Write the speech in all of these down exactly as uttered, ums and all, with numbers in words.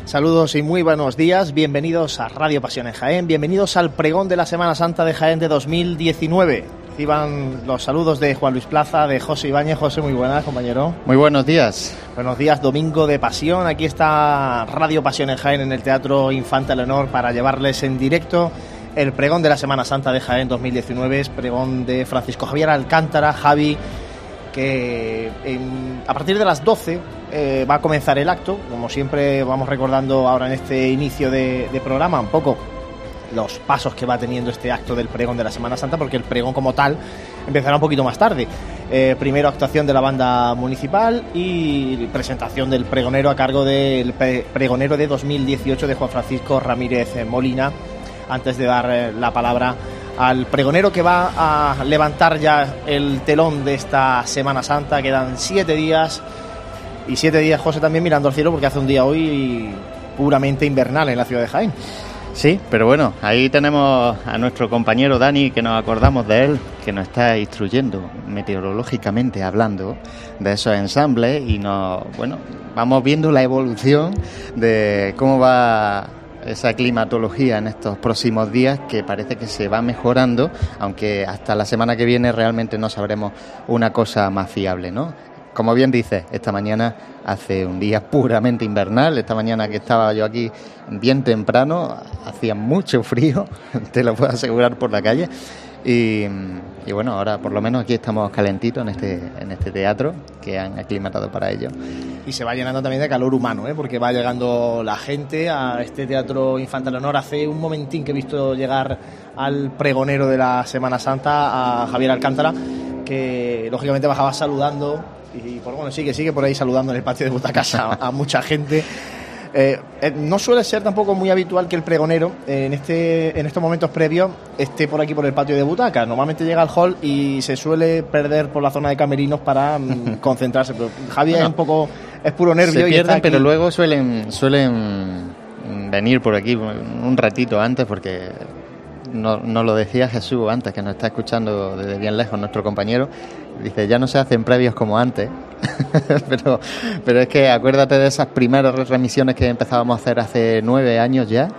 Saludos y muy buenos días, bienvenidos a Radio Pasión en Jaén, bienvenidos al pregón de la Semana Santa de Jaén de dos mil diecinueve. Reciban los saludos de Juan Luis Plaza, de José Ibáñez. José, muy buenas, compañero. Muy buenos días. Buenos días, domingo de Pasión. Aquí está Radio Pasión en Jaén en el Teatro Infanta Leonor para llevarles en directo el pregón de la Semana Santa de Jaén dos mil diecinueve. Es pregón de Francisco Javier Alcántara, Javi, que en, a partir de las doce eh, va a comenzar el acto. Como siempre vamos recordando ahora en este inicio de, de programa un poco los pasos que va teniendo este acto del pregón de la Semana Santa, porque el pregón como tal empezará un poquito más tarde. Eh, primero actuación de la banda municipal y presentación del pregonero a cargo del pregonero de dos mil dieciocho de Juan Francisco Ramírez Molina, antes de dar eh, la palabra al pregonero que va a levantar ya el telón de esta Semana Santa. Quedan siete días y siete días, José, también mirando al cielo, porque hace un día hoy puramente invernal en la ciudad de Jaén. Sí, pero bueno, ahí tenemos a nuestro compañero Dani, que nos acordamos de él, que nos está instruyendo meteorológicamente hablando de esos ensambles, y nos, bueno, vamos viendo la evolución de cómo va esa climatología en estos próximos días, que parece que se va mejorando, aunque hasta la semana que viene realmente no sabremos una cosa más fiable, ¿no? Como bien dices, esta mañana hace un día puramente invernal. Esta mañana que estaba yo aquí bien temprano, hacía mucho frío, te lo puedo asegurar, por la calle. Y, y bueno, ahora por lo menos aquí estamos calentitos en este, en este teatro que han aclimatado para ello. Y se va llenando también de calor humano, ¿eh? Porque va llegando la gente a este Teatro Infanta Leonor. Hace un momentín que he visto llegar al pregonero de la Semana Santa, a Javier Alcántara, que lógicamente bajaba saludando. Y por bueno, sigue, sigue por ahí saludando en el patio de butacas a, a mucha gente. Eh, eh, no suele ser tampoco muy habitual que el pregonero eh, en este en estos momentos previos esté por aquí por el patio de butacas. Normalmente llega al hall y se suele perder por la zona de camerinos para mm, concentrarse. Pero Javi bueno, es un poco, es puro nervio. Se y pierden, está pero luego suelen suelen venir por aquí un ratito antes, porque nos no lo decía Jesús antes, que nos está escuchando desde bien lejos, nuestro compañero. Dice, ya no se hacen previos como antes, pero, pero es que acuérdate de esas primeras remisiones que empezábamos a hacer hace nueve años ya,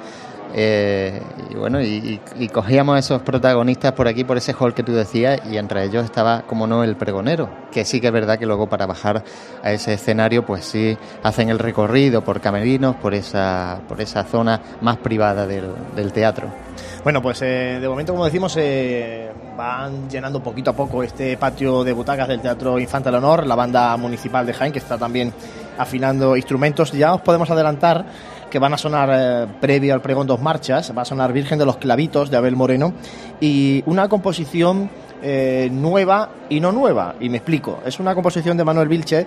eh, y bueno, y, y, y cogíamos esos protagonistas por aquí, por ese hall que tú decías, y entre ellos estaba, como no, el pregonero, que sí que es verdad que luego para bajar a ese escenario, pues sí, hacen el recorrido por camerinos, por esa, por esa zona más privada del, del teatro. Bueno, pues eh, de momento, como decimos, eh, van llenando poquito a poco este patio de butacas del Teatro Infanta Leonor, la banda municipal de Jaén, que está también afinando instrumentos. Ya os podemos adelantar que van a sonar, eh, previo al pregón, dos marchas. Va a sonar Virgen de los Clavitos, de Abel Moreno, y una composición eh, nueva y no nueva, y me explico. Es una composición de Manuel Vilche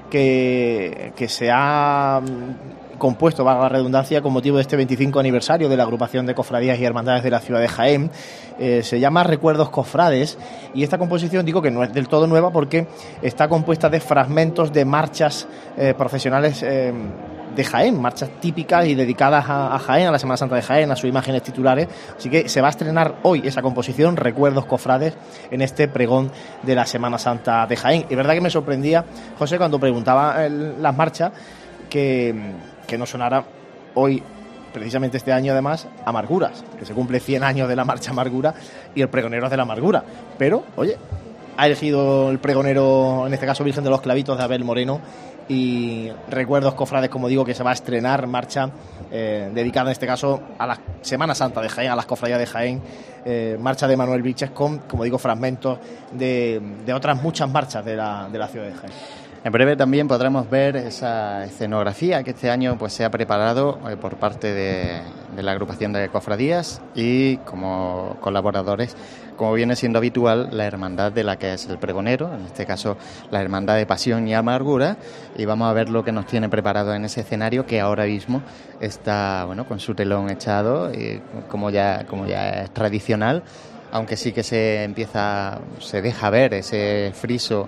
que, que se ha compuesto, valga la redundancia, con motivo de este veinticinco aniversario de la agrupación de cofradías y hermandades de la ciudad de Jaén. Eh, se llama Recuerdos Cofrades, y esta composición, digo que no es del todo nueva porque está compuesta de fragmentos de marchas eh, profesionales eh, de Jaén, marchas típicas y dedicadas a, a Jaén, a la Semana Santa de Jaén, a sus imágenes titulares. Así que se va a estrenar hoy esa composición, Recuerdos Cofrades, en este pregón de la Semana Santa de Jaén. Y es verdad que me sorprendía, José, cuando preguntaba el, las marchas, que, que no sonara hoy, precisamente este año además, Amarguras, que se cumple cien años de la marcha Amargura y el pregonero es de la Amargura. Pero, oye, ha elegido el pregonero, en este caso Virgen de los Clavitos, de Abel Moreno, y Recuerdos Cofrades, como digo, que se va a estrenar, marcha eh, dedicada en este caso a la Semana Santa de Jaén, a las cofradías de Jaén, eh, marcha de Manuel Vilches con, como digo, fragmentos de, de otras muchas marchas de la, de la ciudad de Jaén. En breve también podremos ver esa escenografía que este año pues se ha preparado eh, por parte de, de la agrupación de cofradías y como colaboradores, como viene siendo habitual, la hermandad de la que es el pregonero, en este caso la Hermandad de Pasión y Amargura, y vamos a ver lo que nos tiene preparado en ese escenario que ahora mismo está, bueno, con su telón echado, y como ya como ya es tradicional, aunque sí que se empieza, se deja ver ese friso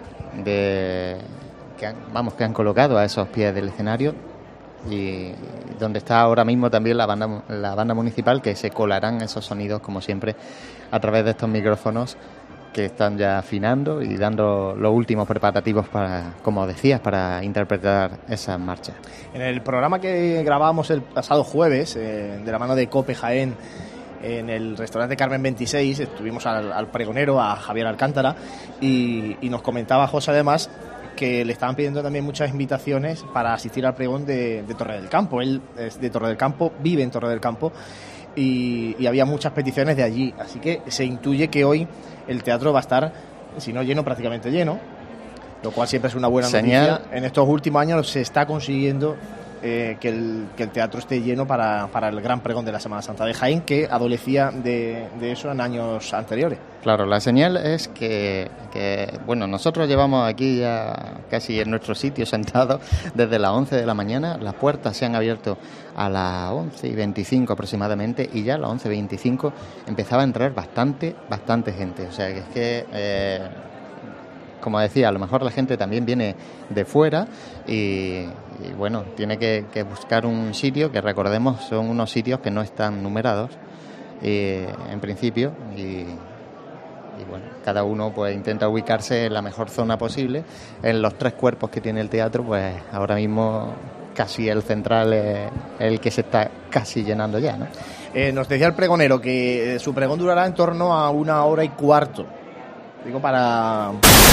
de que han, vamos que han colocado a esos pies del escenario, y donde está ahora mismo también la banda la banda municipal, que se colarán esos sonidos como siempre a través de estos micrófonos que están ya afinando y dando los últimos preparativos para, como decías, para interpretar esas marchas. En el programa que grabamos el pasado jueves, eh, de la mano de COPE Jaén, en el restaurante Carmen veintiséis, estuvimos al, al pregonero, a Javier Alcántara, y, y nos comentaba José además que le estaban pidiendo también muchas invitaciones para asistir al pregón de, de Torre del Campo. Él es de Torre del Campo, vive en Torre del Campo, y, y había muchas peticiones de allí, así que se intuye que hoy el teatro va a estar, si no lleno, prácticamente lleno, lo cual siempre es una buena Señal. noticia. En estos últimos años se está consiguiendo Eh, que, el, que el teatro esté lleno para, para el gran pregón de la Semana Santa de Jaén, que adolecía de, de eso en años anteriores. Claro, la señal es que, que, bueno, nosotros llevamos aquí ya casi en nuestro sitio sentados desde las once de la mañana. Las puertas se han abierto a las once y veinticinco aproximadamente, y ya a las once y veinticinco empezaba a entrar bastante, bastante gente. O sea, que es que... Eh, como decía, a lo mejor la gente también viene de fuera y, y bueno, tiene que, que buscar un sitio que, recordemos, son unos sitios que no están numerados y, en principio, y, y bueno, cada uno pues intenta ubicarse en la mejor zona posible. En los tres cuerpos que tiene el teatro, pues ahora mismo casi el central es el que se está casi llenando ya, ¿no? Eh, nos decía el pregonero que su pregón durará en torno a una hora y cuarto. Digo, para...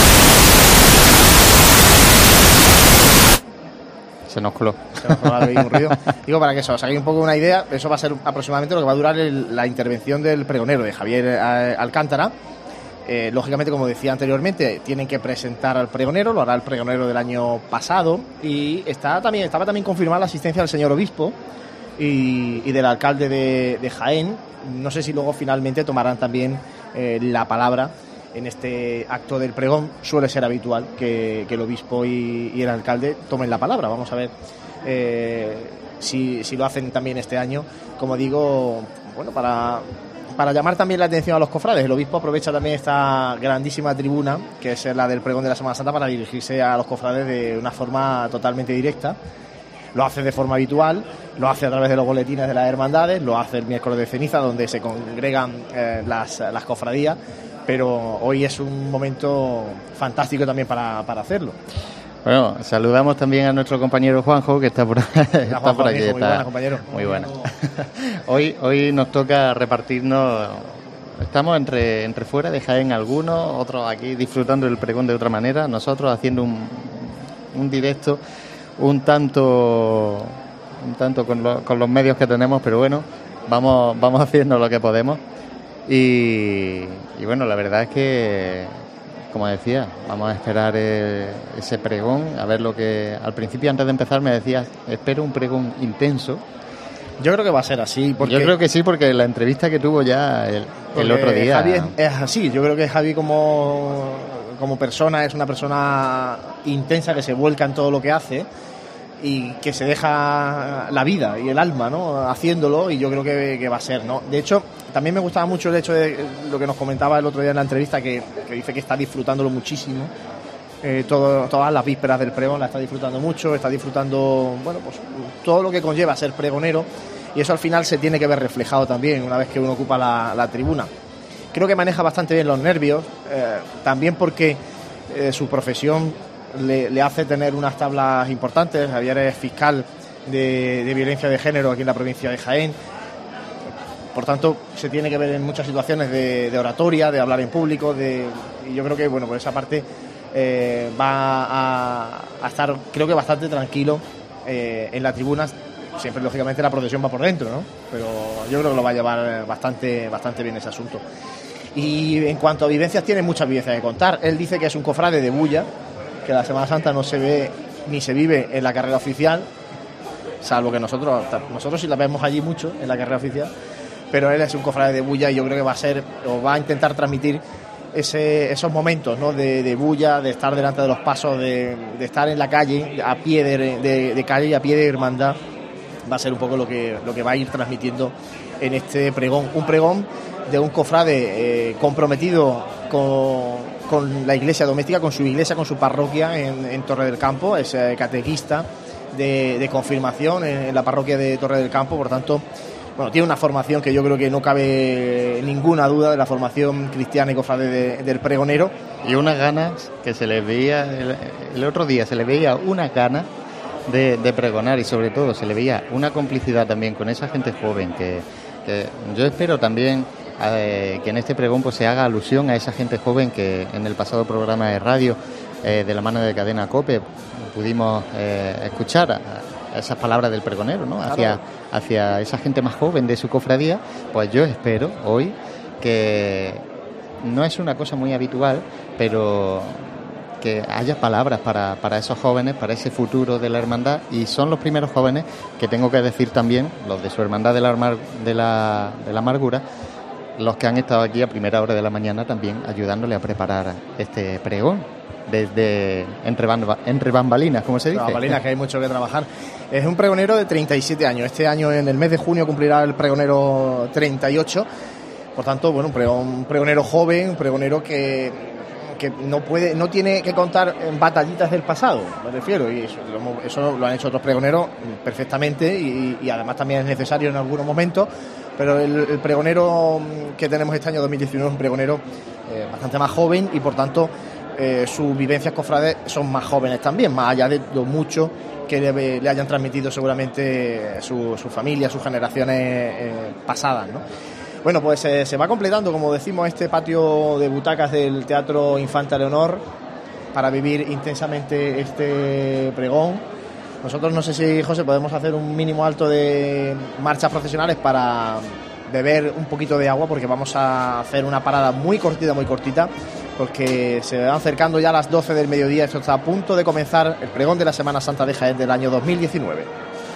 Se nos coló. Se nos coló ahí un ruido. Digo, para que eso os hagáis un poco una idea, eso va a ser aproximadamente lo que va a durar el, la intervención del pregonero, de Javier eh, Alcántara. Eh, lógicamente, como decía anteriormente, tienen que presentar al pregonero, lo hará el pregonero del año pasado, y está también estaba también confirmada la asistencia del señor obispo y, y del alcalde de, de Jaén. No sé si luego finalmente tomarán también eh, la palabra en este acto del pregón. Suele ser habitual que, que el obispo y, y el alcalde tomen la palabra. Vamos a ver eh, si, si lo hacen también este año. Como digo, bueno, para, para llamar también la atención a los cofrades. El obispo aprovecha también esta grandísima tribuna, que es la del pregón de la Semana Santa, para dirigirse a los cofrades de una forma totalmente directa. Lo hace de forma habitual, lo hace a través de los boletines de las hermandades, lo hace el miércoles de ceniza, donde se congregan eh, las, las cofradías, pero hoy es un momento fantástico también para, para hacerlo. Bueno, saludamos también a nuestro compañero Juanjo, que está por, está Juanjo, por aquí. muy está, buena, compañero. Muy buena. hoy, hoy nos toca repartirnos. Estamos entre, entre fuera de Jaén algunos, otros aquí disfrutando del pregón de otra manera, nosotros haciendo un, un directo un tanto un tanto con, lo, con los medios que tenemos, pero bueno, vamos, vamos haciendo lo que podemos. Y, y bueno, la verdad es que, como decía, vamos a esperar el, ese pregón, a ver lo que... Al principio, antes de empezar, me decías, espero un pregón intenso. Yo creo que va a ser así. Porque, yo creo que sí, porque la entrevista que tuvo ya el, el otro día... Javi es, es así. Yo creo que Javi como, como persona es una persona intensa, que se vuelca en todo lo que hace y que se deja la vida y el alma, ¿no?, haciéndolo, y yo creo que, que va a ser, ¿no? De hecho, también me gustaba mucho el hecho de lo que nos comentaba el otro día en la entrevista, que, que dice que está disfrutándolo muchísimo. Eh, todo, todas las vísperas del pregón la está disfrutando mucho, está disfrutando, bueno, pues todo lo que conlleva ser pregonero, y eso al final se tiene que ver reflejado también una vez que uno ocupa la, la tribuna. Creo que maneja bastante bien los nervios, eh, también porque eh, su profesión le, le hace tener unas tablas importantes. Javier es fiscal de, de violencia de género aquí en la provincia de Jaén. Por tanto, se tiene que ver en muchas situaciones de, de oratoria, de hablar en público, de, y yo creo que, bueno, por esa parte eh, va a, a estar, creo que bastante tranquilo eh, en la tribuna. Siempre, lógicamente, la procesión va por dentro, ¿no? Pero yo creo que lo va a llevar bastante, bastante bien ese asunto. Y en cuanto a vivencias, tiene muchas vivencias que contar. Él dice que es un cofrade de bulla, que la Semana Santa no se ve ni se vive en la carrera oficial, salvo que nosotros, nosotros sí la vemos allí mucho, en la carrera oficial, pero él es un cofrade de bulla, y yo creo que va a ser, o va a intentar transmitir ese, esos momentos, ¿no?, de, de bulla, de estar delante de los pasos, de, de estar en la calle, a pie de, de, de calle y a pie de hermandad. Va a ser un poco lo que, lo que va a ir transmitiendo en este pregón. Un pregón de un cofrade eh, comprometido con, con la iglesia doméstica, con su iglesia, con su parroquia en, en Torre del Campo. Es eh, catequista de, de confirmación en, en la parroquia de Torre del Campo. Por tanto, bueno, tiene una formación que yo creo que no cabe ninguna duda de la formación cristiana y cofrade de, del pregonero. Y unas ganas que se les veía, el, el otro día se les veía una ganas de, de pregonar, y sobre todo se le veía una complicidad también con esa gente joven que, que yo espero también eh, que en este pregón pues se haga alusión a esa gente joven que en el pasado programa de radio eh, de la mano de Cadena COPE pudimos eh, escuchar a, a esas palabras del pregonero, ¿no? Hacia, claro. hacia esa gente más joven de su cofradía. Pues yo espero hoy que no es una cosa muy habitual, pero que haya palabras para, para esos jóvenes, para ese futuro de la hermandad, y son los primeros jóvenes que tengo que decir también, los de su hermandad de la, de la, de la amargura, los que han estado aquí a primera hora de la mañana también ayudándole a preparar este pregón desde entre, bamba, entre bambalinas, como se dice. Bambalinas, que hay mucho que trabajar. Es un pregonero de treinta y siete años. Este año, en el mes de junio, cumplirá el pregonero treinta y ocho. Por tanto, bueno, un, pregón, un pregonero joven, un pregonero que, que no puede, no tiene que contar en batallitas del pasado, me refiero, y eso lo, eso lo han hecho otros pregoneros perfectamente, y, y además también es necesario en algunos momentos, pero el, el pregonero que tenemos este año dos mil diecinueve es un pregonero eh, bastante más joven, y por tanto eh, sus vivencias cofrades son más jóvenes también, más allá de lo mucho que le, le hayan transmitido seguramente su, su familia, sus generaciones eh, pasadas, ¿no? Bueno, pues eh, se va completando, como decimos, este patio de butacas del Teatro Infanta Leonor para vivir intensamente este pregón. Nosotros, no sé si, José, podemos hacer un mínimo alto de marchas procesionales para beber un poquito de agua, porque vamos a hacer una parada muy cortita, muy cortita, porque se van acercando ya las doce del mediodía. Esto está a punto de comenzar el pregón de la Semana Santa de Jaén del año dos mil diecinueve.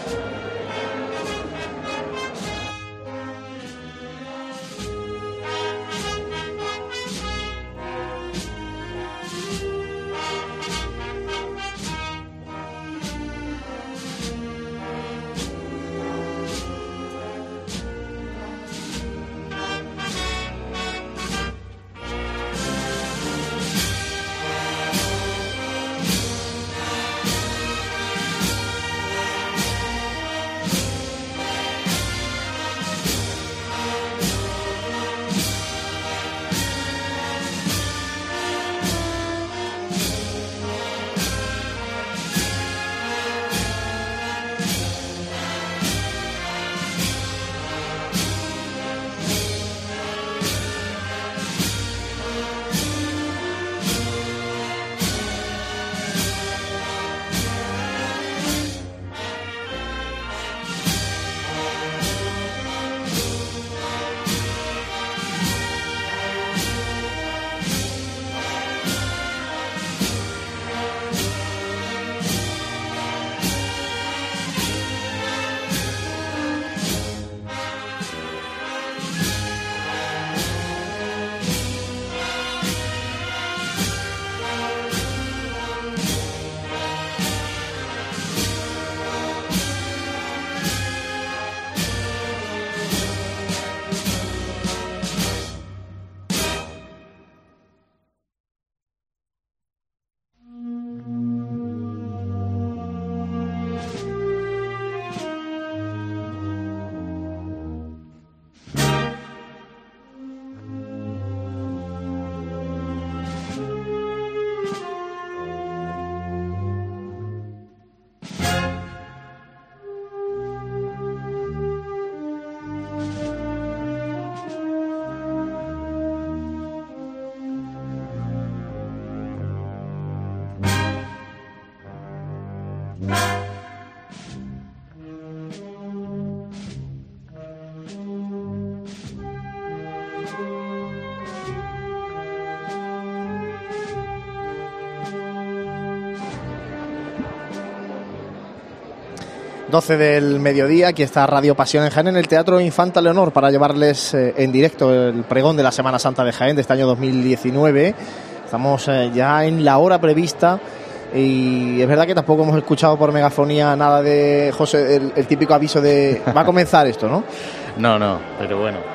doce del mediodía, aquí está Radio Pasión en Jaén, en el Teatro Infanta Leonor, para llevarles eh, en directo el pregón de la Semana Santa de Jaén de este año dos mil diecinueve. Estamos eh, ya en la hora prevista, y es verdad que tampoco hemos escuchado por megafonía nada de José, el, el típico aviso de va a comenzar esto, ¿no? No, no, pero bueno,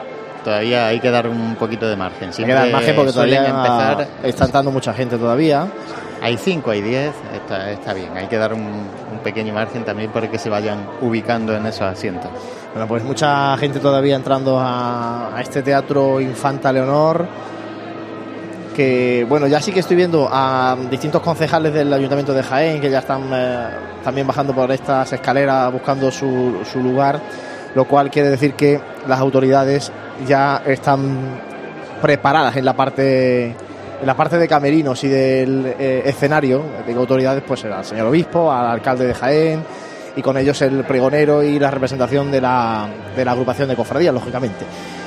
todavía hay que dar un poquito de margen. Siempre hay que dar margen porque todavía empezar, está entrando mucha gente todavía. Hay cinco, hay diez, está, está bien. Hay que dar un, un pequeño margen también para que se vayan ubicando en esos asientos. Bueno, pues mucha gente todavía entrando a, a este Teatro Infanta Leonor, que bueno, ya sí que estoy viendo a distintos concejales del Ayuntamiento de Jaén que ya están eh, también bajando por estas escaleras buscando su, su lugar, lo cual quiere decir que las autoridades ya están preparadas en la parte en la parte de camerinos y del eh, escenario. Digo autoridades, pues al señor obispo, al alcalde de Jaén, y con ellos el pregonero y la representación de la, de la agrupación de cofradías, lógicamente.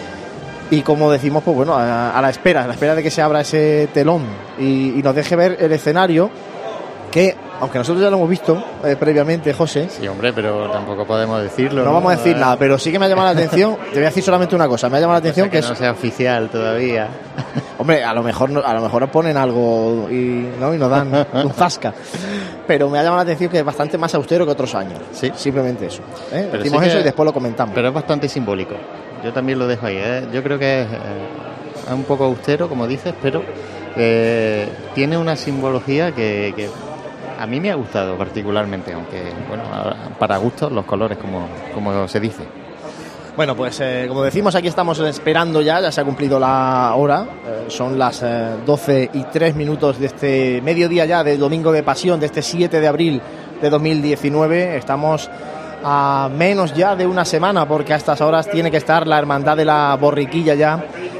Y como decimos, pues bueno, a, a la espera, a la espera de que se abra ese telón y, y nos deje ver el escenario, que aunque nosotros ya lo hemos visto eh, previamente, José. Sí, hombre, pero tampoco podemos decirlo. No, ¿no? vamos a decir nada, pero sí que me ha llamado la atención. Te voy a decir solamente una cosa, me ha llamado la atención, o sea, que, que no es, sea oficial todavía. Hombre, a lo mejor a lo mejor nos ponen algo y no y nos dan un zasca. Pero me ha llamado la atención que es bastante más austero que otros años. Sí, simplemente eso. ¿eh? Decimos sí eso que, y después lo comentamos. Pero es bastante simbólico. Yo también lo dejo ahí. ¿eh? Yo creo que es, eh, es un poco austero, como dices, pero eh, tiene una simbología que, que a mí me ha gustado particularmente, aunque bueno, para gustos los colores, como, como se dice. Bueno, pues eh, como decimos, aquí estamos esperando ya, ya se ha cumplido la hora, eh, son las eh, doce y tres minutos de este mediodía ya del Domingo de Pasión, de este siete de abril de dos mil diecinueve. Estamos a menos ya de una semana, porque a estas horas tiene que estar la Hermandad de la Borriquilla ya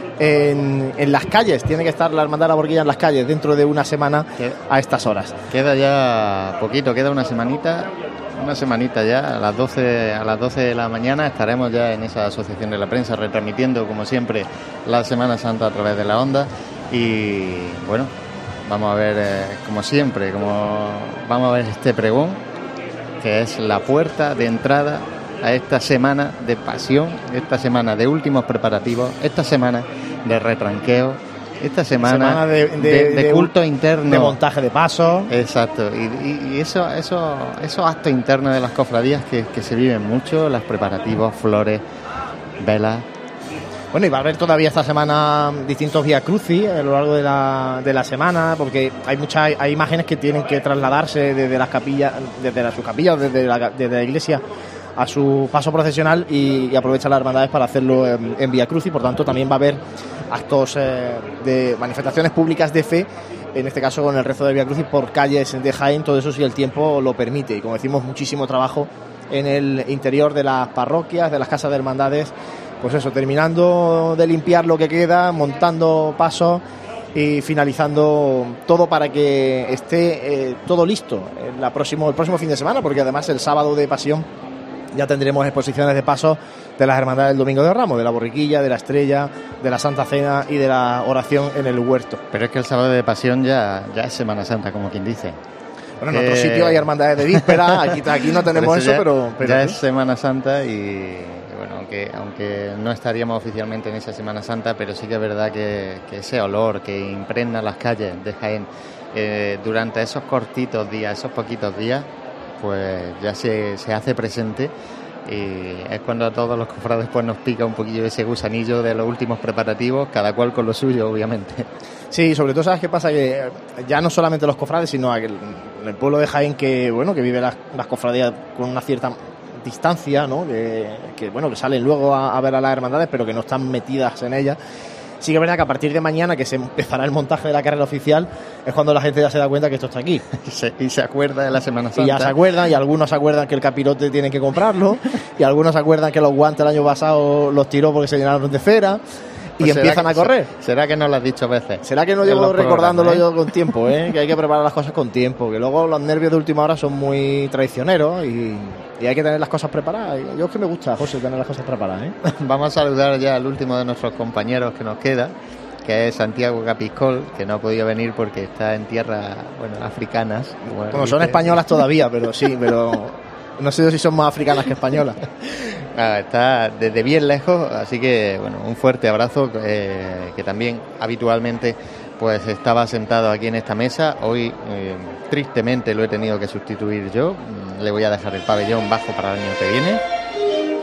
en, en las calles, tiene que estar la Hermandad de la Borriquilla en las calles dentro de una semana a estas horas. Queda ya poquito, queda una semanita. Una semanita ya, a las doce a las doce de la mañana estaremos ya en esa asociación de la prensa retransmitiendo como siempre la Semana Santa a través de la onda y bueno, vamos a ver eh, como siempre, como vamos a ver este pregón que es la puerta de entrada a esta semana de pasión, esta semana de últimos preparativos, esta semana de retranqueo, esta semana, semana de, de, de, de culto de, interno, de montaje de pasos. Exacto, y, y, y eso, eso, esos actos internos de las cofradías que, que se viven mucho, los preparativos, flores, velas. Bueno, y va a haber todavía esta semana distintos vía crucis a lo largo de la, de la semana, porque hay muchas hay imágenes que tienen que trasladarse desde las capillas, desde las, sus capillas, desde la, desde la iglesia a su paso procesional y, y aprovechan las hermandades para hacerlo en, en vía crucis. Por tanto, también va a haber actos eh, de manifestaciones públicas de fe, en este caso con el rezo de vía crucis por calles de Jaén, todo eso si el tiempo lo permite. Y como decimos, muchísimo trabajo en el interior de las parroquias, de las casas de hermandades, pues eso, terminando de limpiar lo que queda, montando pasos y finalizando todo para que esté eh, todo listo el, la próximo, el próximo fin de semana, porque además el sábado de Pasión ya tendremos exposiciones de paso de las hermandades del Domingo de Ramos, de la Borriquilla, de la Estrella, de la Santa Cena y de la oración en el huerto. Pero es que el sábado de Pasión ya, ya es Semana Santa, como quien dice. Bueno, en eh... otros sitios hay hermandades de víspera, aquí, aquí no tenemos pero eso, ya, pero, pero... Ya es Semana Santa y, bueno, aunque, aunque no estaríamos oficialmente en esa Semana Santa, pero sí que es verdad que, que ese olor que impregna las calles de Jaén eh, durante esos cortitos días, esos poquitos días, pues ya se, se hace presente y es cuando a todos los cofrades pues nos pica un poquillo ese gusanillo de los últimos preparativos, cada cual con lo suyo, obviamente. Sí, sobre todo, ¿sabes qué pasa? Que ya no solamente los cofrades, sino el, el pueblo de Jaén que, bueno, que vive las, las cofradías con una cierta distancia, ¿no? Que, que bueno, que salen luego a, a ver a las hermandades, pero que no están metidas en ellas. Sí que es verdad que a partir de mañana, que se empezará el montaje de la carrera oficial, es cuando la gente ya se da cuenta que esto está aquí. Y se, y se acuerda de la Semana Santa. Y ya se acuerdan, y algunos se acuerdan que el capirote tienen que comprarlo, y algunos se acuerdan que los guantes el año pasado los tiró porque se llenaron de cera, y pues empiezan que, a correr. ¿Será que no lo has dicho veces? ¿Será que no llevo recordándolo ¿eh? yo con tiempo? ¿eh? Que hay que preparar las cosas con tiempo, que luego los nervios de última hora son muy traicioneros y, y hay que tener las cosas preparadas. Yo es que me gusta, José, tener las cosas preparadas. ¿eh? Vamos a saludar ya al último de nuestros compañeros que nos queda, que es Santiago Capiscol, que no ha podido venir porque está en tierras, bueno, africanas. Bueno, bueno son españolas todavía, pero sí, pero no sé si son más africanas que españolas. Ah, está desde bien lejos, así que bueno, un fuerte abrazo, eh, que también habitualmente pues estaba sentado aquí en esta mesa. Hoy eh, tristemente lo he tenido que sustituir yo. Le voy a dejar el pabellón bajo para el año que viene.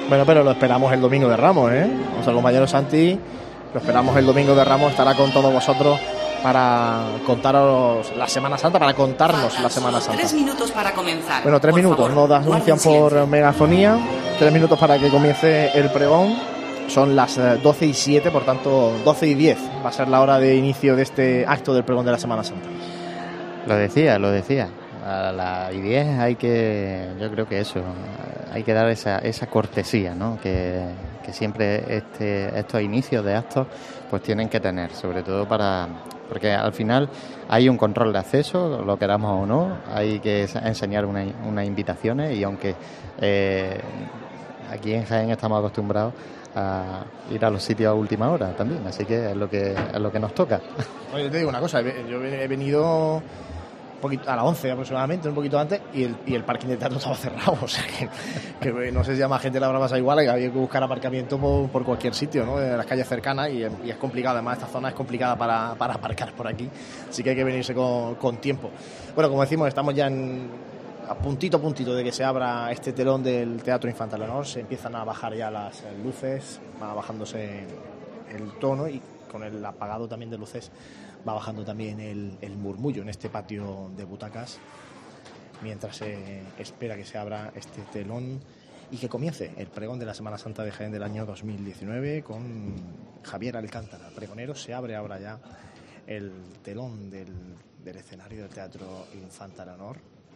Bueno, pero lo esperamos el domingo de Ramos, ¿eh? Nuestro compañero Santi, lo esperamos el domingo de Ramos, estará con todos vosotros para contaros la Semana Santa, para contarnos la Semana Santa. Tres minutos para comenzar. Bueno, tres por minutos, favor, nos anuncian por megafonía, tres minutos para que comience el pregón. Son las doce y siete, por tanto, doce y diez va a ser la hora de inicio de este acto del pregón de la Semana Santa. Lo decía, lo decía. A las diez hay que, yo creo que eso, hay que dar esa, esa cortesía, ¿no? Que, que siempre este, estos inicios de actos pues tienen que tener, sobre todo para, porque al final hay un control de acceso, lo queramos o no, hay que enseñar una, unas invitaciones y aunque eh, aquí en Jaén estamos acostumbrados a ir a los sitios a última hora también, así que es lo que es lo que nos toca. Oye, yo te digo una cosa, yo he venido un poquito, a las once aproximadamente, un poquito antes, y el, y el parking de teatro estaba cerrado, o sea que, que no sé si a más gente le habrá pasado igual, que había que buscar aparcamiento por, por cualquier sitio, ¿no? De las calles cercanas, y, y es complicado, además esta zona es complicada para, para aparcar por aquí, así que hay que venirse con, con tiempo. Bueno, como decimos, estamos ya en, a puntito a puntito de que se abra este telón del Teatro Infanta Leonor, se empiezan a bajar ya las luces, va bajándose el tono y con el apagado también de luces va bajando también el, el murmullo en este patio de butacas mientras se espera que se abra este telón y que comience el pregón de la Semana Santa de Jaén del año dos mil diecinueve con Javier Alcántara, pregonero. Se abre ahora ya el telón del, del escenario del Teatro Infanta Leonor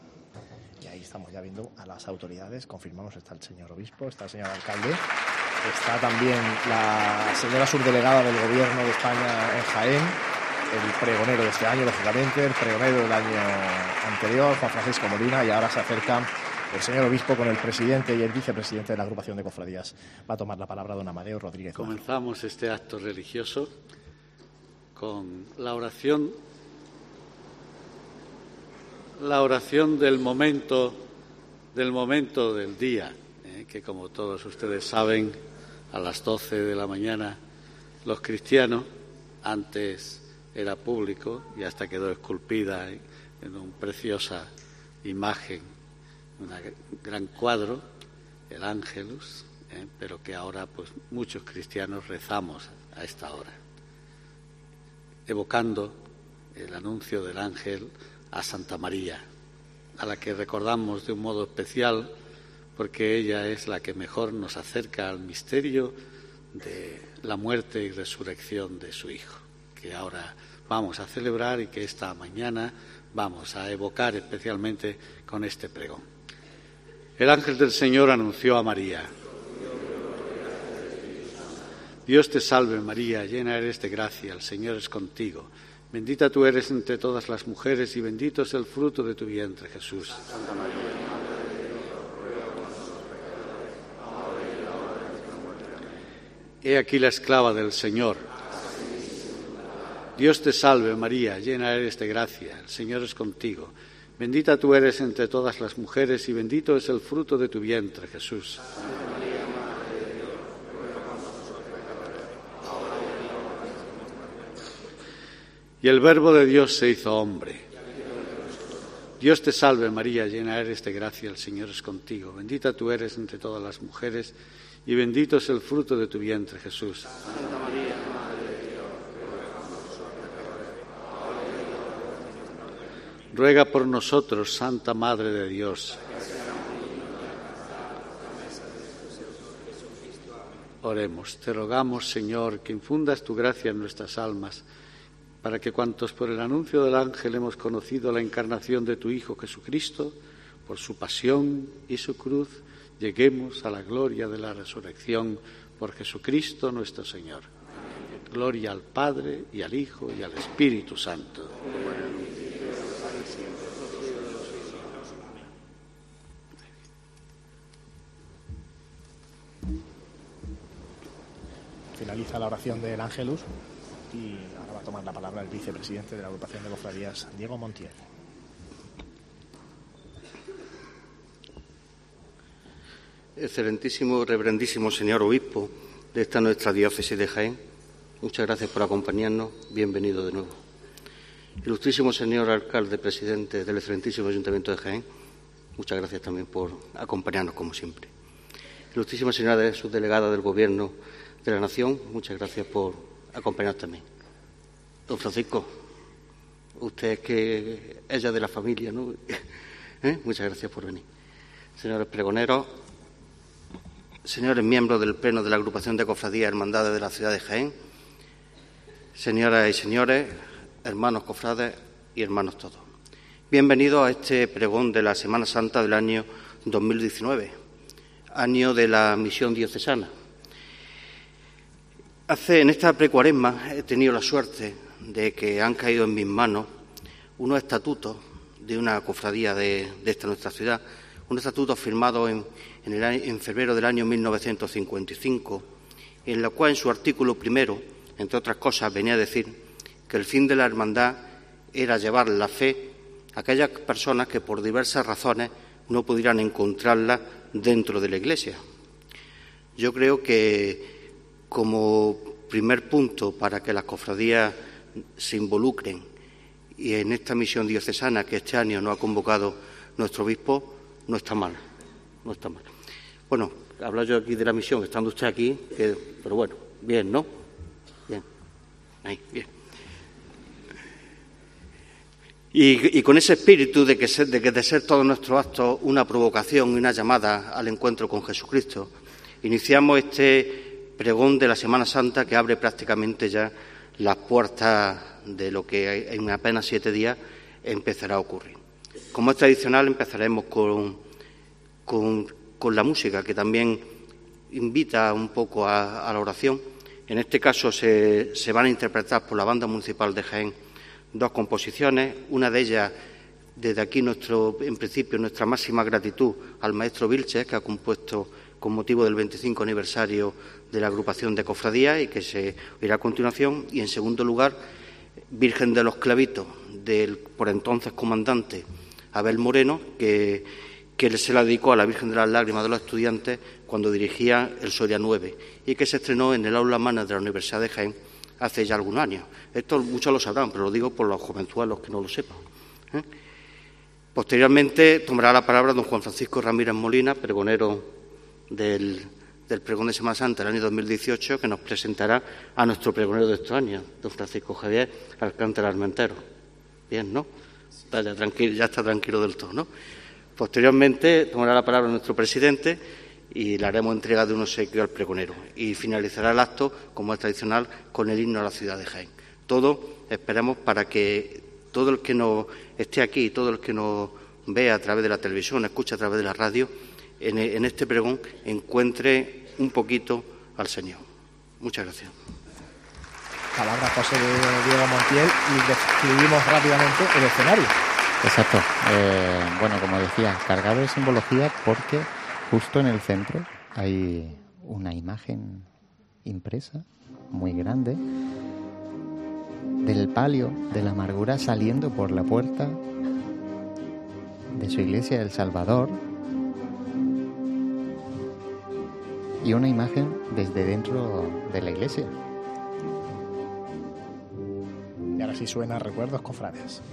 y ahí estamos ya viendo a las autoridades. Confirmamos, está el señor obispo, está el señor alcalde, está también la señora subdelegada del Gobierno de España en Jaén, el pregonero de este año, lógicamente, el pregonero del año anterior, Juan Francisco Molina, y ahora se acerca el señor obispo con el presidente y el vicepresidente de la agrupación de cofradías. Va a tomar la palabra don Amadeo Rodríguez. Comenzamos este acto religioso con la oración, la oración del momento, del momento del día, eh, que como todos ustedes saben, a las doce de la mañana, los cristianos, antes era público y hasta quedó esculpida en una preciosa imagen, un gran cuadro, el Ángelus, eh, pero que ahora pues muchos cristianos rezamos a esta hora, evocando el anuncio del ángel a Santa María, a la que recordamos de un modo especial porque ella es la que mejor nos acerca al misterio de la muerte y resurrección de su Hijo, que ahora vamos a celebrar y que esta mañana vamos a evocar especialmente con este pregón. El ángel del Señor anunció a María: Dios te salve María, llena eres de gracia, el Señor es contigo. Bendita tú eres entre todas las mujeres y bendito es el fruto de tu vientre, Jesús. Santa María, Madre de Dios, ruega por nosotros pecadores, ahora y en la hora de nuestra muerte. He aquí la esclava del Señor. Dios te salve María, llena eres de gracia, el Señor es contigo. Bendita tú eres entre todas las mujeres y bendito es el fruto de tu vientre, Jesús. Santa María, Madre de Dios, ruega por nosotros pecadores, ahora y en la hora de nuestra muerte. Y el Verbo de Dios se hizo hombre. Dios te salve María, llena eres de gracia, el Señor es contigo. Bendita tú eres entre todas las mujeres y bendito es el fruto de tu vientre, Jesús. Santa María, Madre de Dios, ruega por nosotros, Santa Madre de Dios. Oremos. Te rogamos, Señor, que infundas tu gracia en nuestras almas, para que cuantos por el anuncio del ángel hemos conocido la encarnación de tu Hijo Jesucristo, por su pasión y su cruz, lleguemos a la gloria de la resurrección por Jesucristo nuestro Señor. Gloria al Padre, y al Hijo, y al Espíritu Santo. Finaliza la oración del Ángelus y ahora va a tomar la palabra el vicepresidente de la agrupación de cofradías, Diego Montiel. Excelentísimo, reverendísimo señor obispo de esta nuestra diócesis de Jaén, muchas gracias por acompañarnos, bienvenido de nuevo. Ilustrísimo señor alcalde, presidente del excelentísimo Ayuntamiento de Jaén, muchas gracias también por acompañarnos como siempre. Ilustrísima señora de subdelegada del Gobierno de la Nación, muchas gracias por acompañarnos también. Don Francisco, usted es que ella de la familia, ¿no? ¿Eh? Muchas gracias por venir. Señores pregoneros, señores miembros del Pleno de la Agrupación de Cofradías y Hermandades de la ciudad de Jaén, señoras y señores, hermanos cofrades y hermanos todos. Bienvenidos a este pregón de la Semana Santa del año dos mil diecinueve, año de la misión diocesana. Hace, en esta precuaresma he tenido la suerte de que han caído en mis manos unos estatutos de una cofradía de, de esta nuestra ciudad, un estatuto firmado en, en, el, en febrero del año mil novecientos cincuenta y cinco, en la cual en su artículo primero, entre otras cosas, venía a decir que el fin de la hermandad era llevar la fe a aquellas personas que por diversas razones no pudieran encontrarla dentro de la Iglesia. Yo creo que como primer punto para que las cofradías se involucren y en esta misión diocesana que este año nos ha convocado nuestro obispo, no está mal, no está mal. Bueno, hablo yo aquí de la misión, estando usted aquí, que, pero bueno, bien, ¿no? Bien, ahí, bien. Y, y con ese espíritu de que, ser, de que de ser todos nuestros actos una provocación y una llamada al encuentro con Jesucristo, iniciamos este pregón de la Semana Santa que abre prácticamente ya las puertas de lo que en apenas siete días empezará a ocurrir. Como es tradicional, empezaremos con, con, con la música, que también invita un poco a, a la oración. En este caso se, se van a interpretar por la Banda Municipal de Jaén dos composiciones, una de ellas, desde aquí, nuestro, en principio, nuestra máxima gratitud al maestro Vilches, que ha compuesto con motivo del veinticinco aniversario de la agrupación de cofradías y que se oirá a continuación. Y, en segundo lugar, Virgen de los Clavitos, del por entonces comandante Abel Moreno, que, que se la dedicó a la Virgen de las Lágrimas de los Estudiantes cuando dirigía el Soria nueve y que se estrenó en el aula magna de la Universidad de Jaén hace ya algunos años. Esto muchos lo sabrán, pero lo digo por los jovenzuelos que no lo sepan. ¿Eh? Posteriormente tomará la palabra don Juan Francisco Ramírez Molina, pregonero del, del pregón de Semana Santa del año dos mil dieciocho, que nos presentará a nuestro pregonero de estos años, don Francisco Javier Alcántara Armentero. Bien, ¿no? Vaya, tranquilo, ya está tranquilo del todo, ¿no? Posteriormente tomará la palabra nuestro presidente y le haremos entrega de un obsequio al pregonero. Y finalizará el acto, como es tradicional, con el himno a la ciudad de Jaén. Todo, esperemos, para que todo el que nos esté aquí, todo el que nos vea a través de la televisión, escuche a través de la radio, en, en este pregón encuentre un poquito al Señor. Muchas gracias. Palabras José de Diego Montiel y describimos rápidamente el escenario. Exacto. Eh, bueno, como decía, cargado de simbología porque justo en el centro hay una imagen impresa muy grande del palio de la amargura saliendo por la puerta de su iglesia del Salvador y una imagen desde dentro de la iglesia. Y ahora sí suena Recuerdos Cofrades.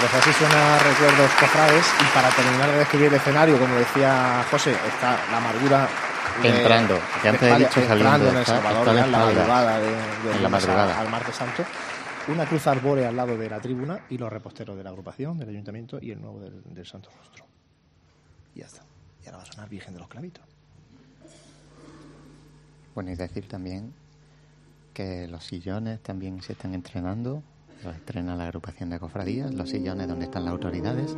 pues así suena Recuerdos Cofrades, y para terminar de describir el escenario, como decía José, está la amargura de, entrando, que antes he dicho entrando saliendo, en El está, Salvador, está ya en la espalda, madrugada de, de en la madrugada. al Martes Santo, una cruz arbórea al lado de la tribuna y los reposteros de la agrupación, del ayuntamiento y el nuevo del, del Santo Rostro. Y ya está. Y ahora va a sonar Virgen de los Clavitos. Bueno, y decir también que los sillones también se están estrenando, los estrena la agrupación de cofradías, los sillones donde están las autoridades.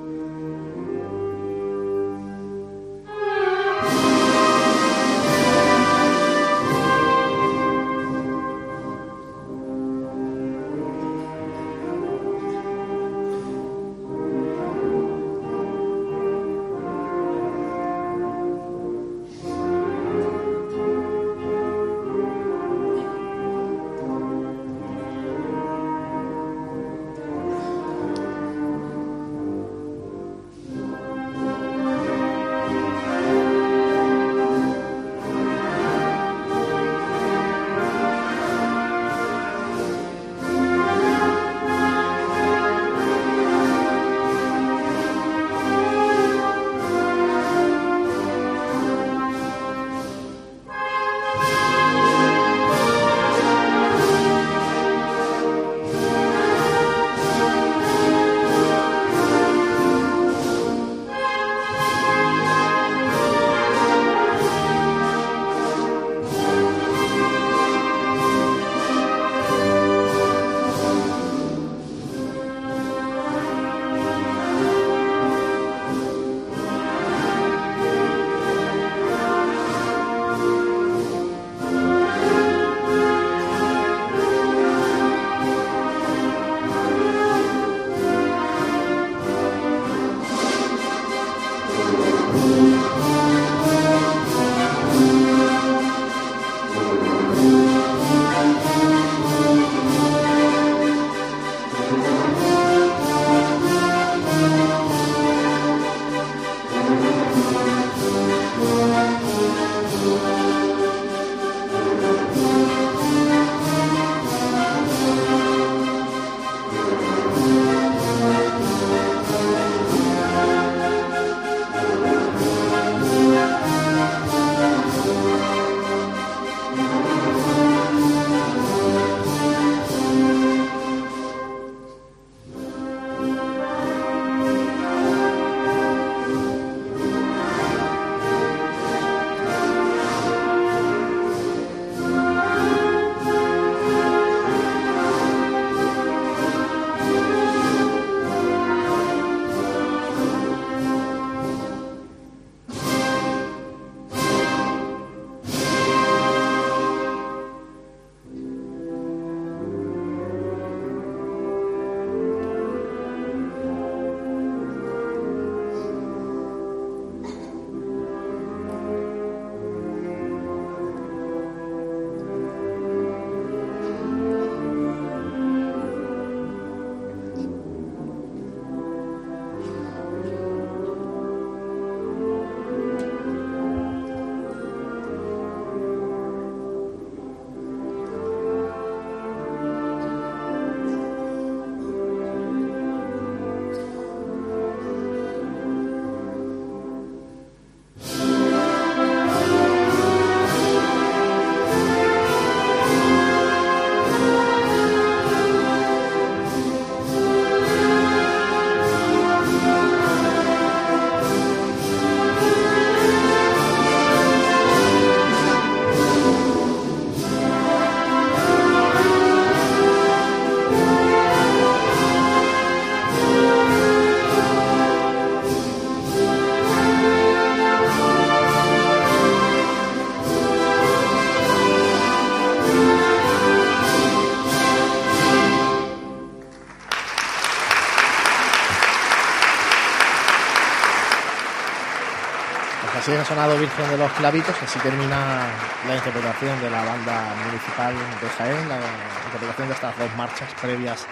Así ha sonado Virgen de los Clavitos, así termina la interpretación de la banda municipal de Jaén, la interpretación de estas dos marchas previas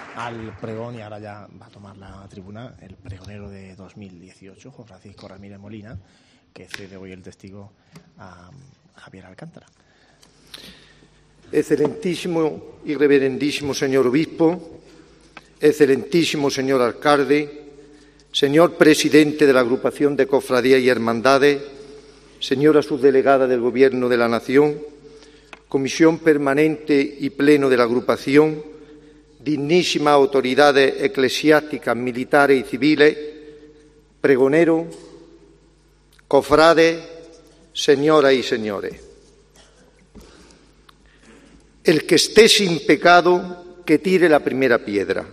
al pregón, y ahora ya va a tomar la tribuna el pregonero de dos mil dieciocho, Juan Francisco Ramírez Molina, que cede hoy el testigo a Javier Alcántara. Excelentísimo y reverendísimo señor obispo, excelentísimo señor alcalde, señor presidente de la agrupación de cofradías y hermandades, señora subdelegada del Gobierno de la Nación, comisión permanente y pleno de la agrupación, dignísimas autoridades eclesiásticas, militares y civiles, pregoneros, cofrades, señoras y señores. El que esté sin pecado, que tire la primera piedra.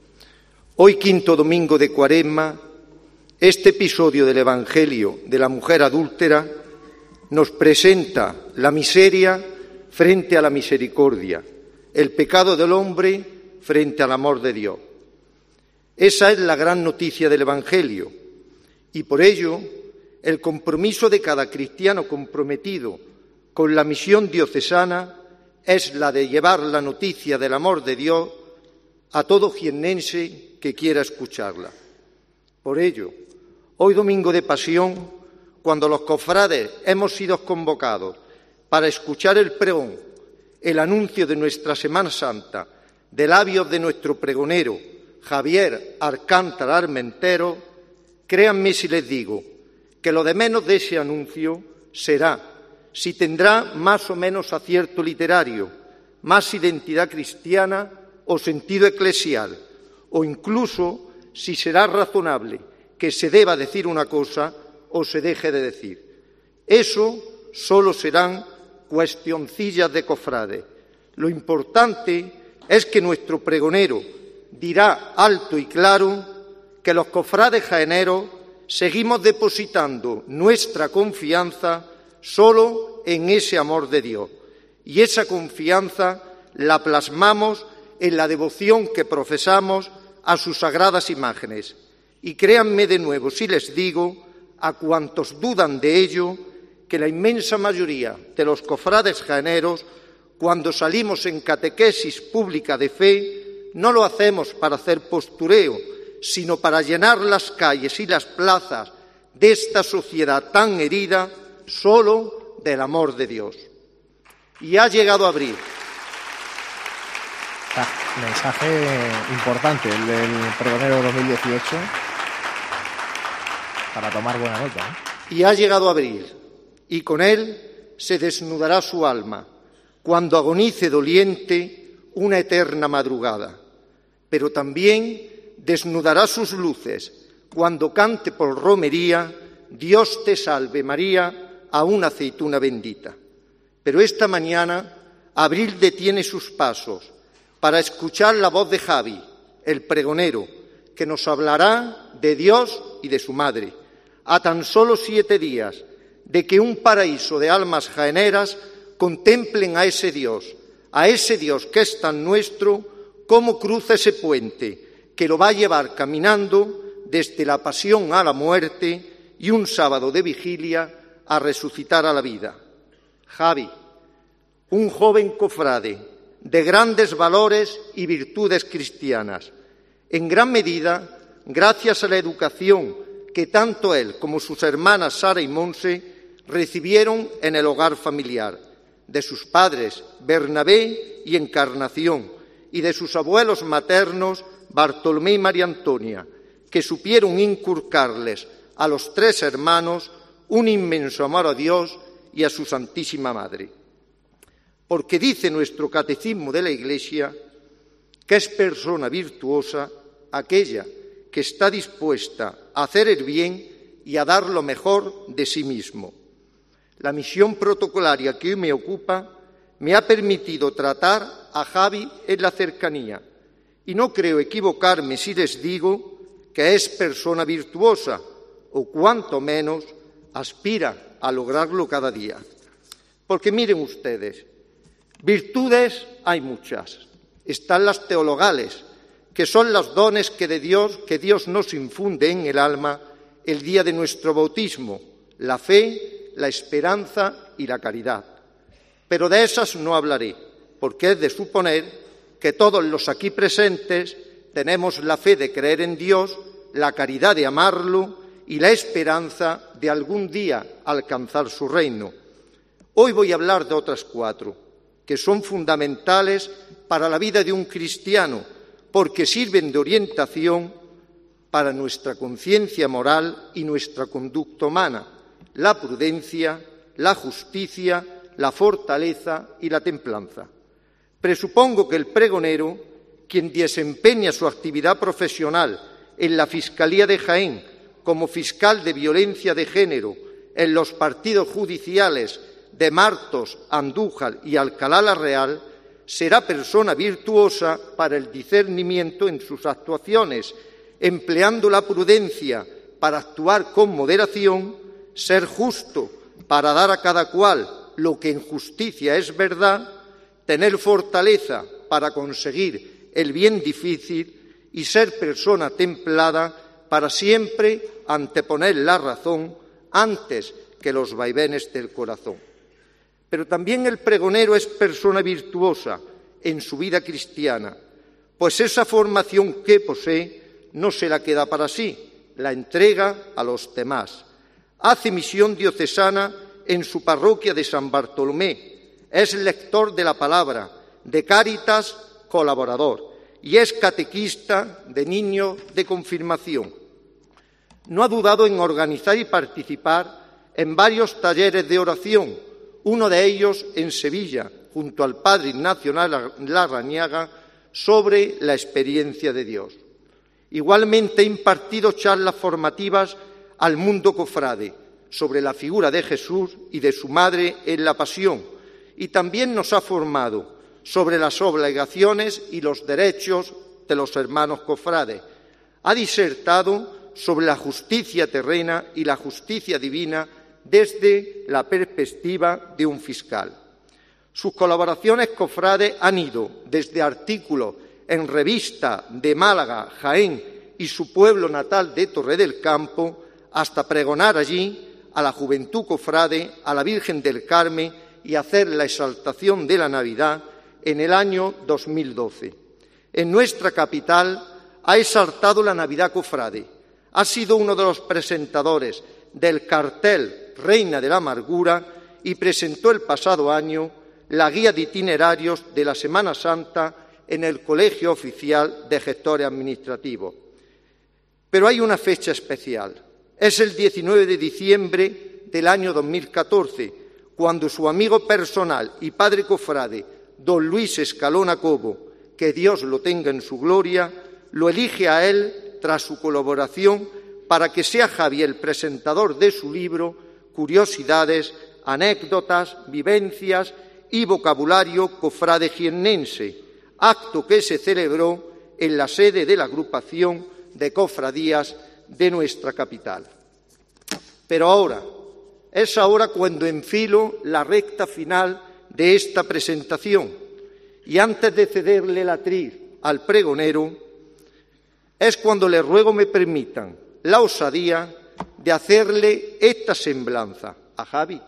Hoy, quinto domingo de Cuaresma, este episodio del Evangelio de la mujer adúltera nos presenta la miseria frente a la misericordia, el pecado del hombre frente al amor de Dios. Esa es la gran noticia del Evangelio y por ello el compromiso de cada cristiano comprometido con la misión diocesana es la de llevar la noticia del amor de Dios a todo jiennense que quiera escucharla. Por ello, hoy domingo de Pasión, cuando los cofrades hemos sido convocados para escuchar el pregón, el anuncio de nuestra Semana Santa, de labios de nuestro pregonero, Javier Alcántara Armentero, créanme si les digo que lo de menos de ese anuncio será si tendrá más o menos acierto literario, más identidad cristiana o sentido eclesial, o incluso si será razonable que se deba decir una cosa o se deje de decir. Eso solo serán cuestioncillas de cofrades. Lo importante es que nuestro pregonero dirá alto y claro que los cofrades jaeneros seguimos depositando nuestra confianza solo en ese amor de Dios. Y esa confianza la plasmamos en la devoción que profesamos a sus sagradas imágenes. Y créanme de nuevo, si les digo, a cuantos dudan de ello, que la inmensa mayoría de los cofrades jaeneros, cuando salimos en catequesis pública de fe, no lo hacemos para hacer postureo, sino para llenar las calles y las plazas de esta sociedad tan herida solo del amor de Dios. Y ha llegado abril. Ah, mensaje importante el del pregonero dos mil dieciocho para tomar buena nota, ¿eh? Y ha llegado abril, y con él se desnudará su alma, cuando agonice doliente una eterna madrugada. Pero también desnudará sus luces, cuando cante por romería, Dios te salve María, a una aceituna bendita. Pero esta mañana, abril detiene sus pasos para escuchar la voz de Javi, el pregonero, que nos hablará de Dios y de su madre, a tan solo siete días de que un paraíso de almas jaeneras contemplen a ese Dios, a ese Dios que es tan nuestro, cómo cruza ese puente que lo va a llevar caminando desde la pasión a la muerte y un sábado de vigilia a resucitar a la vida. Javi, un joven cofrade de grandes valores y virtudes cristianas, en gran medida gracias a la educación que tanto él como sus hermanas Sara y Monse recibieron en el hogar familiar, de sus padres Bernabé y Encarnación, y de sus abuelos maternos Bartolomé y María Antonia, que supieron inculcarles a los tres hermanos un inmenso amor a Dios y a su Santísima Madre. Porque dice nuestro Catecismo de la Iglesia que es persona virtuosa aquella que está dispuesta a hacer el bien y a dar lo mejor de sí mismo. La misión protocolaria que hoy me ocupa me ha permitido tratar a Javi en la cercanía y no creo equivocarme si les digo que es persona virtuosa o cuanto menos aspira a lograrlo cada día. Porque miren ustedes, virtudes hay muchas. Están las teologales, que son los dones que de Dios, que Dios nos infunde en el alma el día de nuestro bautismo, la fe, la esperanza y la caridad. Pero de esas no hablaré, porque es de suponer que todos los aquí presentes tenemos la fe de creer en Dios, la caridad de amarlo y la esperanza de algún día alcanzar su reino. Hoy voy a hablar de otras cuatro, que son fundamentales para la vida de un cristiano, porque sirven de orientación para nuestra conciencia moral y nuestra conducta humana, la prudencia, la justicia, la fortaleza y la templanza. Presupongo que el pregonero, quien desempeña su actividad profesional en la Fiscalía de Jaén como fiscal de violencia de género en los partidos judiciales de Martos, Andújar y Alcalá la Real, será persona virtuosa para el discernimiento en sus actuaciones, empleando la prudencia para actuar con moderación, ser justo para dar a cada cual lo que en justicia es verdad, tener fortaleza para conseguir el bien difícil y ser persona templada para siempre anteponer la razón antes que los vaivenes del corazón. Pero también el pregonero es persona virtuosa en su vida cristiana, pues esa formación que posee no se la queda para sí, la entrega a los demás. Hace misión diocesana en su parroquia de San Bartolomé, es lector de la palabra, de Cáritas colaborador y es catequista de niño de confirmación. No ha dudado en organizar y participar en varios talleres de oración, uno de ellos en Sevilla, junto al padre Ignacio Larrañaga, sobre la experiencia de Dios. Igualmente ha impartido charlas formativas al mundo cofrade sobre la figura de Jesús y de su madre en la Pasión, y también nos ha formado sobre las obligaciones y los derechos de los hermanos cofrades. Ha disertado sobre la justicia terrena y la justicia divina desde la perspectiva de un fiscal. Sus colaboraciones cofrades han ido desde artículos en Revista de Málaga, Jaén y su pueblo natal de Torre del Campo, hasta pregonar allí a la juventud cofrade, a la Virgen del Carmen y hacer la exaltación de la Navidad en el año dos mil doce. En nuestra capital ha exaltado la Navidad cofrade. Ha sido uno de los presentadores del cartel Reina de la Amargura y presentó el pasado año la guía de itinerarios de la Semana Santa en el Colegio Oficial de Gestores Administrativos. Pero hay una fecha especial. Es el diecinueve de diciembre del año dos mil catorce, cuando su amigo personal y padre cofrade, don Luis Escalona Cobo, que Dios lo tenga en su gloria, lo elige a él tras su colaboración para que sea Javi el presentador de su libro Curiosidades, anécdotas, vivencias y vocabulario cofrade jiennense, acto que se celebró en la sede de la agrupación de cofradías de nuestra capital. Pero ahora, es ahora cuando enfilo la recta final de esta presentación y antes de cederle el atril al pregonero, es cuando le ruego me permitan la osadía de hacerle esta semblanza a Javi,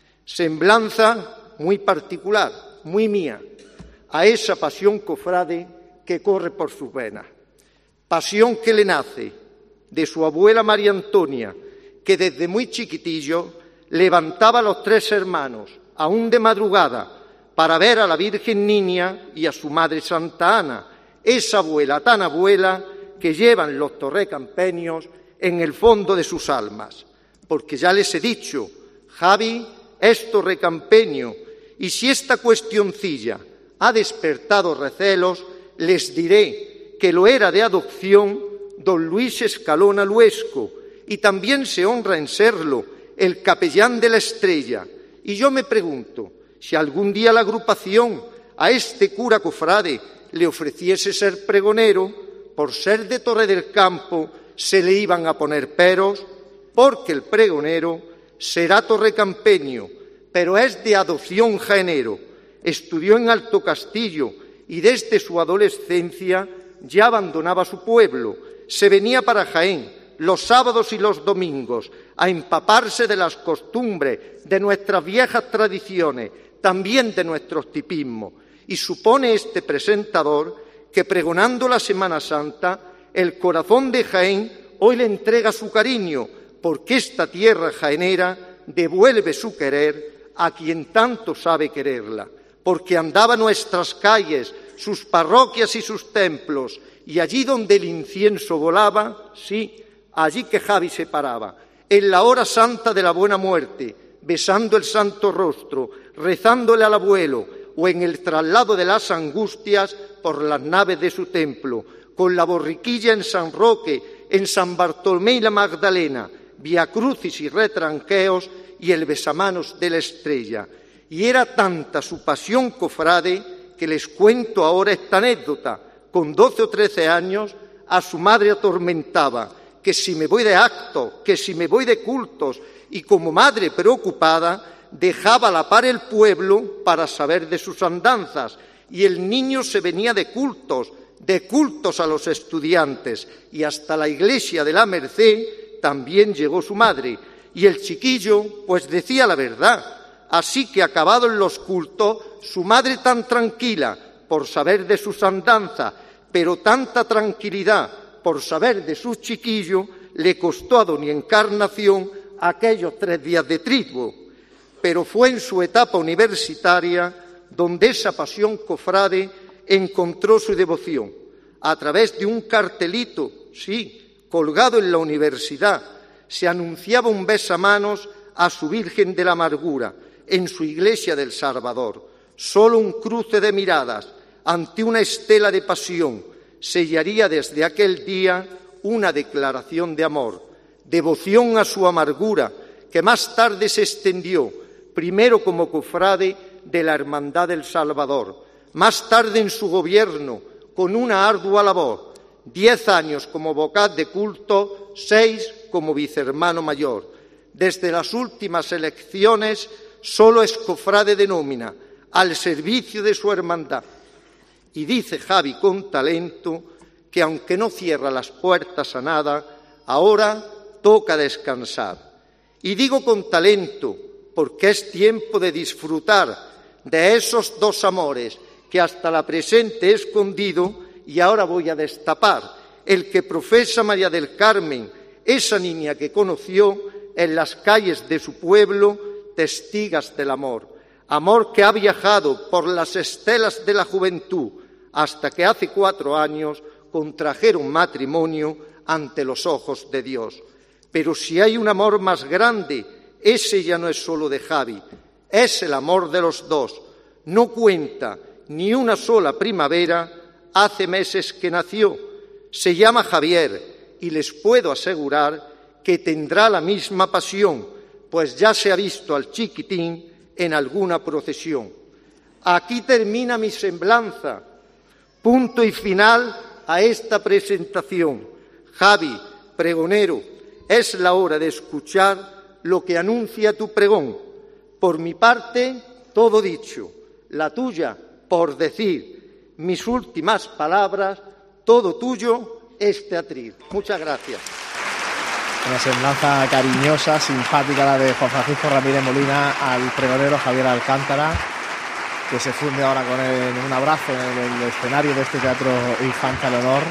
semblanza muy particular, muy mía, a esa pasión cofrade que corre por sus venas, pasión que le nace de su abuela María Antonia, que desde muy chiquitillo levantaba a los tres hermanos, aún de madrugada, para ver a la Virgen Niña y a su madre Santa Ana, esa abuela tan abuela que llevan los torrecampeños en el fondo de sus almas. Porque ya les he dicho, Javi es torrecampeño, y si esta cuestioncilla ha despertado recelos, les diré que lo era de adopción don Luis Escalona Luesco, y también se honra en serlo el capellán de la Estrella. Y yo me pregunto, si algún día la agrupación a este cura cofrade le ofreciese ser pregonero, por ser de Torre del Campo se le iban a poner peros, porque el pregonero será torrecampeño, pero es de adopción jaenero. Estudió en Alto Castillo y desde su adolescencia ya abandonaba su pueblo. Se venía para Jaén los sábados y los domingos a empaparse de las costumbres, de nuestras viejas tradiciones, también de nuestros tipismos. Y supone este presentador que pregonando la Semana Santa, el corazón de Jaén hoy le entrega su cariño, porque esta tierra jaenera devuelve su querer a quien tanto sabe quererla, porque andaba nuestras calles sus parroquias y sus templos, y allí donde el incienso volaba, sí, allí que Javi se paraba, en la hora santa de la buena muerte, besando el santo rostro, rezándole al abuelo, o en el traslado de las angustias por las naves de su templo, con la borriquilla en San Roque, en San Bartolomé y la Magdalena, Via Crucis y retranqueos y el besamanos de la estrella. Y era tanta su pasión cofrade que les cuento ahora esta anécdota. Con doce o trece años a su madre atormentaba, que si me voy de acto, que si me voy de cultos, y como madre preocupada dejaba a la par el pueblo para saber de sus andanzas, y el niño se venía de cultos, de cultos a los estudiantes, y hasta la iglesia de la Merced también llegó su madre, y el chiquillo pues decía la verdad. Así que acabados los cultos, su madre tan tranquila por saber de sus andanzas, pero tanta tranquilidad por saber de su chiquillo, le costó a doña Encarnación aquellos tres días de triduo. Pero fue en su etapa universitaria donde esa pasión cofrade encontró su devoción. A través de un cartelito, sí, colgado en la universidad, se anunciaba un besamanos a su Virgen de la Amargura en su iglesia del Salvador. Solo un cruce de miradas ante una estela de pasión sellaría desde aquel día una declaración de amor, devoción a su amargura, que más tarde se extendió, primero como cofrade de la Hermandad del Salvador, más tarde en su gobierno, con una ardua labor, diez años como vocal de culto, seis como vicehermano mayor. Desde las últimas elecciones solo es cofrade de nómina, al servicio de su hermandad. Y dice Javi con talento que aunque no cierra las puertas a nada, ahora toca descansar. Y digo con talento porque es tiempo de disfrutar de esos dos amores que hasta la presente he escondido y ahora voy a destapar. El que profesa María del Carmen, esa niña que conoció en las calles de su pueblo, testigas del amor. Amor que ha viajado por las estelas de la juventud hasta que hace cuatro años contrajeron matrimonio ante los ojos de Dios. Pero si hay un amor más grande, ese ya no es solo de Javi, es el amor de los dos. No cuenta ni una sola primavera, hace meses que nació. Se llama Javier y les puedo asegurar que tendrá la misma pasión, pues ya se ha visto al chiquitín en alguna procesión. Aquí termina mi semblanza, punto y final a esta presentación. Javi, pregonero, es la hora de escuchar lo que anuncia tu pregón. Por mi parte, todo dicho. La tuya, por decir. Mis últimas palabras, todo tuyo, este atril. Muchas gracias. Una semblanza cariñosa, simpática, la de Juan Francisco Ramírez Molina al pregonero Javier Alcántara, que se funde ahora con él en un abrazo en el escenario de este Teatro Infanta Leonor.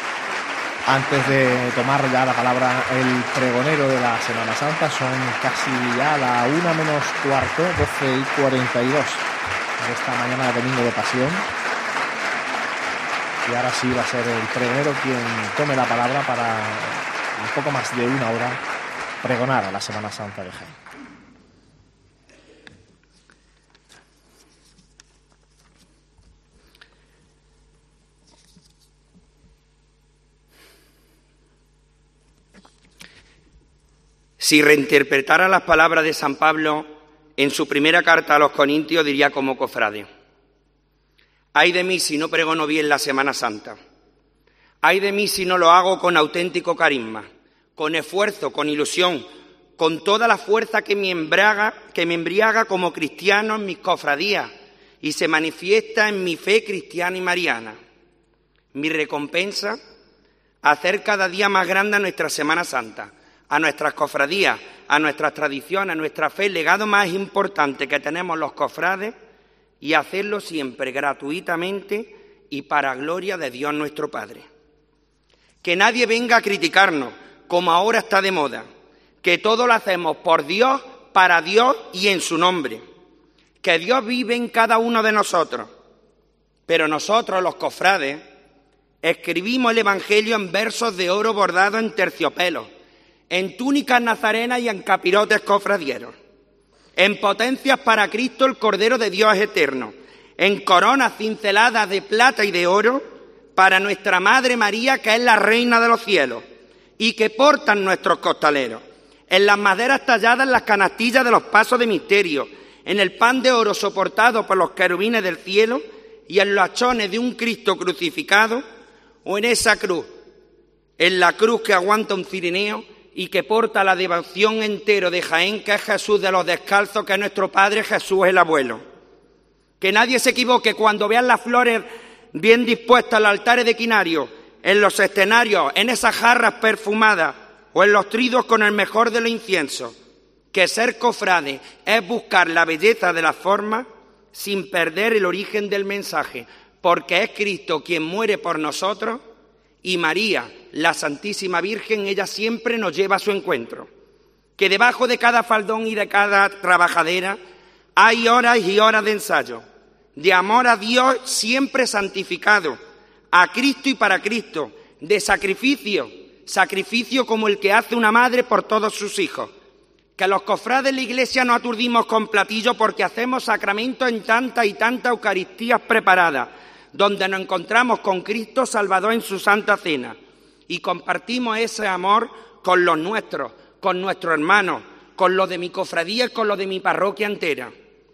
Antes de tomar ya la palabra el pregonero de la Semana Santa, son casi ya la una menos cuarto, doce y cuarenta y dos de esta mañana de domingo de Pasión. Y ahora sí va a ser el pregonero quien tome la palabra para un poco más de una hora pregonar a la Semana Santa de Jaén. Si reinterpretara las palabras de San Pablo en su primera carta a los Corintios, diría como cofrade: ay de mí si no pregono bien la Semana Santa. Ay de mí si no lo hago con auténtico carisma, con esfuerzo, con ilusión, con toda la fuerza que me embriaga, que me embriaga como cristiano en mis cofradías y se manifiesta en mi fe cristiana y mariana. Mi recompensa, hacer cada día más grande a nuestra Semana Santa, a nuestras cofradías, a nuestras tradiciones, a nuestra fe, el legado más importante que tenemos los cofrades, y hacerlo siempre gratuitamente y para gloria de Dios nuestro Padre. Que nadie venga a criticarnos, como ahora está de moda, que todo lo hacemos por Dios, para Dios y en su nombre. Que Dios vive en cada uno de nosotros Pero nosotros, los cofrades, escribimos el Evangelio en versos de oro bordados en terciopelos, en túnicas nazarenas y en capirotes cofradieros, en potencias para Cristo el Cordero de Dios eterno, en coronas cinceladas de plata y de oro para nuestra Madre María, que es la Reina de los cielos, y que portan nuestros costaleros, en las maderas talladas en las canastillas de los pasos de misterio, en el pan de oro soportado por los querubines del cielo y en los hachones de un Cristo crucificado, o en esa cruz, en la cruz que aguanta un cirineo y que porta la devoción entero de Jaén, que es Jesús de los descalzos, que es nuestro Padre Jesús el abuelo. Que nadie se equivoque cuando vean las flores bien dispuestas en los altares de quinario, en los escenarios, en esas jarras perfumadas o en los tridos con el mejor de los inciensos, que ser cofrade es buscar la belleza de la forma sin perder el origen del mensaje, porque es Cristo quien muere por nosotros y María, la Santísima Virgen, ella siempre nos lleva a su encuentro. Que debajo de cada faldón y de cada trabajadera hay horas y horas de ensayo, de amor a Dios siempre santificado, a Cristo y para Cristo, de sacrificio, sacrificio como el que hace una madre por todos sus hijos. Que los cofrades de la Iglesia no aturdimos con platillo porque hacemos sacramentos en tantas y tantas Eucaristías preparadas, donde nos encontramos con Cristo Salvador en su Santa Cena y compartimos ese amor con los nuestros, con nuestros hermanos, con los de mi cofradía y con los de mi parroquia entera.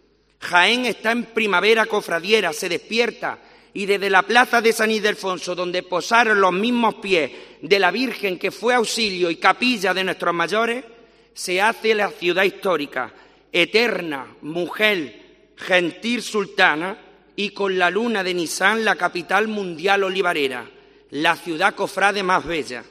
Jaén está en primavera cofradiera, se despierta y desde la plaza de San Ildefonso, donde posaron los mismos pies de la Virgen que fue auxilio y capilla de nuestros mayores, se hace la ciudad histórica, eterna, mujer, gentil sultana, y con la luna de Nisan la capital mundial olivarera, la ciudad cofrade más bella.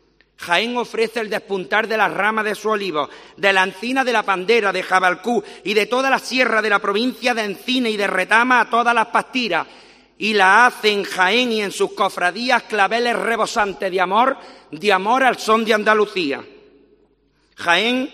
Jaén ofrece el despuntar de las ramas de su olivo, de la encina de la Pandera, de Jabalcú y de toda la sierra de la provincia de Encina y de Retama a todas las pastiras, y la hace en Jaén y en sus cofradías claveles rebosantes de amor, de amor al son de Andalucía. Jaén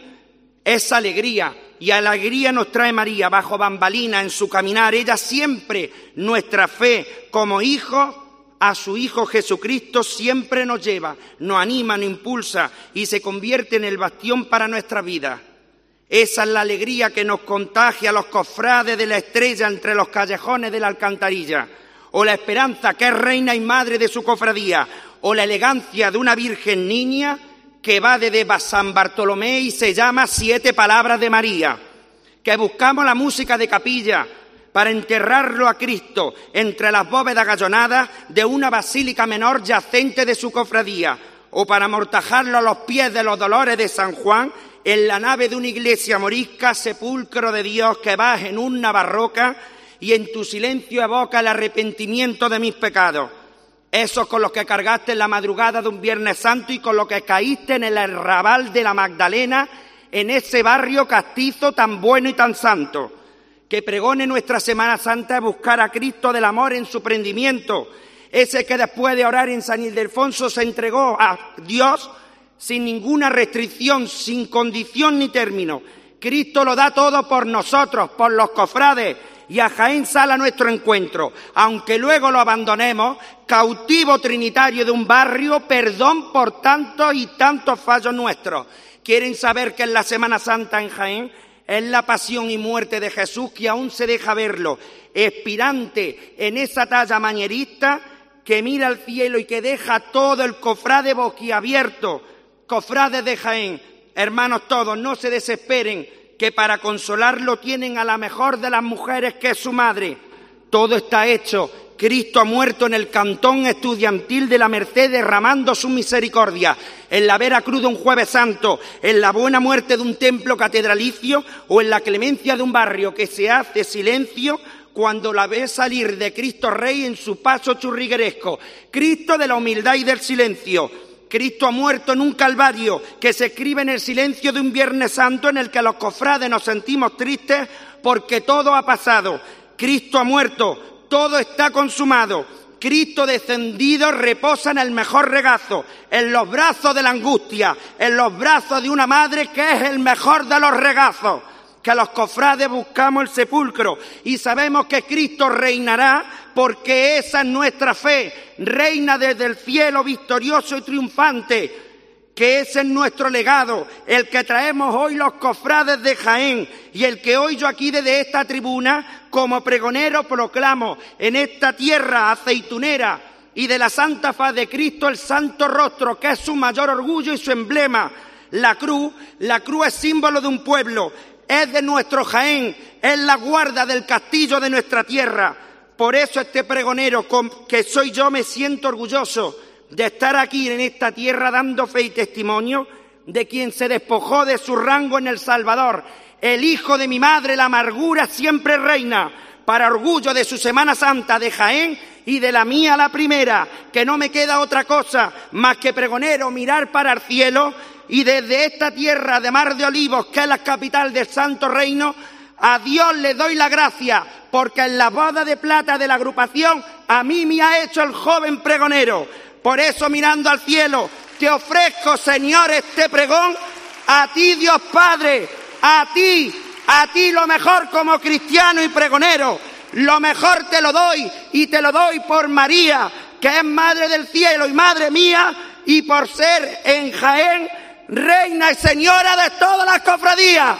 es alegría, y alegría nos trae María bajo bambalina en su caminar. Ella siempre, nuestra fe como hijos, a su Hijo Jesucristo siempre nos lleva, nos anima, nos impulsa y se convierte en el bastión para nuestra vida. Esa es la alegría que nos contagia a los cofrades de la estrella entre los callejones de la Alcantarilla, o la esperanza que es reina y madre de su cofradía, o la elegancia de una virgen niña que va desde San Bartolomé y se llama Siete Palabras de María, que buscamos la música de capilla para enterrarlo a Cristo entre las bóvedas gallonadas de una basílica menor yacente de su cofradía, o para amortajarlo a los pies de los Dolores de San Juan en la nave de una iglesia morisca, sepulcro de Dios que vas en una barroca y en tu silencio evoca el arrepentimiento de mis pecados. Esos con los que cargaste en la madrugada de un Viernes Santo y con los que caíste en el arrabal de la Magdalena, en ese barrio castizo tan bueno y tan santo. Que pregone nuestra Semana Santa es buscar a Cristo del amor en su prendimiento, ese que después de orar en San Ildefonso se entregó a Dios sin ninguna restricción, sin condición ni término. Cristo lo da todo por nosotros, por los cofrades, y a Jaén sale a nuestro encuentro, aunque luego lo abandonemos, cautivo trinitario de un barrio, perdón por tantos y tantos fallos nuestros. ¿Quieren saber qué es la Semana Santa en Jaén? Es la pasión y muerte de Jesús que aún se deja verlo, expirante en esa talla mañerista que mira al cielo y que deja todo el cofrade boquiabierto. Cofrades de Jaén, hermanos todos, no se desesperen, que para consolarlo tienen a la mejor de las mujeres, que es su madre. Todo está hecho. Cristo ha muerto en el cantón estudiantil de la Merced, derramando su misericordia, en la vera cruz de un Jueves Santo, en la buena muerte de un templo catedralicio o en la clemencia de un barrio que se hace silencio cuando la ve salir de Cristo Rey en su paso churrigueresco. Cristo de la humildad y del silencio. Cristo ha muerto en un calvario que se escribe en el silencio de un Viernes Santo en el que los cofrades nos sentimos tristes porque todo ha pasado. Cristo ha muerto, todo está consumado. Cristo descendido reposa en el mejor regazo, en los brazos de la angustia, en los brazos de una madre que es el mejor de los regazos. que los cofrades buscamos el sepulcro y sabemos que Cristo reinará porque esa es nuestra fe, reina desde el cielo victorioso y triunfante, que ese es nuestro legado, el que traemos hoy los cofrades de Jaén y el que hoy yo aquí desde esta tribuna como pregonero proclamo en esta tierra aceitunera y de la santa faz de Cristo el santo rostro, que es su mayor orgullo y su emblema, la cruz. La cruz es símbolo de un pueblo, es de nuestro Jaén, es la guarda del castillo de nuestra tierra. Por eso este pregonero que soy yo me siento orgulloso de estar aquí en esta tierra dando fe y testimonio de quien se despojó de su rango en El Salvador. El hijo de mi madre, la amargura siempre reina, para orgullo de su Semana Santa de Jaén y de la mía la primera, que no me queda otra cosa más que pregonero mirar para el cielo y desde esta tierra de Mar de Olivos, que es la capital del Santo Reino, a Dios le doy la gracia, porque en la boda de plata de la agrupación a mí me ha hecho el joven pregonero. Por eso, mirando al cielo, te ofrezco, Señor, este pregón a ti, Dios Padre, a ti, a ti lo mejor como cristiano y pregonero. Lo mejor te lo doy y te lo doy por María, que es Madre del Cielo y Madre mía, y por ser en Jaén Reina y Señora de todas las cofradías.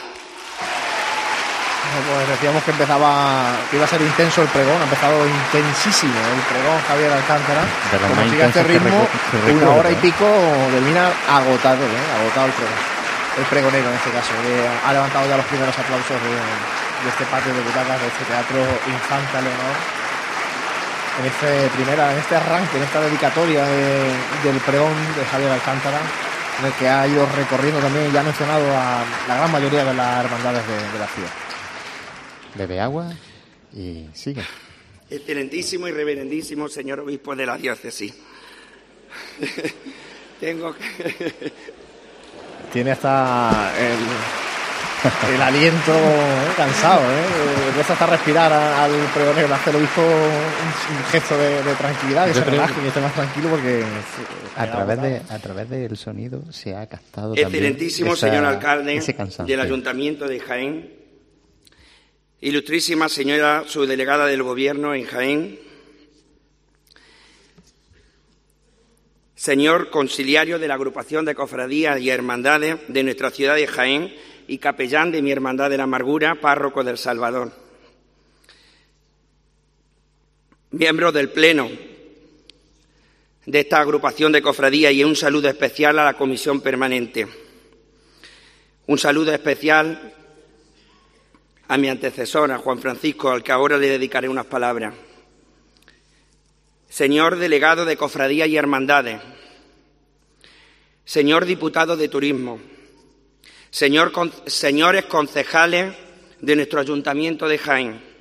Pues decíamos que empezaba, que iba a ser intenso el pregón, ha empezado intensísimo el pregón Javier Alcántara. Como siga este ritmo, una hora y pico termina agotado, ¿eh? agotado el pregón. El pregonero en este caso, que ha levantado ya los primeros aplausos de, de este patio de butacas, de este teatro Infanta Leonor. En este primera, en este arranque, en esta dedicatoria de, del pregón de Javier Alcántara, en el que ha ido recorriendo también, ya ha mencionado a la gran mayoría de las hermandades de, de la ciudad. Bebe agua y sigue. Excelentísimo y reverendísimo señor obispo de la diócesis. Tengo que... Tiene hasta el, el aliento ¿eh? cansado, ¿eh? Empieza hasta a respirar a, al pregonero, le hace el obispo un, un gesto de, de tranquilidad, que se relaje, que esté más tranquilo porque... A través, de, a través del sonido se ha captado excelentísimo también señor esa, alcalde ese cansancio del Ayuntamiento de Jaén, ilustrísima señora subdelegada del Gobierno en Jaén, señor conciliario de la agrupación de cofradías y hermandades de nuestra ciudad de Jaén y capellán de mi Hermandad de la Amargura, párroco del Salvador, miembros del Pleno de esta agrupación de cofradías, y un saludo especial a la Comisión Permanente. Un saludo especial a mi antecesor, a Juan Francisco, al que ahora le dedicaré unas palabras. Señor delegado de cofradías y hermandades, señor diputado de turismo, señor, con, señores concejales de nuestro Ayuntamiento de Jaén,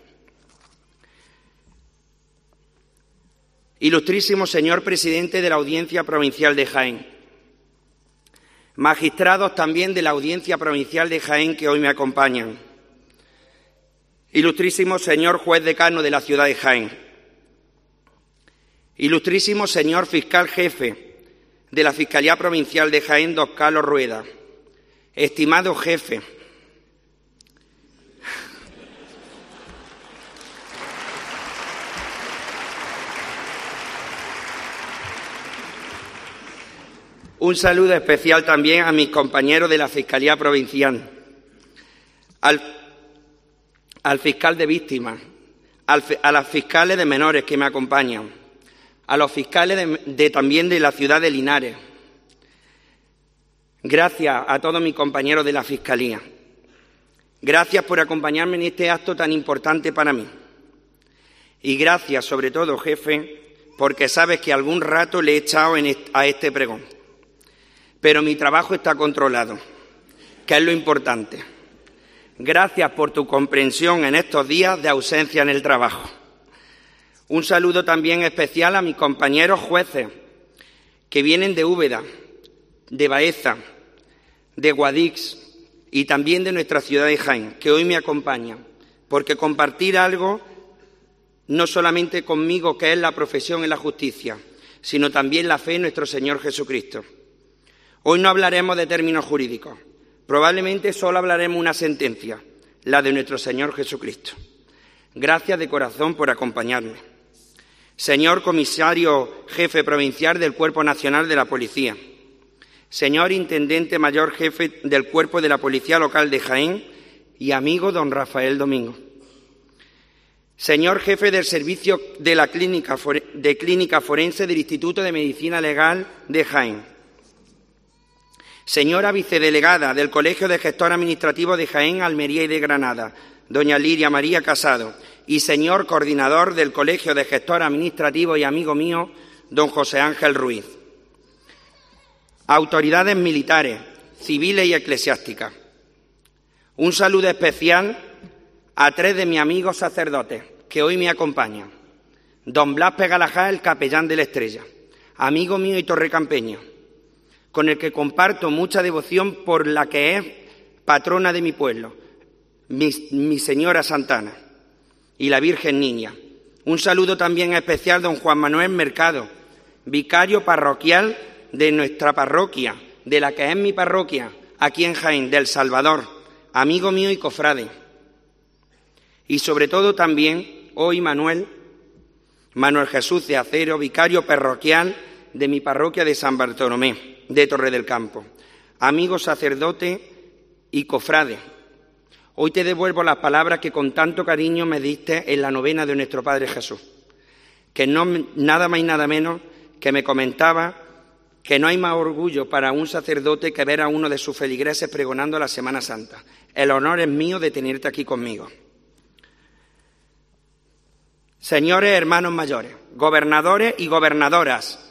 ilustrísimo señor presidente de la Audiencia Provincial de Jaén, magistrados también de la Audiencia Provincial de Jaén que hoy me acompañan, ilustrísimo señor juez decano de la ciudad de Jaén, ilustrísimo señor fiscal jefe de la Fiscalía Provincial de Jaén, don Carlos Rueda, estimado jefe, un saludo especial también a mis compañeros de la Fiscalía Provincial, al, al fiscal de víctimas, al, a las fiscales de menores que me acompañan, a los fiscales de, de, también de la ciudad de Linares. Gracias a todos mis compañeros de la Fiscalía. Gracias por acompañarme en este acto tan importante para mí. Y gracias, sobre todo, jefe, porque sabes que algún rato le he echado en est- a este pregón. Pero mi trabajo está controlado, que es lo importante. Gracias por tu comprensión en estos días de ausencia en el trabajo. Un saludo también especial a mis compañeros jueces que vienen de Úbeda, de Baeza, de Guadix y también de nuestra ciudad de Jaén, que hoy me acompañan, porque compartir algo no solamente conmigo, que es la profesión en la justicia, sino también la fe en nuestro Señor Jesucristo. Hoy no hablaremos de términos jurídicos, probablemente solo hablaremos una sentencia, la de nuestro Señor Jesucristo. Gracias de corazón por acompañarme. Señor Comisario Jefe Provincial del Cuerpo Nacional de la Policía, señor Intendente Mayor Jefe del Cuerpo de la Policía Local de Jaén y amigo don Rafael Domingo, señor Jefe del Servicio de la Clínica, de Clínica Forense del Instituto de Medicina Legal de Jaén, señora Vicedelegada del Colegio de Gestor Administrativo de Jaén, Almería y de Granada, doña Liria María Casado, y señor Coordinador del Colegio de Gestor Administrativo y amigo mío, don José Ángel Ruiz. Autoridades militares, civiles y eclesiásticas. Un saludo especial a tres de mis amigos sacerdotes que hoy me acompañan. Don Blas Pegalajá, el capellán de la Estrella, amigo mío y torrecampeño, con el que comparto mucha devoción por la que es patrona de mi pueblo, mi, mi señora Santana y la Virgen Niña. Un saludo también especial a don Juan Manuel Mercado, vicario parroquial de nuestra parroquia, de la que es mi parroquia, aquí en Jaén, del Salvador, amigo mío y cofrade. Y sobre todo también hoy Manuel, Manuel Jesús de Acero, vicario parroquial de mi parroquia de San Bartolomé, de Torre del Campo, amigo sacerdote y cofrade. Hoy te devuelvo las palabras que con tanto cariño me diste en la novena de nuestro Padre Jesús, que no nada más y nada menos que me comentaba que no hay más orgullo para un sacerdote que ver a uno de sus feligreses pregonando la Semana Santa. El honor es mío de tenerte aquí conmigo. Señores hermanos mayores, gobernadores y gobernadoras,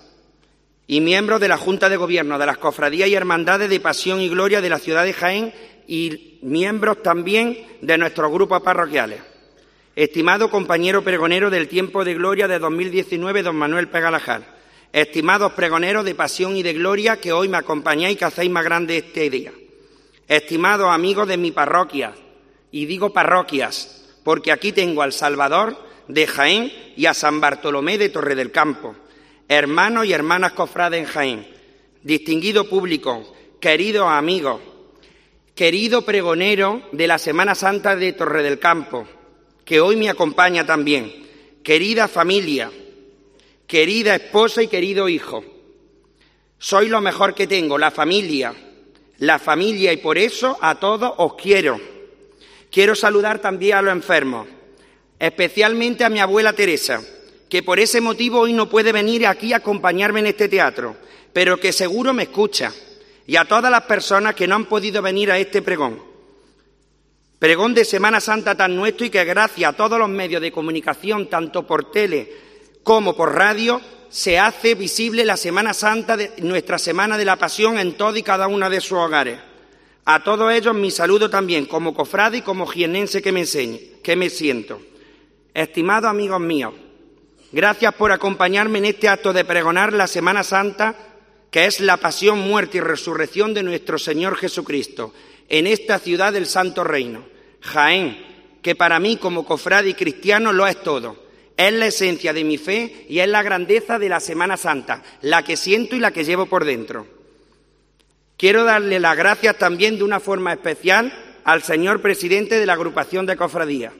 y miembros de la Junta de Gobierno de las Cofradías y Hermandades de Pasión y Gloria de la ciudad de Jaén y miembros también de nuestros grupos parroquiales. Estimado compañero pregonero del Tiempo de Gloria de dos mil diecinueve, don Manuel Pegalajar. Estimados pregoneros de Pasión y de Gloria que hoy me acompañáis y que hacéis más grande este día. Estimados amigos de mi parroquia, y digo parroquias, porque aquí tengo al Salvador de Jaén y a San Bartolomé de Torre del Campo. Hermanos y hermanas cofrades en Jaén, distinguido público, queridos amigos, querido pregonero de la Semana Santa de Torre del Campo, que hoy me acompaña también, querida familia, querida esposa y querido hijo. Sois lo mejor que tengo, la familia, la familia, y por eso a todos os quiero. Quiero saludar también a los enfermos, especialmente a mi abuela Teresa, que por ese motivo hoy no puede venir aquí a acompañarme en este teatro, pero que seguro me escucha, y a todas las personas que no han podido venir a este pregón. Pregón de Semana Santa tan nuestro y que gracias a todos los medios de comunicación, tanto por tele como por radio, se hace visible la Semana Santa, de nuestra Semana de la Pasión, en todo y cada uno de sus hogares. A todos ellos mi saludo también como cofrade y como jiennense que me enseñe, que me siento. Estimados amigos míos, gracias por acompañarme en este acto de pregonar la Semana Santa, que es la pasión, muerte y resurrección de nuestro Señor Jesucristo, en esta ciudad del Santo Reino, Jaén, que para mí como cofrade y cristiano lo es todo. Es la esencia de mi fe y es la grandeza de la Semana Santa, la que siento y la que llevo por dentro. Quiero darle las gracias también de una forma especial al señor presidente de la agrupación de cofradías,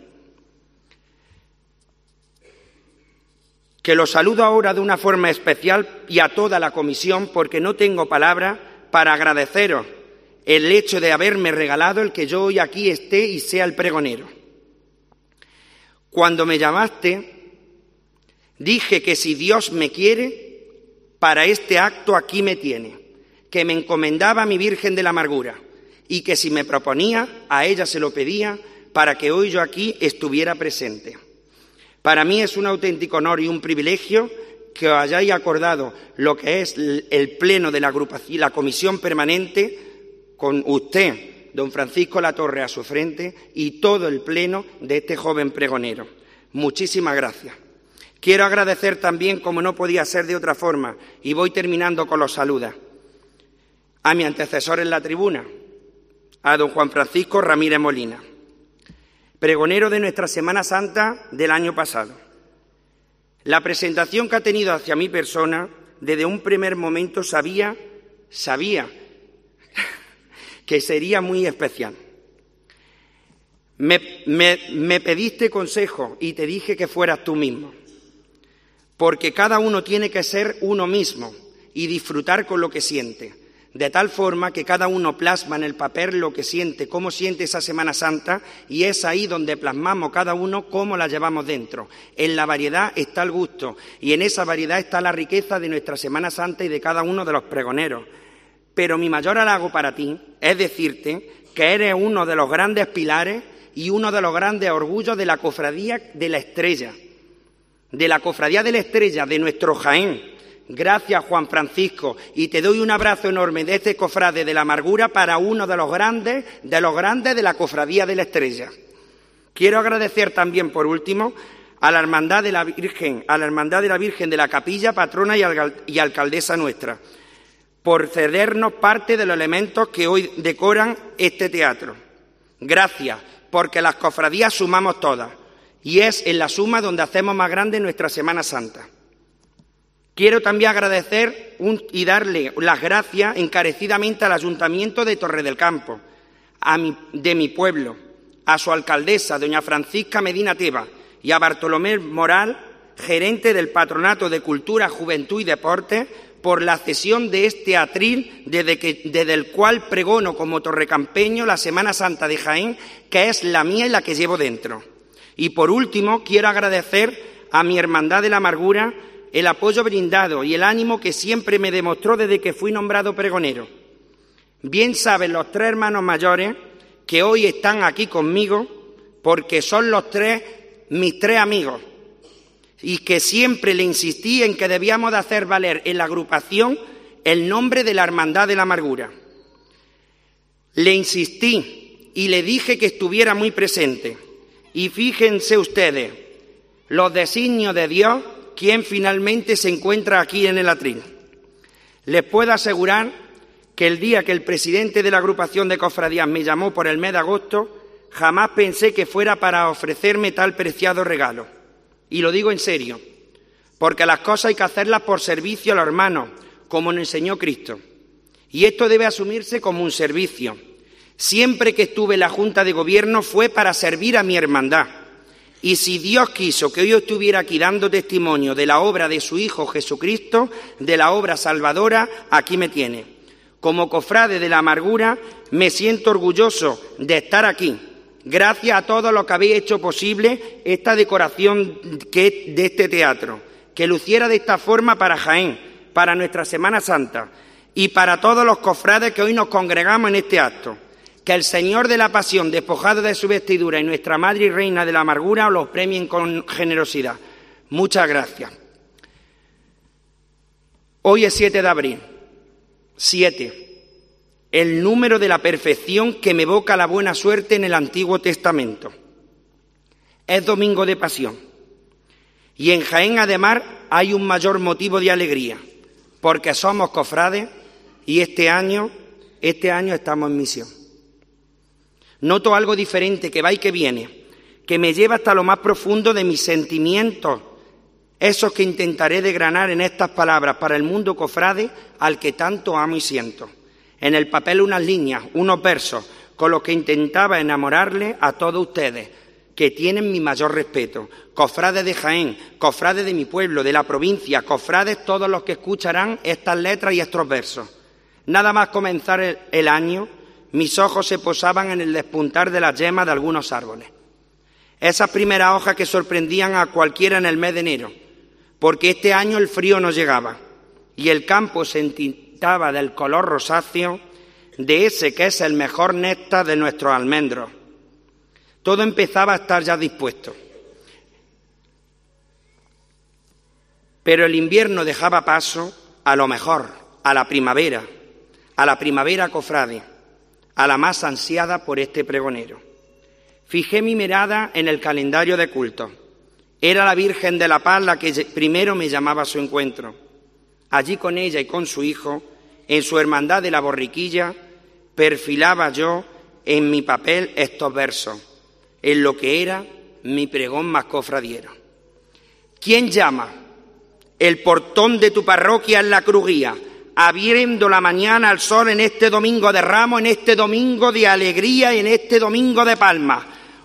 que lo saludo ahora de una forma especial, y a toda la comisión, porque no tengo palabras para agradeceros el hecho de haberme regalado el que yo hoy aquí esté y sea el pregonero. Cuando me llamaste, dije que si Dios me quiere, para este acto aquí me tiene, que me encomendaba a mi Virgen de la Amargura y que si me proponía, a ella se lo pedía para que hoy yo aquí estuviera presente. Para mí es un auténtico honor y un privilegio que os hayáis acordado lo que es el pleno de la agrupación, la comisión permanente, con usted, don Francisco Latorre, a su frente, y todo el pleno de este joven pregonero. Muchísimas gracias. Quiero agradecer también, como no podía ser de otra forma, y voy terminando con los saludos, a mi antecesor en la tribuna, a don Juan Francisco Ramírez Molina, pregonero de nuestra Semana Santa del año pasado. La presentación que ha tenido hacia mi persona, desde un primer momento sabía, sabía que sería muy especial. Me, me, me pediste consejo y te dije que fueras tú mismo, porque cada uno tiene que ser uno mismo y disfrutar con lo que siente, de tal forma que cada uno plasma en el papel lo que siente, cómo siente esa Semana Santa, y es ahí donde plasmamos cada uno cómo la llevamos dentro. En la variedad está el gusto, y en esa variedad está la riqueza de nuestra Semana Santa y de cada uno de los pregoneros. Pero mi mayor halago para ti es decirte que eres uno de los grandes pilares y uno de los grandes orgullos de la Cofradía de la Estrella, de la Cofradía de la Estrella de nuestro Jaén. Gracias, Juan Francisco, y te doy un abrazo enorme de este cofrade de la amargura para uno de los grandes, de los grandes de la Cofradía de la Estrella. Quiero agradecer también, por último, a la Hermandad de la Virgen, a la Hermandad de la Virgen de la Capilla, patrona y, algal- y alcaldesa nuestra, por cedernos parte de los elementos que hoy decoran este teatro. Gracias, porque las cofradías sumamos todas, y es en la suma donde hacemos más grande nuestra Semana Santa. Quiero también agradecer un, y darle las gracias encarecidamente al Ayuntamiento de Torre del Campo, a mi, de mi pueblo, a su alcaldesa, doña Francisca Medina Teba, y a Bartolomé Moral, gerente del Patronato de Cultura, Juventud y Deporte, por la cesión de este atril desde, que, desde el cual pregono como torrecampeño la Semana Santa de Jaén, que es la mía y la que llevo dentro. Y por último, quiero agradecer a mi Hermandad de la Amargura el apoyo brindado y el ánimo que siempre me demostró desde que fui nombrado pregonero. Bien saben los tres hermanos mayores que hoy están aquí conmigo porque son los tres mis tres amigos y que siempre le insistí en que debíamos de hacer valer en la agrupación el nombre de la Hermandad de la Amargura. Le insistí y le dije que estuviera muy presente. Y fíjense ustedes, los designios de Dios, quien finalmente se encuentra aquí en el atril. Les puedo asegurar que el día que el presidente de la agrupación de cofradías me llamó por el mes de agosto, jamás pensé que fuera para ofrecerme tal preciado regalo. Y lo digo en serio, porque las cosas hay que hacerlas por servicio a los hermanos, como nos enseñó Cristo. Y esto debe asumirse como un servicio. Siempre que estuve en la Junta de Gobierno fue para servir a mi hermandad. Y si Dios quiso que yo estuviera aquí dando testimonio de la obra de su Hijo Jesucristo, de la obra salvadora, aquí me tiene. Como cofrade de la Amargura me siento orgulloso de estar aquí. Gracias a todos los que habéis hecho posible esta decoración que, de este teatro, que luciera de esta forma para Jaén, para nuestra Semana Santa y para todos los cofrades que hoy nos congregamos en este acto. Que el Señor de la Pasión, despojado de su vestidura, y nuestra Madre y Reina de la Amargura os los premien con generosidad. Muchas gracias. Hoy es siete de abril. Siete. El número de la perfección que me evoca la buena suerte en el Antiguo Testamento. Es domingo de Pasión. Y en Jaén, además, hay un mayor motivo de alegría, porque somos cofrades y este año, este año estamos en misión. Noto algo diferente que va y que viene, que me lleva hasta lo más profundo de mis sentimientos, esos que intentaré desgranar en estas palabras para el mundo cofrade al que tanto amo y siento. En el papel unas líneas, unos versos, con los que intentaba enamorarle a todos ustedes, que tienen mi mayor respeto. Cofrades de Jaén, cofrades de mi pueblo, de la provincia, cofrades todos los que escucharán estas letras y estos versos. Nada más comenzar el, el año, mis ojos se posaban en el despuntar de las yemas de algunos árboles. Esas primeras hojas que sorprendían a cualquiera en el mes de enero, porque este año el frío no llegaba y el campo se entintaba del color rosáceo de ese que es el mejor néctar de nuestros almendros. Todo empezaba a estar ya dispuesto. Pero el invierno dejaba paso a lo mejor, a la primavera, a la primavera cofrade, a la más ansiada por este pregonero. Fijé mi mirada en el calendario de culto. Era la Virgen de la Paz la que primero me llamaba a su encuentro. Allí con ella y con su hijo, en su hermandad de la borriquilla, perfilaba yo en mi papel estos versos, en lo que era mi pregón más cofradiero. ¿Quién llama? El portón de tu parroquia en la crujía, abriendo la mañana al sol en este domingo de Ramos, en este domingo de alegría y en este domingo de palmas.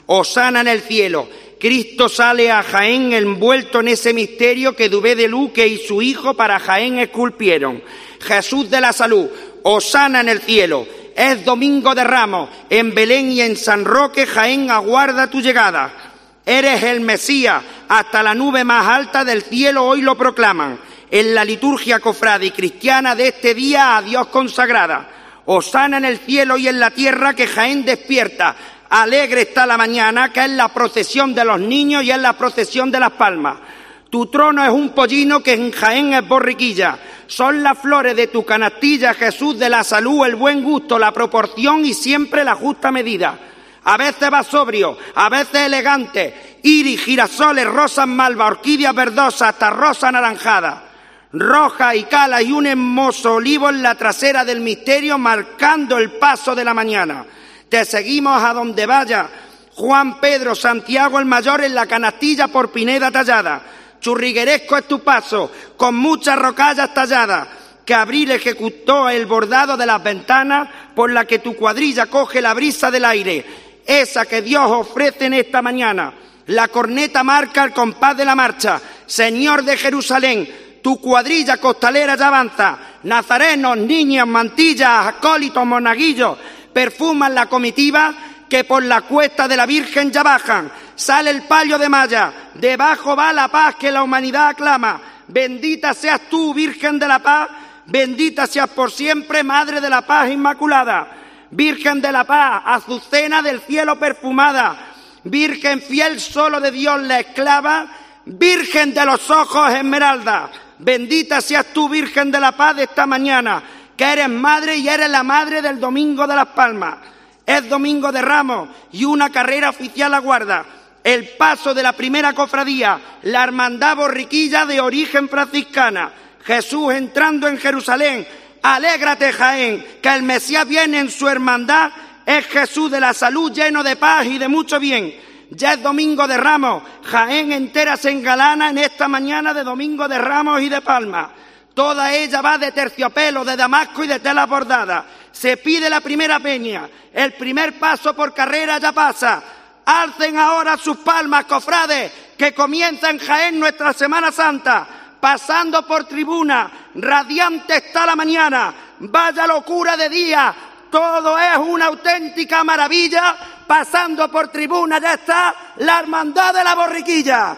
Hosana en el cielo. Cristo sale a Jaén envuelto en ese misterio que Dubé de Luque y su hijo para Jaén esculpieron. Jesús de la salud, hosana en el cielo. Es domingo de Ramos, en Belén y en San Roque Jaén aguarda tu llegada. Eres el Mesías, hasta la nube más alta del cielo hoy lo proclaman. En la liturgia cofrade y cristiana de este día a Dios consagrada. Hosana en el cielo y en la tierra que Jaén despierta. Alegre está la mañana, que es la procesión de los niños y es la procesión de las palmas. Tu trono es un pollino que en Jaén es borriquilla. Son las flores de tu canastilla, Jesús de la salud, el buen gusto, la proporción y siempre la justa medida. A veces va sobrio, a veces elegante, iris, girasoles, rosas malva, orquídeas verdosas, hasta rosa anaranjada. Roja y cala y un hermoso olivo en la trasera del misterio, marcando el paso de la mañana. Te seguimos a donde vaya, Juan, Pedro, Santiago el mayor en la canastilla por Pineda tallada. Churrigueresco es tu paso, con muchas rocallas talladas, que Abril ejecutó el bordado de las ventanas por la que tu cuadrilla coge la brisa del aire, esa que Dios ofrece en esta mañana. La corneta marca el compás de la marcha. Señor de Jerusalén, tu cuadrilla costalera ya avanza. Nazarenos, niñas, mantillas, acólitos, monaguillos, perfuman la comitiva que por la cuesta de la Virgen ya bajan. Sale el palio de malla, debajo va la paz que la humanidad aclama. Bendita seas tú, Virgen de la Paz, bendita seas por siempre, Madre de la Paz Inmaculada. Virgen de la Paz, azucena del cielo perfumada, Virgen fiel solo de Dios la esclava, Virgen de los ojos esmeralda. Bendita seas tú, Virgen de la Paz, de esta mañana, que eres madre y eres la madre del Domingo de las Palmas. Es Domingo de Ramos y una carrera oficial aguarda el paso de la primera cofradía, la hermandad borriquilla de origen franciscana. Jesús entrando en Jerusalén. Alégrate, Jaén, que el Mesías viene en su hermandad. Es Jesús de la salud, lleno de paz y de mucho bien. Ya es Domingo de Ramos. Jaén entera se engalana en esta mañana de Domingo de Ramos y de Palma. Toda ella va de terciopelo, de damasco y de tela bordada. Se pide la primera peña. El primer paso por carrera ya pasa. Alcen ahora sus palmas, cofrades, que comienza en Jaén nuestra Semana Santa. Pasando por tribuna, radiante está la mañana. Vaya locura de día, todo es una auténtica maravilla. Pasando por tribuna ya está la hermandad de la borriquilla.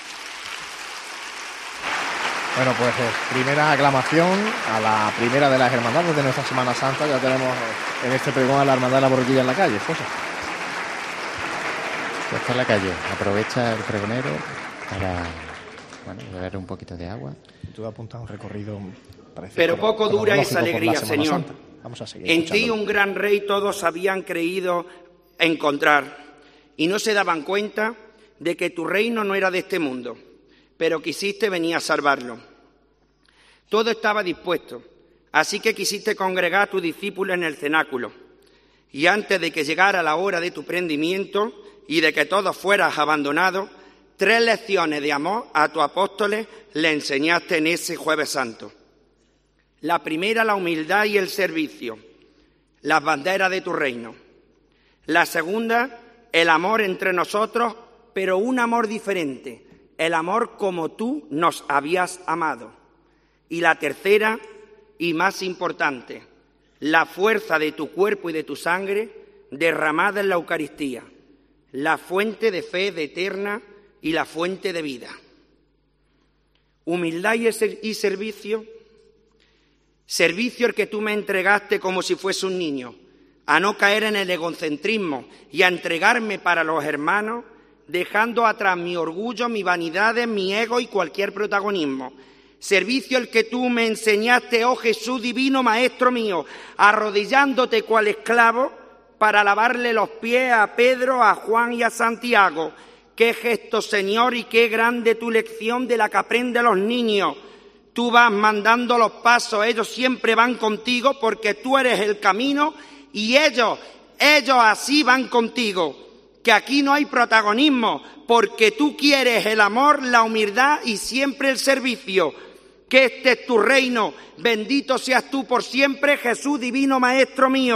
Bueno, pues eh, primera aclamación a la primera de las hermandades de nuestra Semana Santa. Ya tenemos en este pregón a la hermandad de la borriquilla en la calle, José. Pues está en la calle. Aprovecha el pregonero para, bueno, beber un poquito de agua. Tú apuntas un recorrido. Pero poco dura esa alegría, Señor. Vamos a seguir en ti un gran rey todos habían creído encontrar y no se daban cuenta de que tu reino no era de este mundo, pero quisiste venir a salvarlo. Todo estaba dispuesto, así que quisiste congregar a tus discípulos en el cenáculo. Y antes de que llegara la hora de tu prendimiento y de que todos fueras abandonados, tres lecciones de amor a tus apóstoles le enseñaste en ese Jueves Santo. La primera, la humildad y el servicio, las banderas de tu reino. La segunda, el amor entre nosotros, pero un amor diferente, el amor como tú nos habías amado. Y la tercera, y más importante, la fuerza de tu cuerpo y de tu sangre derramada en la Eucaristía, la fuente de fe de eterna y la fuente de vida. Humildad y servicio, servicio el que tú me entregaste como si fuese un niño, a no caer en el egocentrismo y a entregarme para los hermanos, dejando atrás mi orgullo, mi vanidad, mi ego y cualquier protagonismo. Servicio el que tú me enseñaste, oh Jesús divino Maestro mío, arrodillándote cual esclavo para lavarle los pies a Pedro, a Juan y a Santiago. Qué gesto, Señor, y qué grande tu lección de la que aprenden los niños. Tú vas mandando los pasos, ellos siempre van contigo porque tú eres el camino y ellos, ellos así van contigo. Que aquí no hay protagonismo, porque tú quieres el amor, la humildad y siempre el servicio. Que este es tu reino, bendito seas tú por siempre, Jesús divino Maestro mío.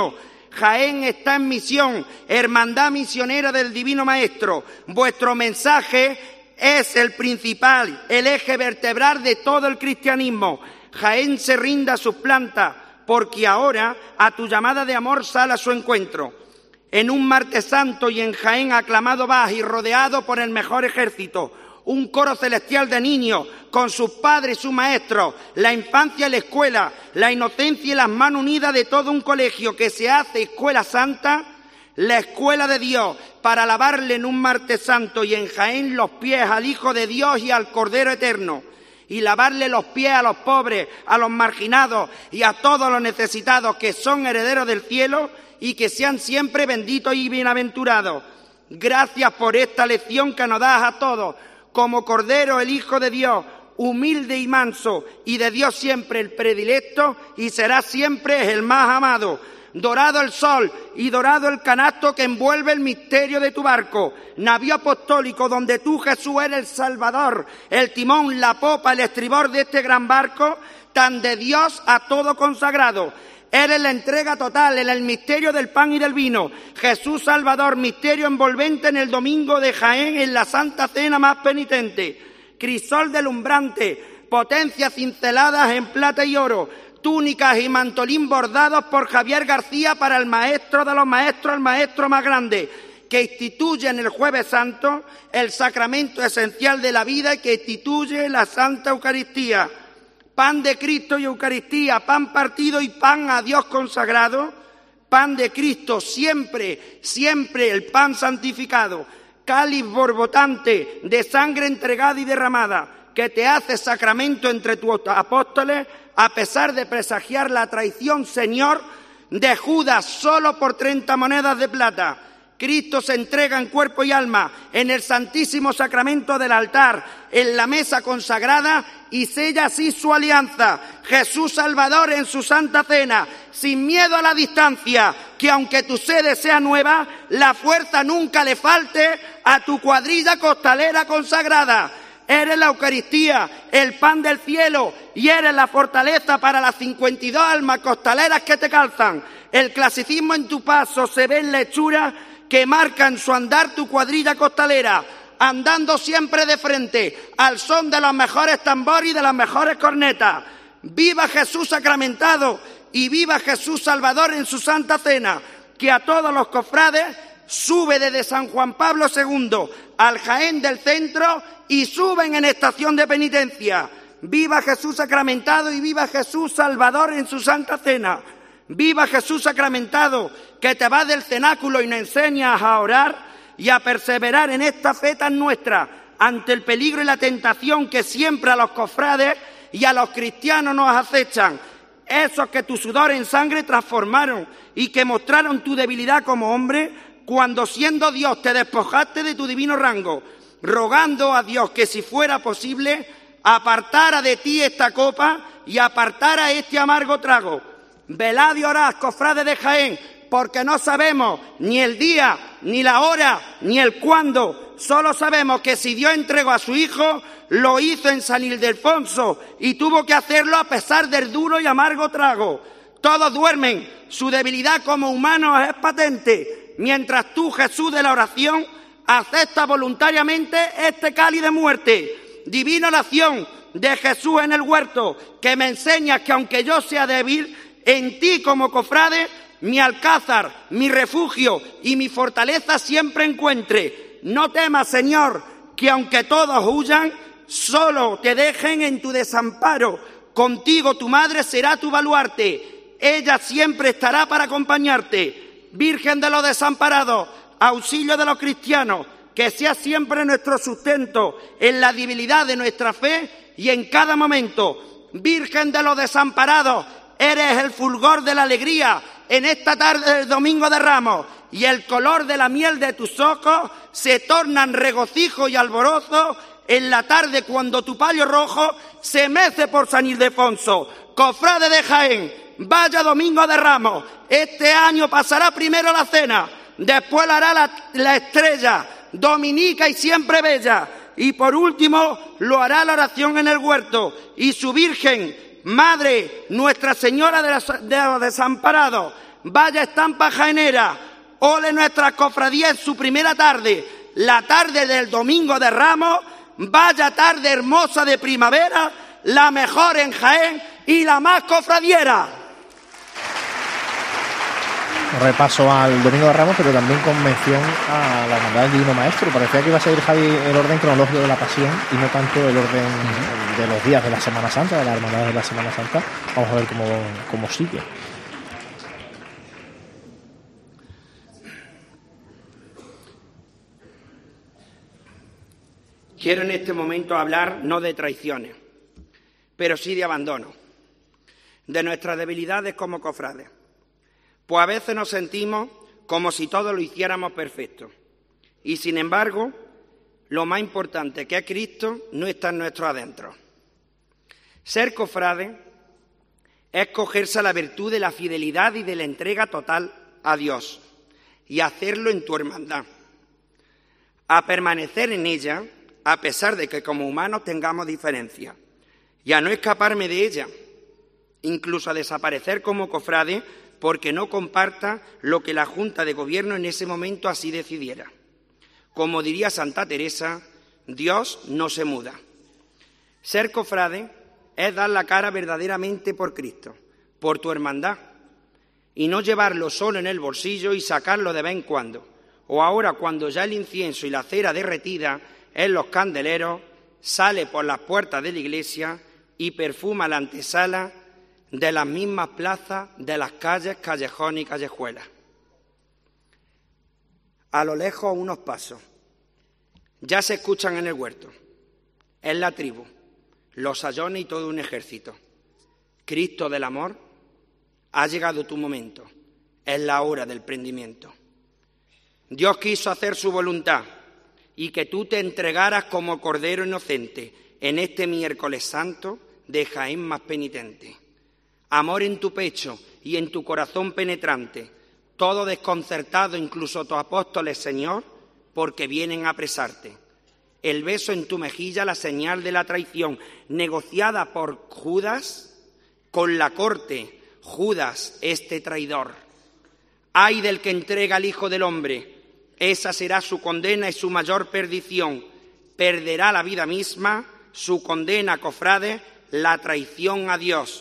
Jaén está en misión, hermandad misionera del Divino Maestro. Vuestro mensaje es el principal, el eje vertebral de todo el cristianismo. Jaén se rinda a sus plantas, porque ahora a tu llamada de amor sale a su encuentro. En un martes santo y en Jaén aclamado vas y rodeado por el mejor ejército. Un coro celestial de niños, con sus padres y sus maestros, la infancia y la escuela, la inocencia y las manos unidas de todo un colegio que se hace escuela santa, la escuela de Dios, para alabarle en un martes santo y en Jaén los pies al Hijo de Dios y al Cordero Eterno, y lavarle los pies a los pobres, a los marginados y a todos los necesitados que son herederos del cielo y que sean siempre benditos y bienaventurados. Gracias por esta lección que nos das a todos. Como Cordero, el Hijo de Dios, humilde y manso, y de Dios siempre el predilecto, y será siempre el más amado. Dorado el sol y dorado el canasto que envuelve el misterio de tu barco. Navío apostólico donde tú, Jesús, eres el Salvador, el timón, la popa, el estribor de este gran barco, tan de Dios a todo consagrado. Eres la entrega total en el misterio del pan y del vino. Jesús Salvador, misterio envolvente en el domingo de Jaén, en la Santa Cena más penitente. Crisol delumbrante, potencias cinceladas en plata y oro, túnicas y mantolín bordados por Javier García para el maestro de los maestros, el maestro más grande, que instituye en el Jueves Santo el sacramento esencial de la vida y que instituye la Santa Eucaristía. Pan de Cristo y Eucaristía, pan partido y pan a Dios consagrado, pan de Cristo siempre, siempre el pan santificado, cáliz borbotante de sangre entregada y derramada, que te hace sacramento entre tus apóstoles, a pesar de presagiar la traición, Señor, de Judas solo por treinta monedas de plata. Cristo se entrega en cuerpo y alma en el santísimo sacramento del altar, en la mesa consagrada, y sella así su alianza. Jesús Salvador en su Santa Cena, sin miedo a la distancia, que aunque tu sede sea nueva, la fuerza nunca le falte a tu cuadrilla costalera consagrada. Eres la Eucaristía, el pan del cielo, y eres la fortaleza para las cincuenta y dos almas costaleras que te calzan. El clasicismo en tu paso se ve en la hechura que marca en su andar tu cuadrilla costalera, andando siempre de frente, al son de los mejores tambores y de las mejores cornetas. ¡Viva Jesús sacramentado y viva Jesús Salvador en su Santa Cena, que a todos los cofrades sube desde San Juan Pablo segundo al Jaén del centro y suben en estación de penitencia! ¡Viva Jesús sacramentado y viva Jesús Salvador en su Santa Cena! ¡Viva Jesús sacramentado, que te vas del cenáculo y nos enseñas a orar y a perseverar en esta fe tan nuestra, ante el peligro y la tentación que siempre a los cofrades y a los cristianos nos acechan? Esos que tu sudor en sangre transformaron y que mostraron tu debilidad como hombre, cuando siendo Dios te despojaste de tu divino rango, rogando a Dios que, si fuera posible, apartara de ti esta copa y apartara este amargo trago. Velad y orad, cofrades de Jaén, porque no sabemos ni el día, ni la hora, ni el cuándo. Solo sabemos que si Dios entregó a su Hijo, lo hizo en San Ildefonso y tuvo que hacerlo a pesar del duro y amargo trago. Todos duermen, su debilidad como humanos es patente, mientras tú, Jesús de la oración, aceptas voluntariamente este cáliz de muerte. Divina oración de Jesús en el huerto, que me enseñas que aunque yo sea débil, en ti como cofrade, mi alcázar, mi refugio y mi fortaleza siempre encuentre. No temas, Señor, que aunque todos huyan, solo te dejen en tu desamparo. Contigo tu madre será tu baluarte. Ella siempre estará para acompañarte. Virgen de los desamparados, auxilio de los cristianos, que sea siempre nuestro sustento en la debilidad de nuestra fe y en cada momento. Virgen de los desamparados, eres el fulgor de la alegría en esta tarde del Domingo de Ramos, y el color de la miel de tus ojos se tornan regocijo y alborozo en la tarde cuando tu palio rojo se mece por San Ildefonso. Cofrade de Jaén, vaya Domingo de Ramos. Este año pasará primero la cena, después la hará la, la estrella, dominica y siempre bella, y por último lo hará la oración en el huerto, y su Virgen, Madre, Nuestra Señora de los desamparados, vaya estampa jaenera, ole nuestras cofradías en su primera tarde, la tarde del Domingo de Ramos, vaya tarde hermosa de primavera, la mejor en Jaén y la más cofradiera. Repaso al Domingo de Ramos, pero también con mención a la Hermandad del Divino Maestro. Parecía que iba a seguir, Javi, el orden cronológico de la Pasión y no tanto el orden uh-huh. de los días de la Semana Santa, de la Hermandad de la Semana Santa. Vamos a ver cómo, cómo sigue. Quiero en este momento hablar no de traiciones, pero sí de abandono, de nuestras debilidades como cofrades. Pues a veces nos sentimos como si todo lo hiciéramos perfecto. Y sin embargo, lo más importante, que es Cristo, no está en nuestro adentro. Ser cofrade es cogerse a la virtud de la fidelidad y de la entrega total a Dios y hacerlo en tu hermandad. A permanecer en ella, a pesar de que como humanos tengamos diferencias, y a no escaparme de ella, incluso a desaparecer como cofrade, porque no comparta lo que la Junta de Gobierno en ese momento así decidiera. Como diría Santa Teresa, Dios no se muda. Ser cofrade es dar la cara verdaderamente por Cristo, por tu hermandad, y no llevarlo solo en el bolsillo y sacarlo de vez en cuando, o ahora cuando ya el incienso y la cera derretida en los candeleros sale por las puertas de la iglesia y perfuma la antesala de las mismas plazas, de las calles, callejones y callejuelas. A lo lejos, unos pasos, ya se escuchan en el huerto. Es la tribu, los sayones y todo un ejército. Cristo del amor, ha llegado tu momento, es la hora del prendimiento. Dios quiso hacer su voluntad y que tú te entregaras como cordero inocente en este miércoles santo de Jaén más penitente. Amor en tu pecho y en tu corazón penetrante, todo desconcertado, incluso tus apóstoles, Señor, porque vienen a apresarte. El beso en tu mejilla, la señal de la traición, negociada por Judas con la corte, Judas, este traidor. Ay del que entrega al Hijo del Hombre, esa será su condena y su mayor perdición. Perderá la vida misma, su condena, cofrade, la traición a Dios.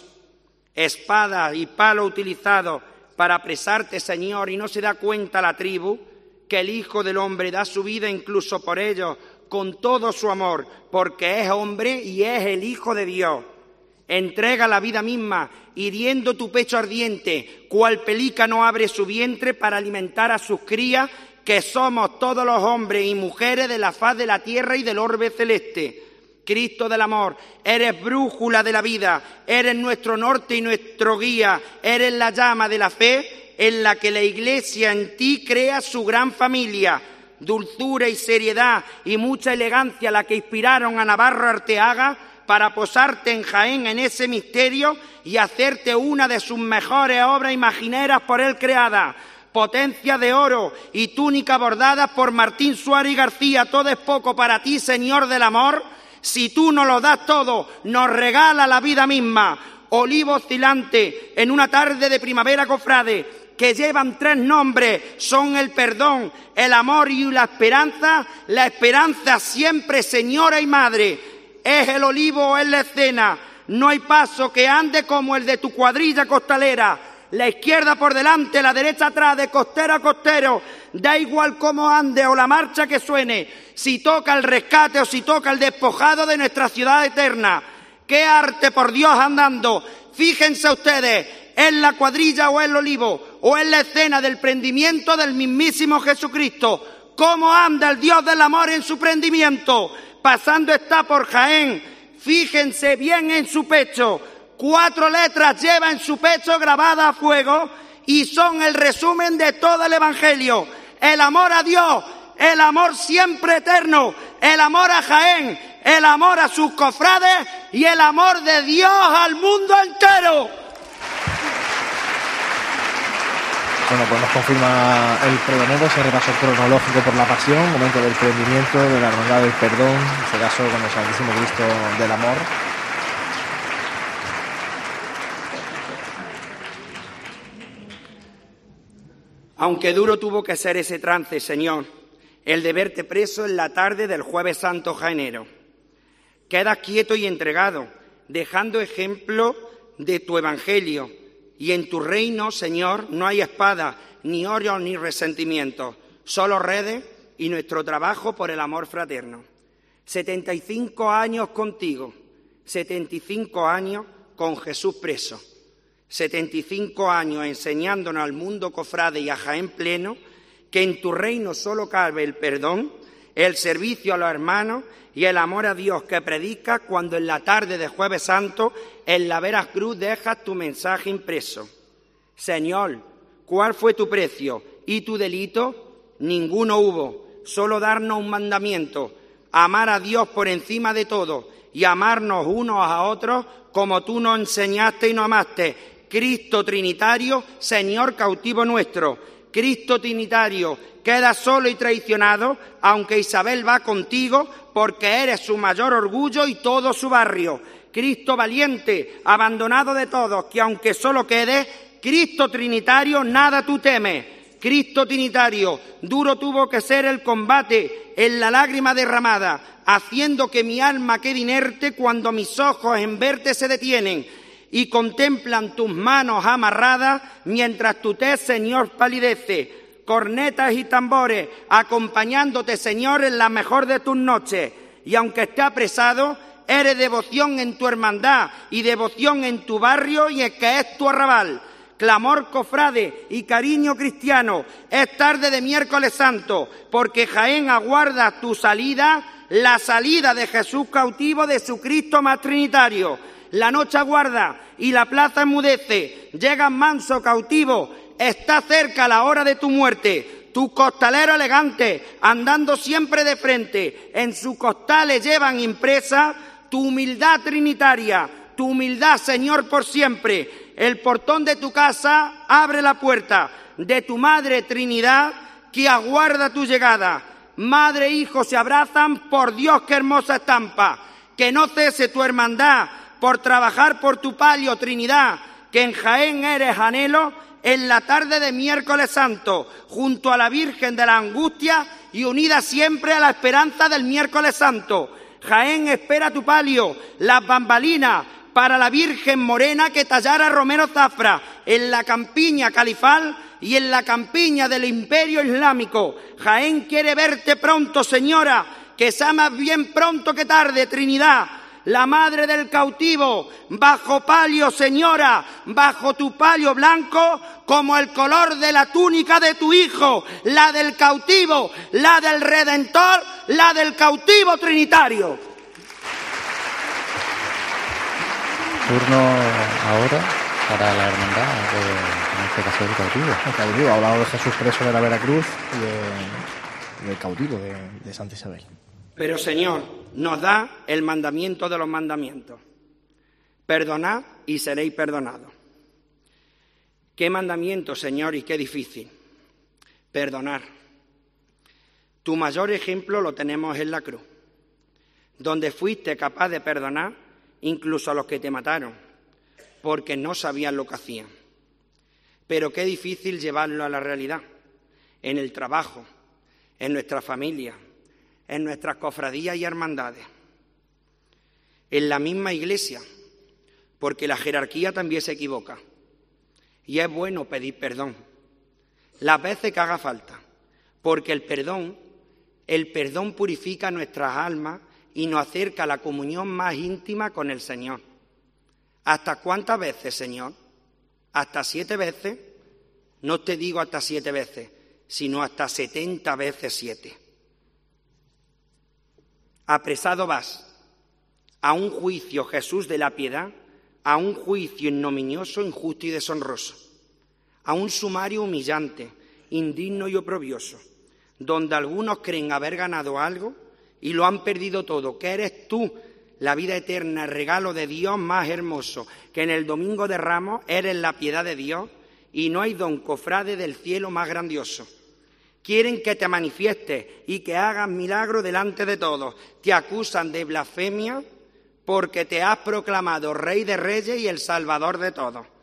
Espada y palo utilizado para apresarte, Señor, y no se da cuenta la tribu que el Hijo del Hombre da su vida incluso por ellos, con todo su amor, porque es hombre y es el Hijo de Dios. Entrega la vida misma, hiriendo tu pecho ardiente, cual pelícano abre su vientre para alimentar a sus crías, que somos todos los hombres y mujeres de la faz de la tierra y del orbe celeste. Cristo del amor, eres brújula de la vida, eres nuestro norte y nuestro guía, eres la llama de la fe en la que la Iglesia en ti crea su gran familia. Dulzura y seriedad y mucha elegancia la que inspiraron a Navarro Arteaga para posarte en Jaén en ese misterio y hacerte una de sus mejores obras imagineras por él creada. Potencia de oro y túnica bordadas por Martín Suárez y García, todo es poco para ti, Señor del amor. Si tú nos lo das todo, nos regala la vida misma. Olivo oscilante en una tarde de primavera, cofrade, que llevan tres nombres, son el perdón, el amor y la esperanza. La esperanza siempre, señora y madre, es el olivo o es la escena. No hay paso que ande como el de tu cuadrilla costalera. La izquierda por delante, la derecha atrás, de costero a costero. Da igual cómo ande o la marcha que suene, si toca el rescate o si toca el despojado de nuestra ciudad eterna. ¡Qué arte, por Dios, andando! Fíjense ustedes, ¿es la cuadrilla o es el olivo? ¿O es la escena del prendimiento del mismísimo Jesucristo? ¿Cómo anda el Dios del amor en su prendimiento? Pasando está por Jaén, fíjense bien en su pecho. Cuatro letras lleva en su pecho grabadas a fuego y son el resumen de todo el Evangelio. El amor a Dios, el amor siempre eterno, el amor a Jaén, el amor a sus cofrades y el amor de Dios al mundo entero. Bueno, pues nos confirma el pregonero ese repaso cronológico por la pasión, momento del prendimiento, de la hermandad del perdón, en este caso con el Santísimo Cristo del amor. Aunque duro tuvo que ser ese trance, Señor, el de verte preso en la tarde del Jueves Santo jaenero. Quedas quieto y entregado, dejando ejemplo de tu evangelio. Y en tu reino, Señor, no hay espada, ni oro, ni resentimiento, solo redes y nuestro trabajo por el amor fraterno. Setenta y cinco años contigo, setenta y cinco años con Jesús preso, setenta y cinco años enseñándonos al mundo cofrade y a Jaén pleno que en tu reino solo cabe el perdón, el servicio a los hermanos y el amor a Dios que predicas cuando en la tarde de Jueves Santo en la veras cruz dejas tu mensaje impreso. Señor, ¿cuál fue tu precio y tu delito? Ninguno hubo, solo darnos un mandamiento, amar a Dios por encima de todo y amarnos unos a otros como tú nos enseñaste y nos amaste. Cristo Trinitario, Señor cautivo nuestro. Cristo Trinitario, queda solo y traicionado, aunque Isabel va contigo, porque eres su mayor orgullo y todo su barrio. Cristo valiente, abandonado de todos, que aunque solo quede, Cristo Trinitario, nada tú temes. Cristo Trinitario, duro tuvo que ser el combate en la lágrima derramada, haciendo que mi alma quede inerte cuando mis ojos en verte se detienen y contemplan tus manos amarradas mientras tu tez, Señor, palidece. Cornetas y tambores acompañándote, Señor, en la mejor de tus noches. Y aunque esté apresado, eres devoción en tu hermandad y devoción en tu barrio y es que es tu arrabal. Clamor cofrade y cariño cristiano, es tarde de miércoles santo, porque Jaén aguarda tu salida, la salida de Jesús cautivo de su Cristo más trinitario. La noche aguarda y la plaza enmudece, llegan manso cautivo, está cerca la hora de tu muerte. Tu costalero elegante, andando siempre de frente, en sus costales llevan impresa tu humildad trinitaria, tu humildad, Señor, por siempre. El portón de tu casa abre la puerta de tu Madre Trinidad que aguarda tu llegada. Madre e hijo se abrazan, por Dios, qué hermosa estampa. Que no cese tu hermandad por trabajar por tu palio, Trinidad, que en Jaén eres anhelo en la tarde de miércoles santo, junto a la Virgen de la Angustia y unida siempre a la esperanza del miércoles santo. Jaén espera tu palio, las bambalinas, para la Virgen morena que tallara Romero Zafra en la campiña califal y en la campiña del Imperio Islámico. Jaén quiere verte pronto, señora, que sea más bien pronto que tarde, Trinidad. La madre del cautivo, bajo palio, señora, bajo tu palio blanco, como el color de la túnica de tu hijo, la del cautivo, la del Redentor, la del cautivo trinitario. Turno ahora para la hermandad, de, en este caso del cautivo. El cautivo, ha hablado de Jesús preso de la Veracruz y de, del cautivo de, de Santa Isabel. Pero, Señor, nos da el mandamiento de los mandamientos. Perdonad y seréis perdonados. Qué mandamiento, Señor, y qué difícil. Perdonar. Tu mayor ejemplo lo tenemos en la cruz, donde fuiste capaz de perdonar incluso a los que te mataron, porque no sabían lo que hacían. Pero qué difícil llevarlo a la realidad, en el trabajo, en nuestra familia, en nuestras cofradías y hermandades, en la misma iglesia, porque la jerarquía también se equivoca. Y es bueno pedir perdón, las veces que haga falta, porque el perdón, el perdón purifica nuestras almas y nos acerca a la comunión más íntima con el Señor. ¿Hasta cuántas veces, Señor? ¿Hasta siete veces? No te digo hasta siete veces, sino hasta setenta veces siete. Apresado vas a un juicio, Jesús de la piedad, a un juicio ignominioso, injusto y deshonroso, a un sumario humillante, indigno y oprobioso, donde algunos creen haber ganado algo y lo han perdido todo, que eres tú, la vida eterna, el regalo de Dios más hermoso, que en el Domingo de Ramos eres la piedad de Dios y no hay don cofrade del cielo más grandioso. Quieren que te manifiestes y que hagas milagro delante de todos. Te acusan de blasfemia porque te has proclamado Rey de Reyes y el Salvador de todos.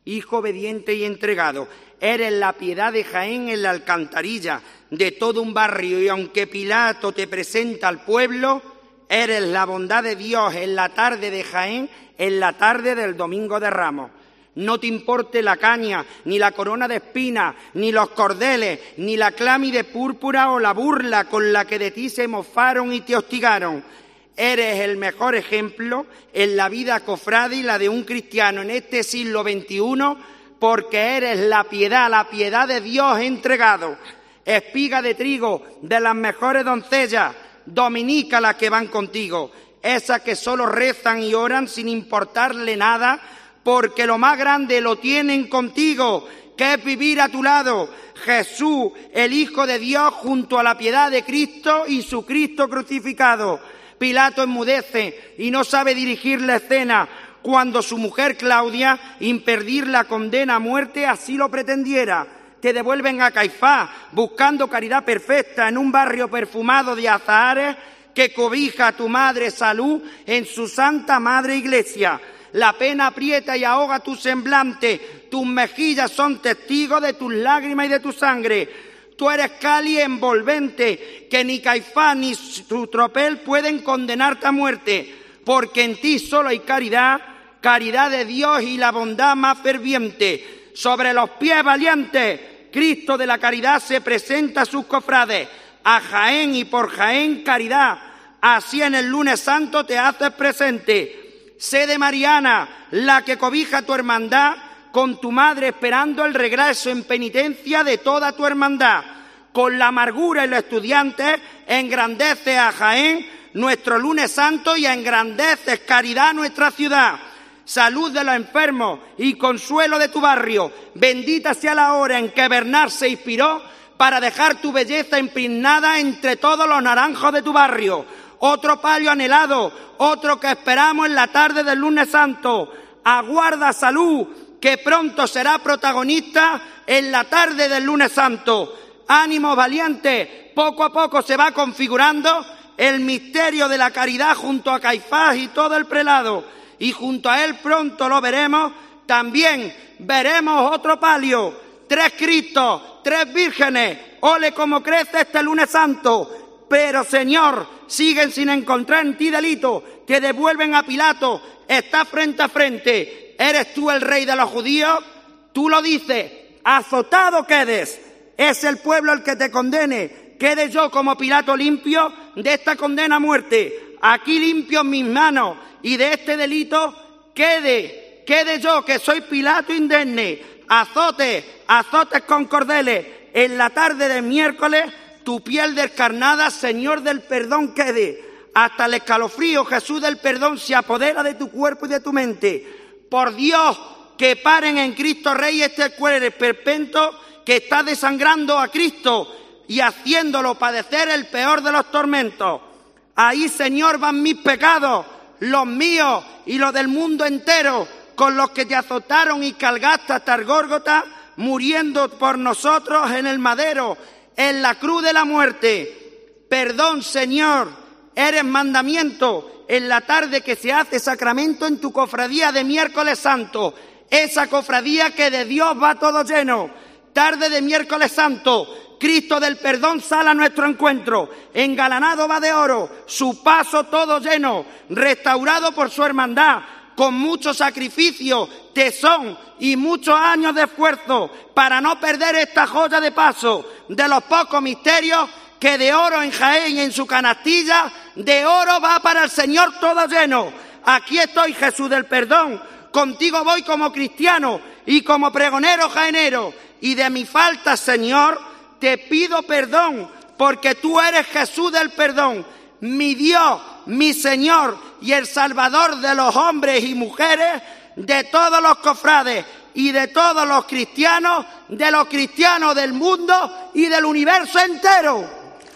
hijo obediente y entregado. Eres la piedad de Jaén en la alcantarilla de todo un barrio, y aunque Pilato te presenta al pueblo, eres la bondad de Dios en la tarde de Jaén, en la tarde del Domingo de Ramos. No te importe la caña, ni la corona de espinas, ni los cordeles, ni la clámide púrpura o la burla con la que de ti se mofaron y te hostigaron. Eres el mejor ejemplo en la vida cofrade y la de un cristiano en este siglo veintiuno, porque eres la piedad, la piedad de Dios entregado. Espiga de trigo de las mejores doncellas, dominica las que van contigo, esas que solo rezan y oran sin importarle nada, porque lo más grande lo tienen contigo, que es vivir a tu lado. Jesús, el Hijo de Dios, junto a la piedad de Cristo y su Cristo crucificado. Pilato enmudece y no sabe dirigir la escena, cuando su mujer Claudia, impedir la condena a muerte, así lo pretendiera. Te devuelven a Caifás, buscando caridad perfecta en un barrio perfumado de azahares que cobija a tu madre Salud en su santa madre iglesia. La pena aprieta y ahoga tu semblante, tus mejillas son testigos de tus lágrimas y de tu sangre. Tú eres cáliz envolvente, que ni Caifás ni su tropel pueden condenarte a muerte, porque en ti solo hay caridad, caridad de Dios y la bondad más ferviente. Sobre los pies valientes, Cristo de la caridad se presenta a sus cofrades, a Jaén y por Jaén caridad. Así en el lunes santo te haces presente. Sede Mariana, la que cobija tu hermandad, con tu madre esperando el regreso en penitencia de toda tu hermandad. Con la amargura y los estudiantes engrandece a Jaén nuestro lunes santo y engrandeces caridad nuestra ciudad. Salud de los enfermos y consuelo de tu barrio. Bendita sea la hora en que Bernard se inspiró para dejar tu belleza impregnada entre todos los naranjos de tu barrio. Otro palio anhelado, otro que esperamos en la tarde del lunes santo. Aguarda Salud, que pronto será protagonista en la tarde del lunes santo. Ánimo valiente, poco a poco se va configurando el misterio de la caridad junto a Caifás y todo el prelado. Y junto a él pronto lo veremos, también veremos otro palio, tres Cristos, tres vírgenes. Ole cómo crece este lunes santo. Pero Señor, siguen sin encontrar en ti delito, que devuelven a Pilato, está frente a frente. ¿Eres tú el rey de los judíos? Tú lo dices, azotado quedes. Es el pueblo el que te condene. Quede yo como Pilato limpio de esta condena a muerte. Aquí limpio mis manos y de este delito quede, quede yo que soy Pilato indemne. Azotes, azotes con cordeles. En la tarde de miércoles tu piel descarnada, Señor del perdón, quede. Hasta el escalofrío, Jesús del perdón, se apodera de tu cuerpo y de tu mente. Por Dios, que paren en Cristo Rey este cuerpo perpetuo que está desangrando a Cristo y haciéndolo padecer el peor de los tormentos. Ahí, Señor, van mis pecados, los míos y los del mundo entero, con los que te azotaron y cargaste hasta el Gólgota, muriendo por nosotros en el madero, en la cruz de la muerte. Perdón, Señor, eres mandamiento en la tarde que se hace sacramento en tu cofradía de miércoles santo, esa cofradía que de Dios va todo lleno. Tarde de miércoles santo, Cristo del perdón sale a nuestro encuentro, engalanado va de oro, su paso todo lleno, restaurado por su hermandad, con mucho sacrificio, tesón y muchos años de esfuerzo, para no perder esta joya de paso de los pocos misterios que de oro en Jaén y en su canastilla, de oro va para el Señor todo lleno. Aquí estoy, Jesús del perdón, contigo voy como cristiano y como pregonero jaenero, y de mi falta, Señor, te pido perdón, porque tú eres Jesús del perdón, mi Dios, mi Señor y el Salvador de los hombres y mujeres, de todos los cofrades y de todos los cristianos, de los cristianos del mundo y del universo entero.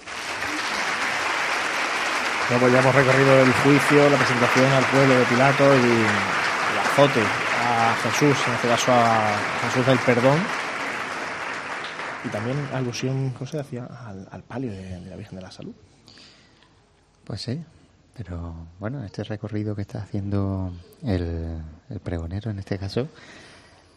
Luego ya hemos recorrido el juicio, la presentación al pueblo de Pilato y el azote a Jesús, en este caso a Jesús del perdón. Y también alusión, ¿cómo se decía? Al, al palio de, de la Virgen de la Salud. Pues sí, pero bueno, este recorrido que está haciendo el, el pregonero en este caso,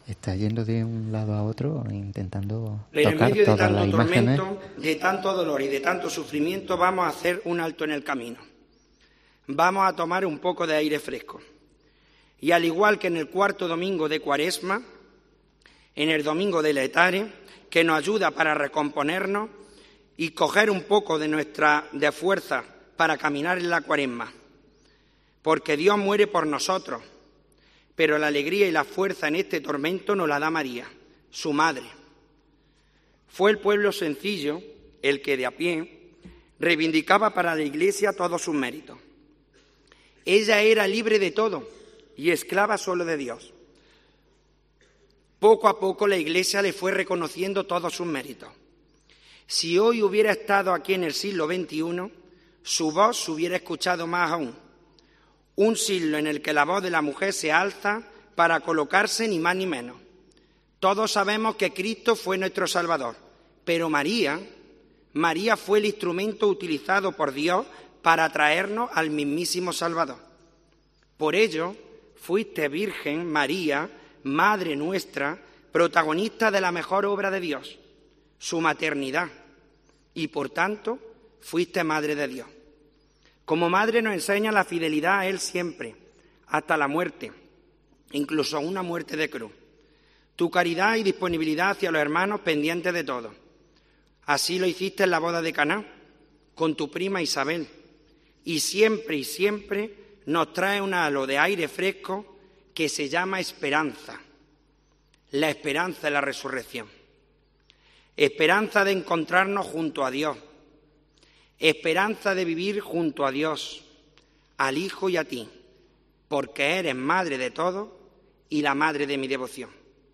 Está yendo de un lado a otro intentando Pero en tocar medio de todas tanto las imágenes. tormento, de tanto dolor y de tanto sufrimiento, vamos a hacer un alto en el camino. Vamos a tomar un poco de aire fresco. Y al igual que en el cuarto domingo de Cuaresma, en el domingo de Laetare, que nos ayuda para recomponernos y coger un poco de nuestra de fuerza para caminar en la Cuaresma. Porque Dios muere por nosotros, pero la alegría y la fuerza en este tormento nos la da María, su madre. Fue el pueblo sencillo el que de a pie reivindicaba para la Iglesia todos sus méritos. Ella era libre de todo y esclava solo de Dios. Poco a poco la Iglesia le fue reconociendo todos sus méritos. Si hoy hubiera estado aquí en el siglo veintiuno, su voz se hubiera escuchado más aún. Un siglo en el que la voz de la mujer se alza para colocarse ni más ni menos. Todos sabemos que Cristo fue nuestro Salvador, pero María, María fue el instrumento utilizado por Dios para traernos al mismísimo Salvador. Por ello, fuiste Virgen María, Madre nuestra, protagonista de la mejor obra de Dios, su maternidad, y por tanto, fuiste Madre de Dios. Como madre nos enseña la fidelidad a Él siempre, hasta la muerte, incluso a una muerte de cruz. Tu caridad y disponibilidad hacia los hermanos pendientes de todo. Así lo hiciste en la boda de Caná, con tu prima Isabel, y siempre y siempre nos trae un halo de aire fresco que se llama esperanza. La esperanza de la resurrección. Esperanza de encontrarnos junto a Dios. Esperanza de vivir junto a Dios, al Hijo y a ti, porque eres madre de todo y la madre de mi devoción.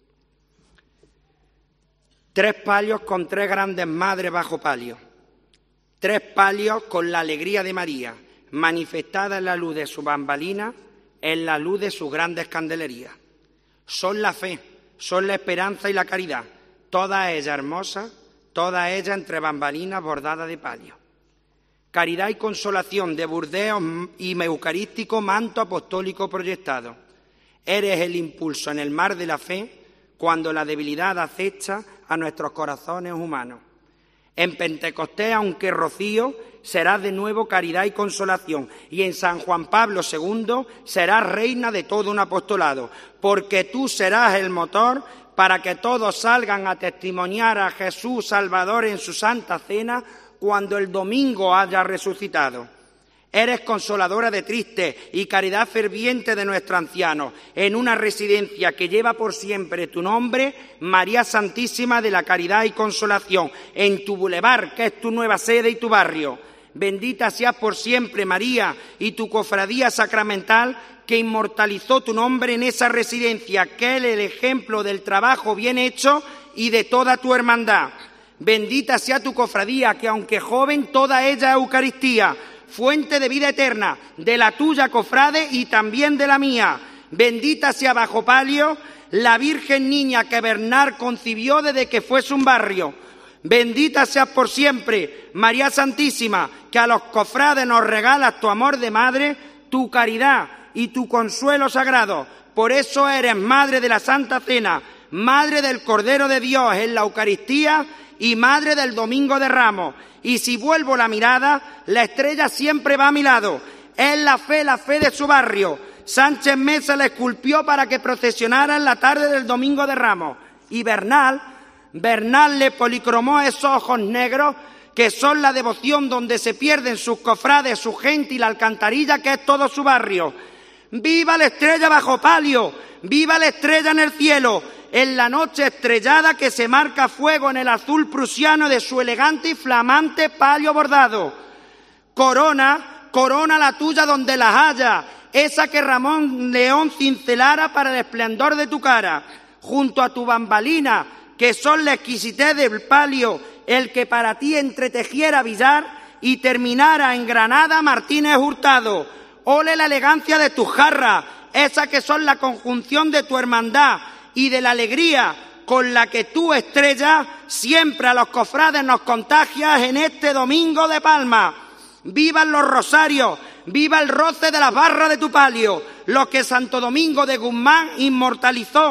Tres palios con tres grandes madres bajo palio. Tres palios con la alegría de María, manifestada en la luz de su bambalina, en la luz de sus grandes candelerías. Son la fe, son la esperanza y la caridad, todas ellas hermosas, todas ellas entre bambalinas bordadas de palio. Caridad y consolación de Burdeos y eucarístico manto apostólico proyectado. Eres el impulso en el mar de la fe cuando la debilidad acecha a nuestros corazones humanos. En Pentecostés, aunque rocío, serás de nuevo caridad y consolación. Y en San Juan Pablo segundo serás reina de todo un apostolado, porque tú serás el motor para que todos salgan a testimoniar a Jesús Salvador en su Santa Cena cuando el domingo haya resucitado. Eres consoladora de tristes y caridad ferviente de nuestros ancianos, en una residencia que lleva por siempre tu nombre, María Santísima de la Caridad y Consolación, en tu bulevar, que es tu nueva sede y tu barrio. Bendita seas por siempre, María, y tu cofradía sacramental, que inmortalizó tu nombre en esa residencia, que es el ejemplo del trabajo bien hecho y de toda tu hermandad. Bendita sea tu cofradía, que aunque joven, toda ella es Eucaristía, fuente de vida eterna, de la tuya, cofrade, y también de la mía. Bendita sea bajo palio la Virgen Niña que Bernard concibió desde que fuese un barrio. Bendita seas por siempre, María Santísima, que a los cofrades nos regalas tu amor de madre, tu caridad y tu consuelo sagrado. Por eso eres Madre de la Santa Cena, Madre del Cordero de Dios en la Eucaristía y Madre del Domingo de Ramos. Y si vuelvo la mirada, la estrella siempre va a mi lado. Es la fe, la fe de su barrio. Sánchez Mesa la esculpió para que procesionara en la tarde del Domingo de Ramos. Y Bernal, Bernal le policromó esos ojos negros que son la devoción donde se pierden sus cofrades, su gente y la alcantarilla que es todo su barrio. ¡Viva la estrella bajo palio! ¡Viva la estrella en el cielo! En la noche estrellada que se marca fuego en el azul prusiano de su elegante y flamante palio bordado. Corona, corona la tuya donde las haya, esa que Ramón León cincelara para el esplendor de tu cara, junto a tu bambalina, que son la exquisitez del palio, el que para ti entretejiera Villar y terminara en Granada Martínez Hurtado. Ole la elegancia de tus jarras, esa que son la conjunción de tu hermandad y de la alegría con la que tú, estrella, siempre a los cofrades nos contagias en este domingo de Palma. ¡Vivan los rosarios! ¡Viva el roce de las barras de tu palio! Los que Santo Domingo de Guzmán inmortalizó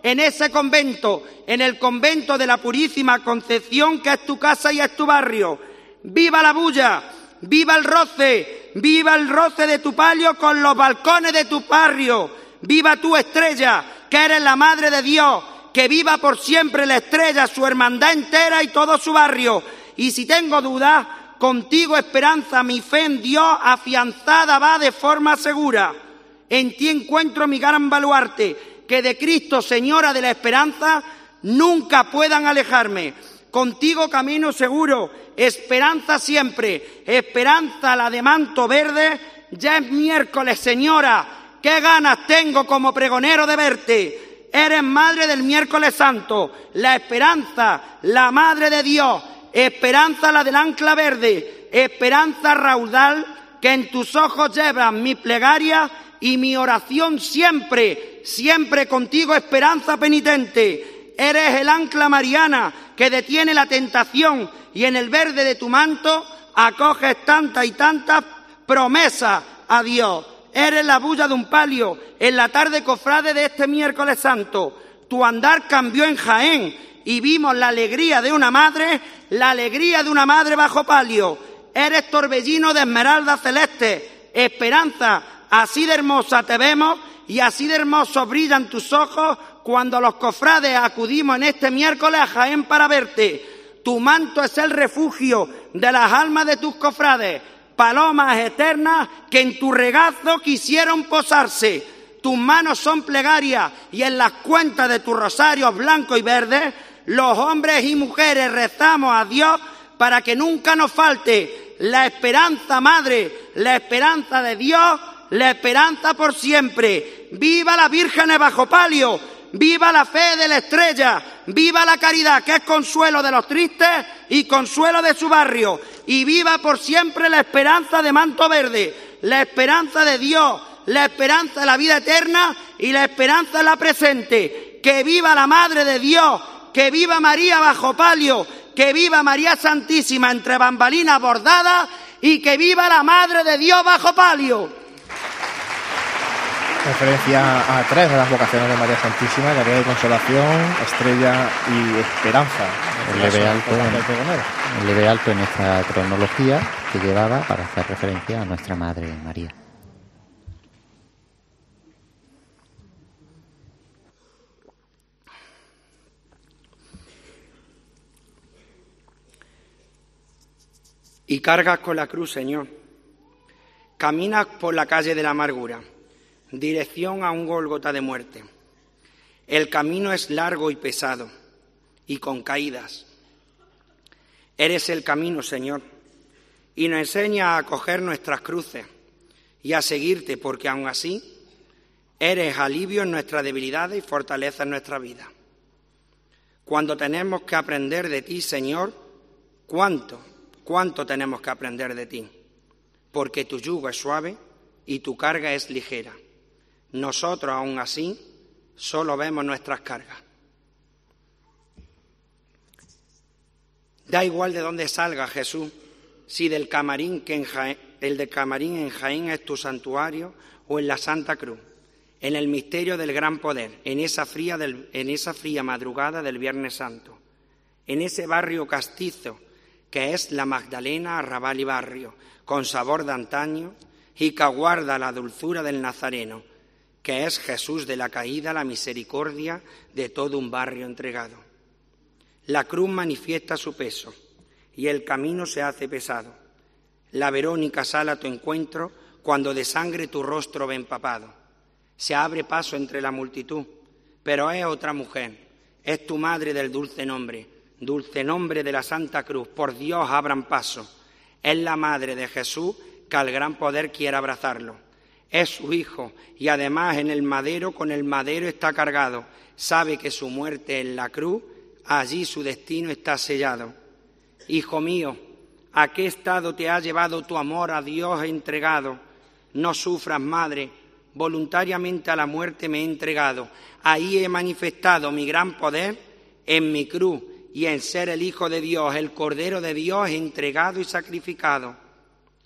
en ese convento, en el convento de la Purísima Concepción, que es tu casa y es tu barrio. ¡Viva la bulla! ¡Viva el roce! ¡Viva el roce de tu palio con los balcones de tu barrio! ¡Viva tu estrella, que eres la Madre de Dios! ¡Que viva por siempre la estrella, su hermandad entera y todo su barrio! Y si tengo dudas, contigo esperanza, mi fe en Dios afianzada va de forma segura. En ti encuentro mi gran baluarte, que de Cristo, Señora de la esperanza, nunca puedan alejarme. Contigo camino seguro, esperanza siempre, esperanza la de manto verde. Ya es miércoles, Señora, qué ganas tengo como pregonero de verte. Eres Madre del miércoles santo, la esperanza, la Madre de Dios, esperanza la del ancla verde, esperanza raudal que en tus ojos llevan mi plegaria y mi oración siempre, siempre contigo, esperanza penitente. Eres el ancla mariana que detiene la tentación y en el verde de tu manto acoges tantas y tantas promesas a Dios. Eres la bulla de un palio en la tarde cofrade de este miércoles santo. Tu andar cambió en Jaén y vimos la alegría de una madre, la alegría de una madre bajo palio. Eres torbellino de esmeralda celeste, esperanza, así de hermosa te vemos y así de hermosos brillan tus ojos cuando los cofrades acudimos en este miércoles a Jaén para verte. Tu manto es el refugio de las almas de tus cofrades, palomas eternas que en tu regazo quisieron posarse. Tus manos son plegarias y en las cuentas de tus rosarios blancos y verdes, los hombres y mujeres rezamos a Dios para que nunca nos falte la esperanza, Madre, la esperanza de Dios, la esperanza por siempre. ¡Viva la Virgen bajo palio! ¡Viva la fe de la estrella! ¡Viva la caridad, que es consuelo de los tristes y consuelo de su barrio! Y viva por siempre la esperanza de manto verde, la esperanza de Dios, la esperanza de la vida eterna y la esperanza de la presente. ¡Que viva la Madre de Dios! ¡Que viva María bajo palio! ¡Que viva María Santísima entre bambalinas bordadas! ¡Y que viva la Madre de Dios bajo palio! Referencia a tres de las vocaciones de María Santísima: Caridad y Consolación, Estrella y Esperanza. Eleve alto, en, eleve alto en esta cronología que llevaba para hacer referencia a nuestra Madre María. Y cargas con la cruz, Señor. Caminas por la calle de la amargura, dirección a un Gólgota de muerte. El camino es largo y pesado, y con caídas. Eres el camino, Señor, y nos enseña a coger nuestras cruces y a seguirte, porque aun así eres alivio en nuestras debilidades y fortaleza en nuestra vida. Cuando tenemos que aprender de ti, Señor, ¿cuánto, cuánto tenemos que aprender de ti? Porque tu yugo es suave y tu carga es ligera. Nosotros, aún así, solo vemos nuestras cargas. Da igual de dónde salga, Jesús, si del camarín que en Jaén, el de Camarín en Jaén es tu santuario o en la Santa Cruz, en el misterio del gran poder, en esa fría, del, en esa fría madrugada del Viernes Santo, en ese barrio castizo que es la Magdalena, Arrabal y Barrio, con sabor de antaño y que aguarda la dulzura del Nazareno, que es Jesús de la caída, la misericordia de todo un barrio entregado. La cruz manifiesta su peso y el camino se hace pesado. La Verónica sale a tu encuentro cuando de sangre tu rostro ve empapado. Se abre paso entre la multitud, pero es otra mujer, es tu madre del dulce nombre, dulce nombre de la Santa Cruz, por Dios abran paso. Es la madre de Jesús que al gran poder quiere abrazarlo. Es su hijo y además en el madero con el madero está cargado. Sabe que su muerte en la cruz, allí su destino está sellado. Hijo mío, ¿a qué estado te ha llevado tu amor a Dios entregado? No sufras, madre, voluntariamente a la muerte me he entregado. Ahí he manifestado mi gran poder en mi cruz y en ser el Hijo de Dios, el Cordero de Dios entregado y sacrificado.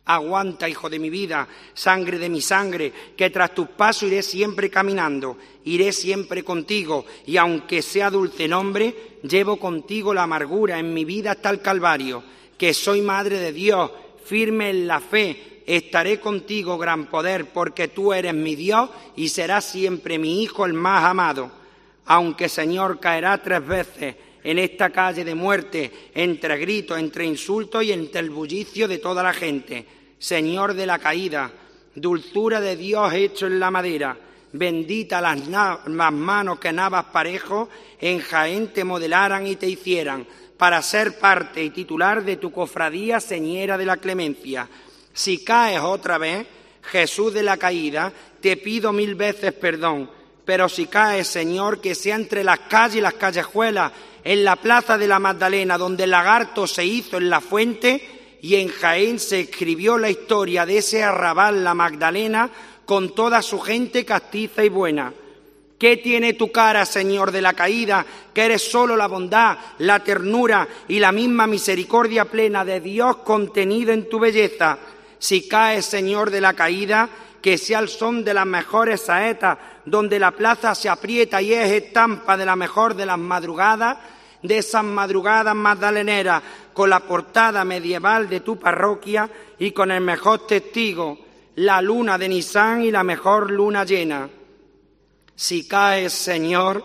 Aguanta, hijo de mi vida, sangre de mi sangre, que tras tus pasos iré siempre caminando, iré siempre contigo, y aunque sea dulce nombre, llevo contigo la amargura en mi vida hasta el Calvario, que soy madre de Dios, firme en la fe, estaré contigo, gran poder, porque tú eres mi Dios y serás siempre mi hijo el más amado. Aunque, Señor, caerá tres veces en esta calle de muerte, entre gritos, entre insultos y entre el bullicio de toda la gente. Señor de la caída, dulzura de Dios hecho en la madera, bendita las, las manos que navas parejos en Jaén te modelaran y te hicieran, para ser parte y titular de tu cofradía señera de la clemencia. Si caes otra vez, Jesús de la caída, te pido mil veces perdón, pero si caes, Señor, que sea entre las calles y las callejuelas, en la plaza de la Magdalena, donde el lagarto se hizo en la fuente, y en Jaén se escribió la historia de ese arrabal, la Magdalena, con toda su gente castiza y buena. ¿Qué tiene tu cara, Señor de la caída, que eres solo la bondad, la ternura y la misma misericordia plena de Dios contenida en tu belleza? Si caes, Señor de la caída, que sea el son de las mejores saetas, donde la plaza se aprieta y es estampa de la mejor de las madrugadas, de esas madrugadas magdaleneras, con la portada medieval de tu parroquia y con el mejor testigo, la luna de Nisan y la mejor luna llena. Si caes, Señor,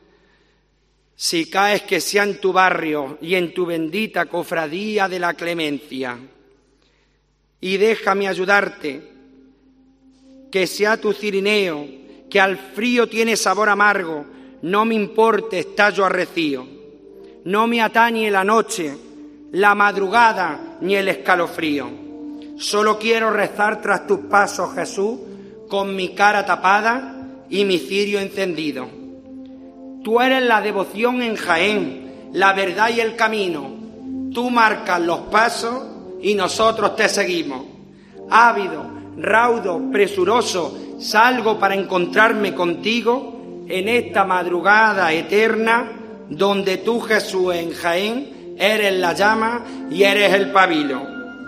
si caes, que sea en tu barrio y en tu bendita cofradía de la clemencia. Y déjame ayudarte, que sea tu cirineo, que al frío tiene sabor amargo, no me importe, estallo arrecío. No me atañe la noche, la madrugada ni el escalofrío. Solo quiero rezar tras tus pasos, Jesús, con mi cara tapada y mi cirio encendido. Tú eres la devoción en Jaén, la verdad y el camino. Tú marcas los pasos y nosotros te seguimos. Ávido, raudo, presuroso, salgo para encontrarme contigo en esta madrugada eterna, donde tú, Jesús, en Jaén, eres la llama y eres el pabilo.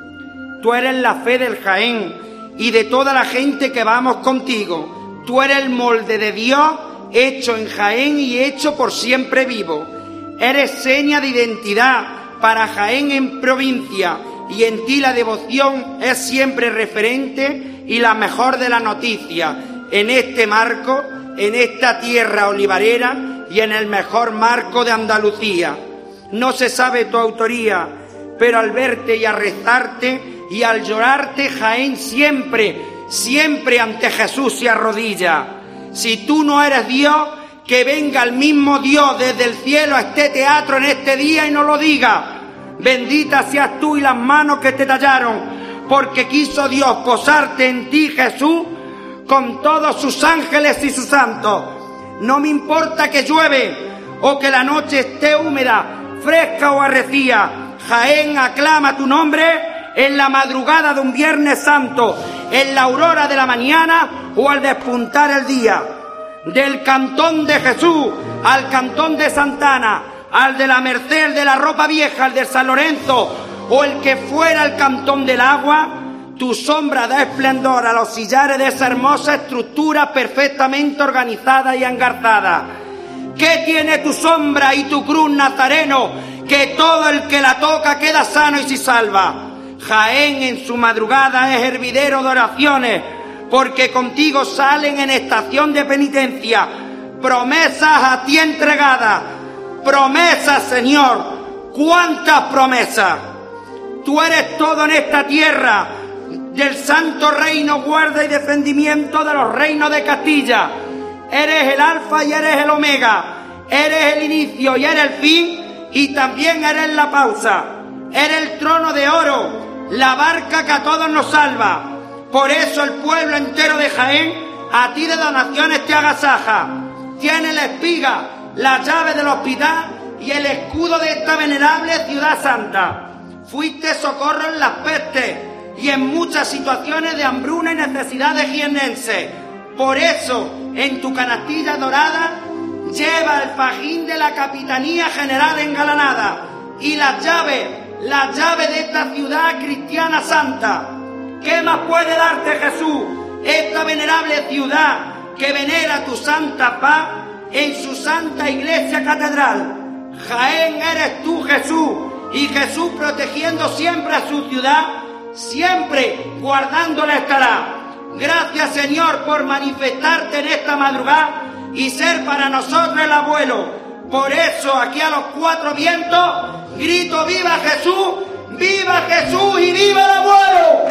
Tú eres la fe del Jaén y de toda la gente que vamos contigo. Tú eres el molde de Dios hecho en Jaén y hecho por siempre vivo. Eres seña de identidad para Jaén en provincia, y en ti la devoción es siempre referente y la mejor de las noticias en este marco, en esta tierra olivarera y en el mejor marco de Andalucía. No se sabe tu autoría, pero al verte y a rezarte y al llorarte, Jaén siempre, siempre ante Jesús se arrodilla. Si tú no eres Dios, que venga el mismo Dios desde el cielo a este teatro en este día y nos lo diga. Bendita seas tú y las manos que te tallaron, porque quiso Dios posarte en ti, Jesús, con todos sus ángeles y sus santos. No me importa que llueve o que la noche esté húmeda, fresca o arrecía. Jaén aclama tu nombre en la madrugada de un Viernes Santo, en la aurora de la mañana o al despuntar el día. Del Cantón de Jesús al Cantón de Santana, al de la Merced, el de la Ropa Vieja, al de San Lorenzo o el que fuera el Cantón del Agua, tu sombra da esplendor a los sillares de esa hermosa estructura perfectamente organizada y engarzada. ¿Qué tiene tu sombra y tu cruz, Nazareno, que todo el que la toca queda sano y se salva? Jaén en su madrugada es hervidero de oraciones, porque contigo salen en estación de penitencia promesas a ti entregadas. Promesas, Señor, ¿cuántas promesas? Tú eres todo en esta tierra, del santo reino, guarda y defendimiento de los reinos de Castilla. Eres el alfa y eres el omega, eres el inicio y eres el fin, y también eres la pausa. Eres el trono de oro, la barca que a todos nos salva. Por eso el pueblo entero de Jaén a ti de donaciones te agasaja. Tiene la espiga, la llave del hospital y el escudo de esta venerable ciudad santa. Fuiste socorro en las pestes y en muchas situaciones de hambruna y necesidades jiennenses. Por eso, en tu canastilla dorada, lleva el fajín de la Capitanía General engalanada y las llaves, las llaves de esta ciudad cristiana santa. ¿Qué más puede darte, Jesús, esta venerable ciudad que venera tu santa paz en su santa iglesia catedral? Jaén eres tú, Jesús, y Jesús, protegiendo siempre a su ciudad, siempre guardándola estará. Gracias, Señor, por manifestarte en esta madrugada y ser para nosotros el abuelo. Por eso, aquí a los cuatro vientos, grito: ¡viva Jesús! ¡Viva Jesús y viva el abuelo!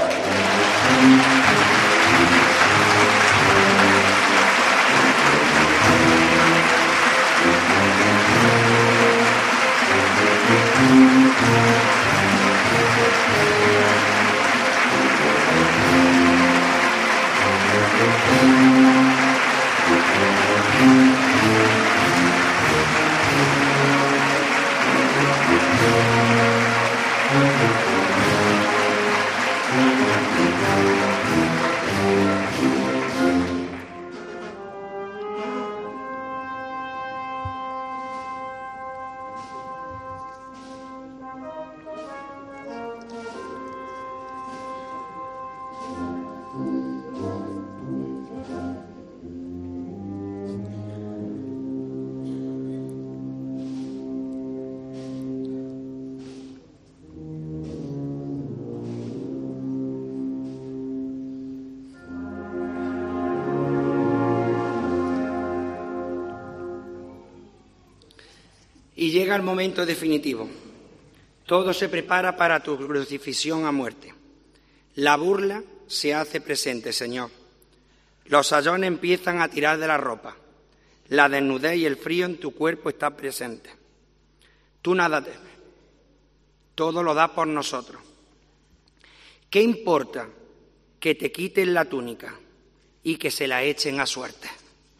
Y llega el momento definitivo. Todo se prepara para tu crucifixión a muerte. La burla se hace presente, Señor. Los sayones empiezan a tirar de la ropa. La desnudez y el frío en tu cuerpo están presentes. Tú nada temes. Todo lo das por nosotros. ¿Qué importa que te quiten la túnica y que se la echen a suerte?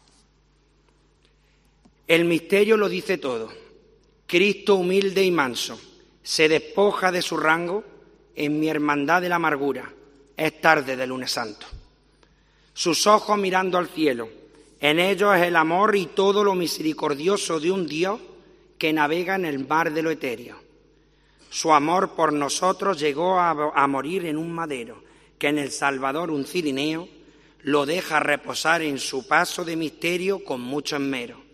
El misterio lo dice todo. Cristo humilde y manso se despoja de su rango en mi hermandad de la amargura. Es tarde de lunes santo. Sus ojos mirando al cielo, en ellos es el amor y todo lo misericordioso de un Dios que navega en el mar de lo etéreo. Su amor por nosotros llegó a, a morir en un madero, que en el Salvador un cirineo lo deja reposar en su paso de misterio con mucho esmero.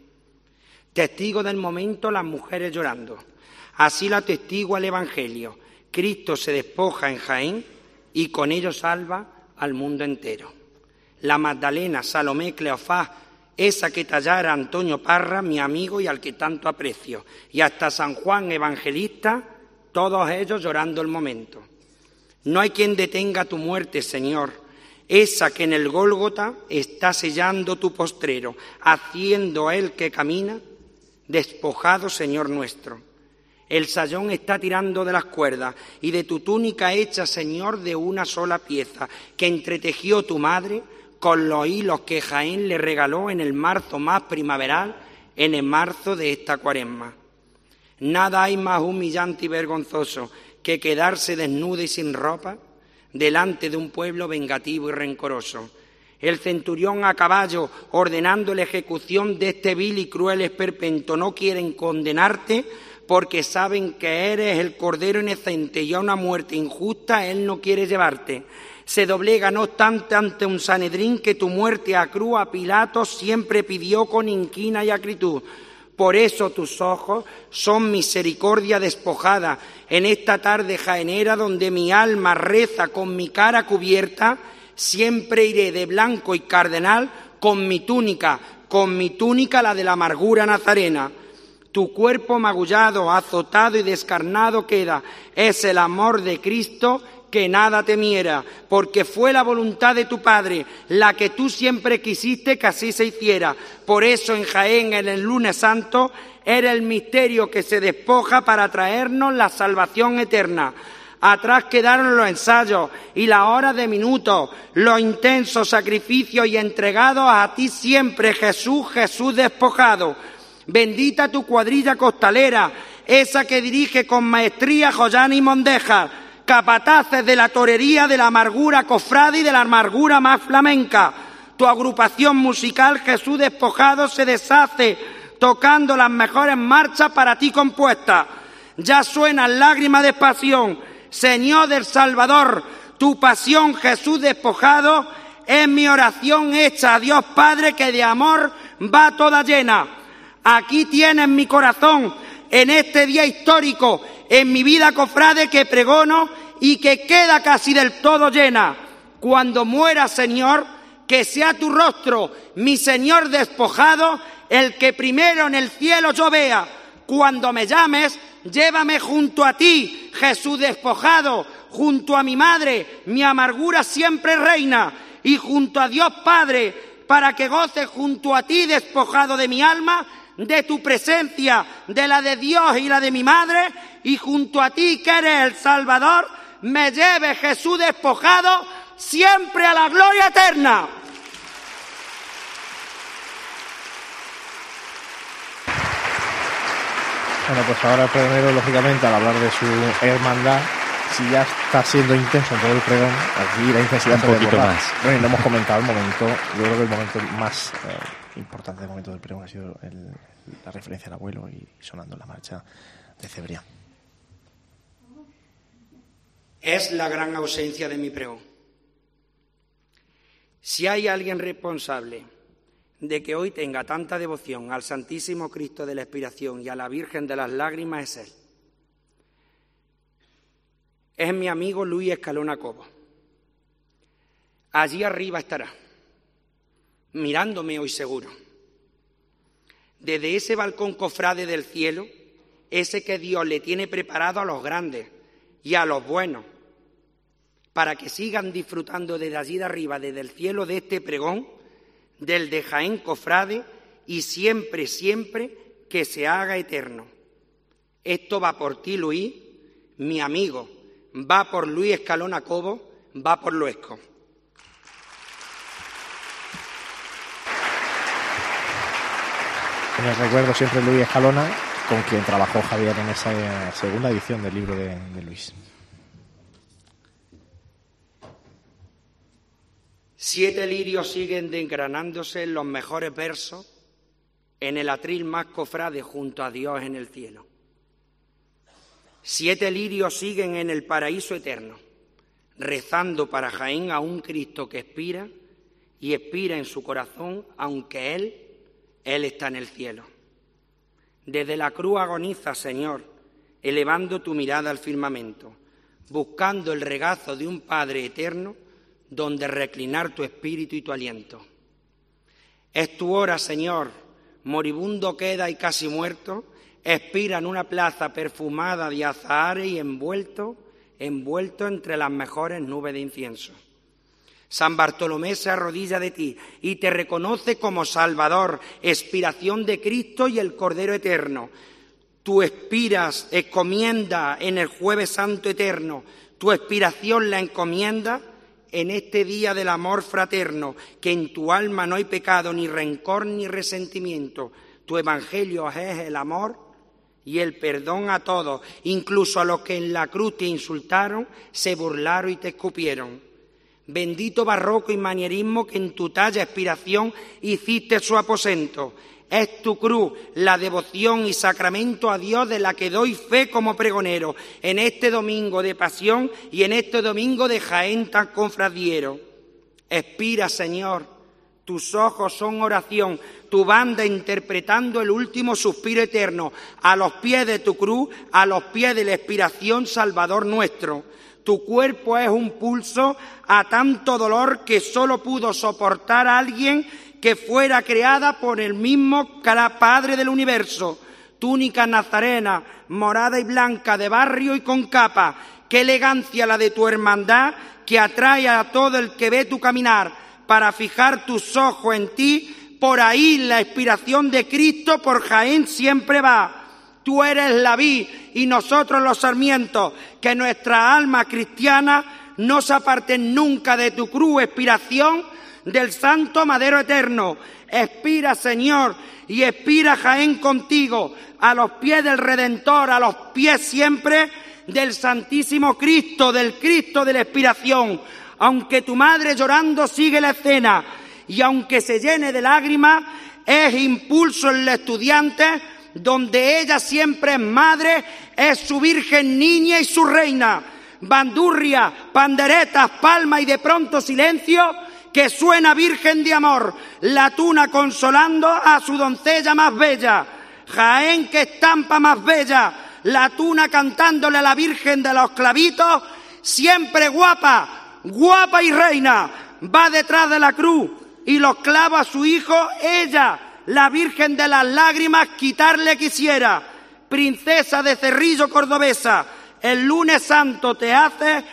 Testigo del momento las mujeres llorando. Así lo atestigua el Evangelio. Cristo se despoja en Jaén y con ello salva al mundo entero. La Magdalena, Salomé, Cleofás, esa que tallara Antonio Parra, mi amigo y al que tanto aprecio, y hasta San Juan Evangelista, todos ellos llorando el momento. No hay quien detenga tu muerte, Señor, esa que en el Gólgota está sellando tu postrero, haciendo a él que camina despojado, Señor nuestro. El sayón está tirando de las cuerdas y de tu túnica hecha, Señor, de una sola pieza, que entretejió tu madre con los hilos que Jaén le regaló en el marzo más primaveral, en el marzo de esta cuaresma. Nada hay más humillante y vergonzoso que quedarse desnuda y sin ropa delante de un pueblo vengativo y rencoroso. El centurión a caballo, ordenando la ejecución de este vil y cruel esperpento, no quieren condenarte porque saben que eres el Cordero inocente y a una muerte injusta él no quiere llevarte. Se doblega no obstante ante un Sanedrín que tu muerte a cruz a Pilato siempre pidió con inquina y acritud. Por eso tus ojos son misericordia despojada en esta tarde jaenera donde mi alma reza con mi cara cubierta. Siempre iré de blanco y cardenal con mi túnica, con mi túnica la de la amargura nazarena. Tu cuerpo magullado, azotado y descarnado queda. Es el amor de Cristo que nada temiera, porque fue la voluntad de tu Padre, la que tú siempre quisiste que así se hiciera. Por eso en Jaén, en el lunes santo, era el misterio que se despoja para traernos la salvación eterna. Atrás quedaron los ensayos y las horas de minutos, los intensos sacrificios y entregados a ti siempre, Jesús, Jesús despojado. Bendita tu cuadrilla costalera, esa que dirige con maestría Joyana y Mondeja, capataces de la torería, de la amargura cofrade y de la amargura más flamenca. Tu agrupación musical, Jesús despojado, se deshace, tocando las mejores marchas para ti compuestas. Ya suenan lágrimas de pasión. Señor del Salvador, tu pasión, Jesús despojado, es mi oración hecha a Dios Padre, que de amor va toda llena. Aquí tienes mi corazón, en este día histórico, en mi vida cofrade que pregono y que queda casi del todo llena. Cuando muera, Señor, que sea tu rostro, mi Señor despojado, el que primero en el cielo yo vea. Cuando me llames, llévame junto a ti, Jesús despojado, junto a mi madre, mi amargura siempre reina, y junto a Dios Padre, para que goce junto a ti, despojado de mi alma, de tu presencia, de la de Dios y la de mi madre, y junto a ti, que eres el Salvador, me lleve, Jesús despojado, siempre a la gloria eterna. Bueno, pues ahora el pregonero, lógicamente, al hablar de su hermandad, si ya está siendo intenso en todo el pregón, aquí la intensidad se un poquito desborda. más. Bueno, y lo hemos comentado, el momento, yo creo que el momento más eh, importante del momento del pregón ha sido el, la referencia al abuelo y sonando la marcha de Cebrián. Es la gran ausencia de mi pregón. Si hay alguien responsable de que hoy tenga tanta devoción al Santísimo Cristo de la Expiración y a la Virgen de las Lágrimas, es él. Es mi amigo Luis Escalona Cobo. Allí arriba estará, mirándome hoy seguro. Desde ese balcón cofrade del cielo, ese que Dios le tiene preparado a los grandes y a los buenos, para que sigan disfrutando desde allí de arriba, desde el cielo de este pregón, del de Jaén cofrade, y siempre, siempre que se haga eterno. Esto va por ti, Luis, mi amigo, va por Luis Escalona Cobo, va por Luesco. Me recuerdo siempre Luis Escalona, con quien trabajó Javier en esa segunda edición del libro de, de Luis. Siete lirios siguen desgranándose en los mejores versos, en el atril más cofrade junto a Dios en el cielo. Siete lirios siguen en el paraíso eterno, rezando para Jaén a un Cristo que expira y expira en su corazón, aunque Él, Él está en el cielo. Desde la cruz agoniza, Señor, elevando tu mirada al firmamento, buscando el regazo de un Padre eterno, donde reclinar tu espíritu y tu aliento. Es tu hora, Señor, moribundo queda y casi muerto, expira en una plaza perfumada de azahares y envuelto, envuelto entre las mejores nubes de incienso. San Bartolomé se arrodilla de ti y te reconoce como Salvador, expiración de Cristo y el Cordero Eterno. Tú expiras, encomienda en el Jueves Santo Eterno, tu expiración la encomienda en este día del amor fraterno, que en tu alma no hay pecado, ni rencor, ni resentimiento. Tu evangelio es el amor y el perdón a todos, incluso a los que en la cruz te insultaron, se burlaron y te escupieron. Bendito barroco y manierismo que en tu talla expiración hiciste su aposento. Es tu cruz, la devoción y sacramento a Dios de la que doy fe como pregonero en este domingo de pasión y en este domingo de Jaén tan confradiero. Expira, Señor, tus ojos son oración, tu banda interpretando el último suspiro eterno, a los pies de tu cruz, a los pies de la expiración, Salvador nuestro. Tu cuerpo es un pulso a tanto dolor que solo pudo soportar a alguien que fuera creada por el mismo Padre del universo. Túnica nazarena, morada y blanca, de barrio y con capa. Qué elegancia la de tu hermandad, que atrae a todo el que ve tu caminar, para fijar tus ojos en ti. Por ahí la inspiración de Cristo por Jaén siempre va. Tú eres la vid y nosotros los sarmientos, que nuestra alma cristiana no se aparten nunca de tu cruz, expiración del santo madero eterno. Expira, Señor, y expira Jaén contigo, a los pies del Redentor, a los pies siempre del Santísimo Cristo, del Cristo de la expiración. Aunque tu madre llorando sigue la escena, y aunque se llene de lágrimas, es impulso en la estudiante, donde ella siempre es madre, es su virgen niña y su reina. bandurria, panderetas, palmas y de pronto silencio, que suena Virgen de amor, la tuna consolando a su doncella más bella. Jaén, que estampa más bella, la tuna cantándole a la Virgen de los clavitos, siempre guapa, guapa y reina, va detrás de la cruz y los clavos a su hijo, ella, la Virgen de las lágrimas, quitarle quisiera. Princesa de Cerrillo cordobesa, el lunes santo te haces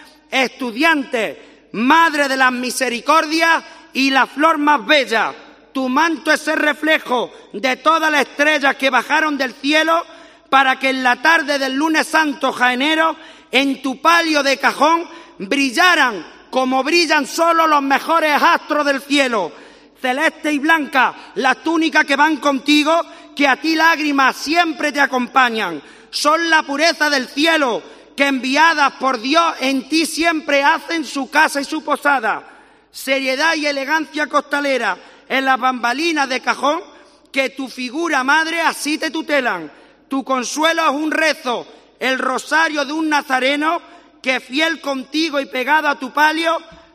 estudiante, madre de las misericordias y la flor más bella. Tu manto es el reflejo de todas las estrellas que bajaron del cielo para que en la tarde del lunes santo jaenero en tu palio de cajón brillaran como brillan solo los mejores astros del cielo. Celeste y blanca, las túnicas que van contigo, que a ti lágrimas siempre te acompañan. Son la pureza del cielo, que enviadas por Dios en ti siempre hacen su casa y su posada. Seriedad y elegancia costalera en las bambalinas de cajón, que tu figura madre así te tutelan. Tu consuelo es un rezo, el rosario de un nazareno, que fiel contigo y pegado a tu palio,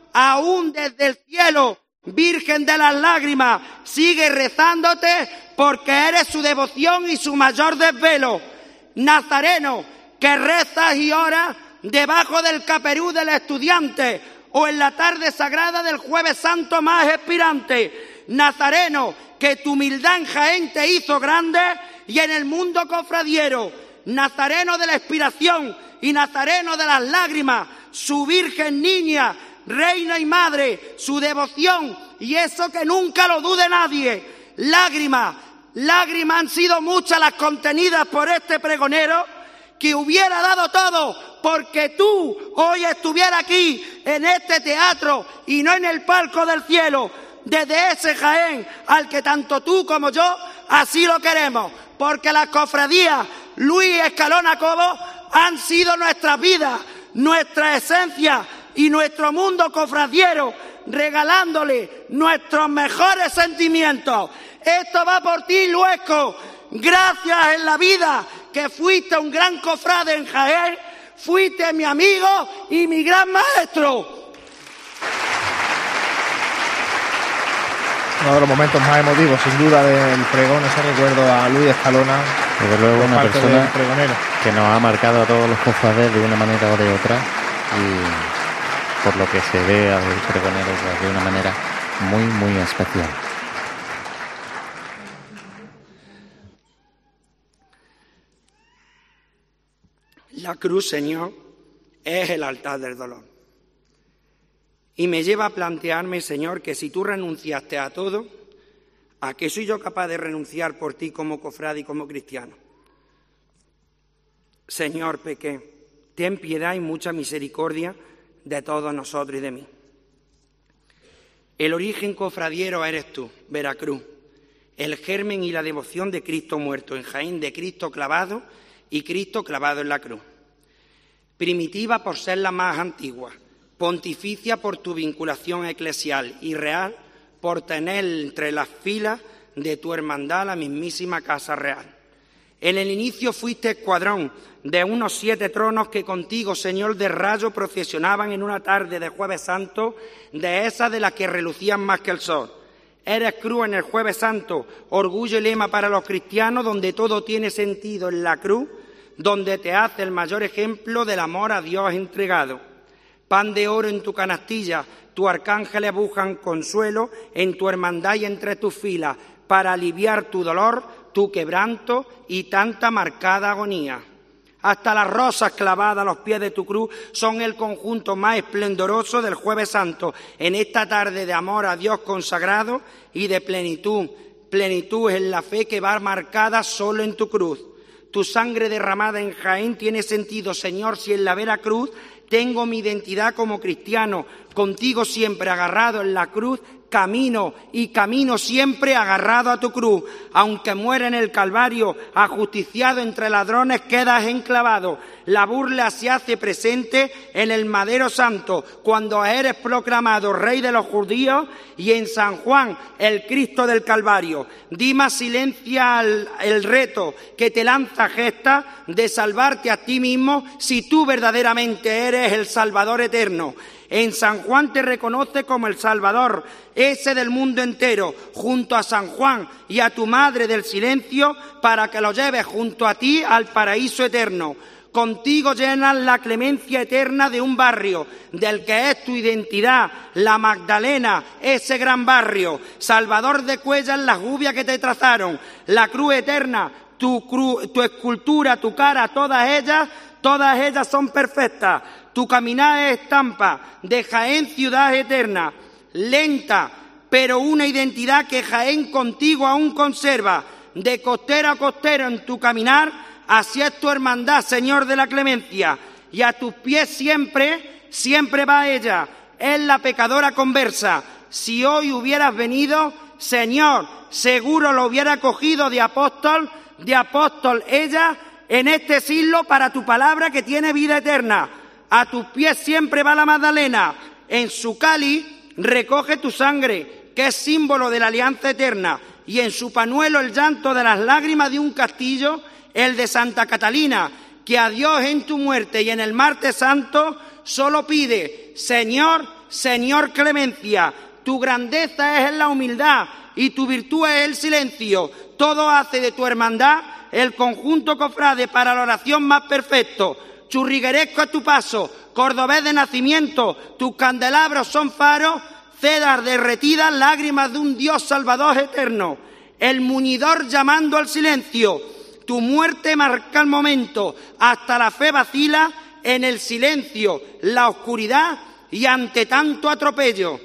aún desde el cielo, Virgen de las lágrimas, sigue rezándote porque eres su devoción y su mayor desvelo. Nazareno, que rezas y oras debajo del caperú del estudiante o en la tarde sagrada del jueves santo más expirante. Nazareno, que tu humildad en Jaén te hizo grande y en el mundo cofradiero. Nazareno de la expiración y nazareno de las lágrimas, su Virgen niña, reina y madre, su devoción, y eso que nunca lo dude nadie. Lágrimas, lágrimas han sido muchas las contenidas por este pregonero, que hubiera dado todo porque tú hoy estuvieras aquí en este teatro y no en el palco del cielo, desde ese Jaén al que tanto tú como yo así lo queremos, porque las cofradías Luis Escalona Cobo han sido nuestras vidas, nuestra esencia y nuestro mundo cofradiero, regalándole nuestros mejores sentimientos. Esto va por ti, Luesco. Gracias en la vida, que fuiste un gran cofrade en Jaén, fuiste mi amigo y mi gran maestro. Uno de los momentos más emotivos, sin duda, del pregón, ese recuerdo a Luis Escalona. Desde luego, una persona que nos ha marcado a todos los cofrades de una manera o de otra, y por lo que se ve al pregonero pues, de una manera muy, muy especial. La cruz, Señor, es el altar del dolor. Y me lleva a plantearme, Señor, que si tú renunciaste a todo, ¿a qué soy yo capaz de renunciar por ti como cofrade y como cristiano? Señor, pequé, ten piedad y mucha misericordia de todos nosotros y de mí. El origen cofradiero eres tú, Veracruz, el germen y la devoción de Cristo muerto en Jaén, de Cristo clavado y Cristo clavado en la cruz. Primitiva por ser la más antigua, pontificia por tu vinculación eclesial y real por tener entre las filas de tu hermandad la mismísima Casa Real. En el inicio fuiste escuadrón de unos siete tronos que contigo, Señor de rayo, procesionaban en una tarde de Jueves Santo, de esas de las que relucían más que el sol. Eres cruz en el Jueves Santo, orgullo y lema para los cristianos, donde todo tiene sentido en la cruz, donde te hace el mayor ejemplo del amor a Dios entregado. Pan de oro en tu canastilla, tu arcángeles buscan consuelo en tu hermandad y entre tus filas, para aliviar tu dolor, tu quebranto y tanta marcada agonía. Hasta las rosas clavadas a los pies de tu cruz son el conjunto más esplendoroso del Jueves Santo, en esta tarde de amor a Dios consagrado y de plenitud. Plenitud es la fe que va marcada solo en tu cruz. Tu sangre derramada en Jaén tiene sentido, Señor, si en la Veracruz tengo mi identidad como cristiano, contigo siempre agarrado en la cruz, camino y camino siempre agarrado a tu cruz. Aunque muera en el Calvario, ajusticiado entre ladrones, quedas enclavado. La burla se hace presente en el madero santo, cuando eres proclamado Rey de los judíos, y en San Juan, el Cristo del Calvario. Dima silencia el, el reto que te lanza gesta de salvarte a ti mismo, si tú verdaderamente eres el Salvador eterno. En San Juan te reconoce como el Salvador, ese del mundo entero, junto a San Juan y a tu Madre del Silencio, para que lo lleves junto a ti al paraíso eterno. Contigo llenas la clemencia eterna de un barrio, del que es tu identidad, la Magdalena, ese gran barrio. Salvador de Cuellas, las gubias que te trazaron, la cruz eterna, tu, cru, tu escultura, tu cara, todas ellas, todas ellas son perfectas. Tu caminar es estampa de Jaén, ciudad eterna, lenta, pero una identidad que Jaén contigo aún conserva. De costero a costero en tu caminar, así es tu hermandad, Señor de la clemencia. Y a tus pies siempre, siempre va ella, es la pecadora conversa. Si hoy hubieras venido, Señor, seguro lo hubiera cogido de apóstol, de apóstol ella, en este siglo para tu palabra que tiene vida eterna. A tus pies siempre va la Magdalena, en su cáliz recoge tu sangre, que es símbolo de la alianza eterna, y en su pañuelo el llanto de las lágrimas de un castillo, el de Santa Catalina, que a Dios en tu muerte y en el martes santo solo pide, Señor, Señor clemencia. Tu grandeza es en la humildad y tu virtud es el silencio. Todo hace de tu hermandad el conjunto cofrade para la oración más perfecto. Churrigueresco a tu paso, cordobés de nacimiento, tus candelabros son faros, cedas derretidas, lágrimas de un Dios salvador eterno. El muñidor llamando al silencio, tu muerte marca el momento, hasta la fe vacila en el silencio, la oscuridad y ante tanto atropello.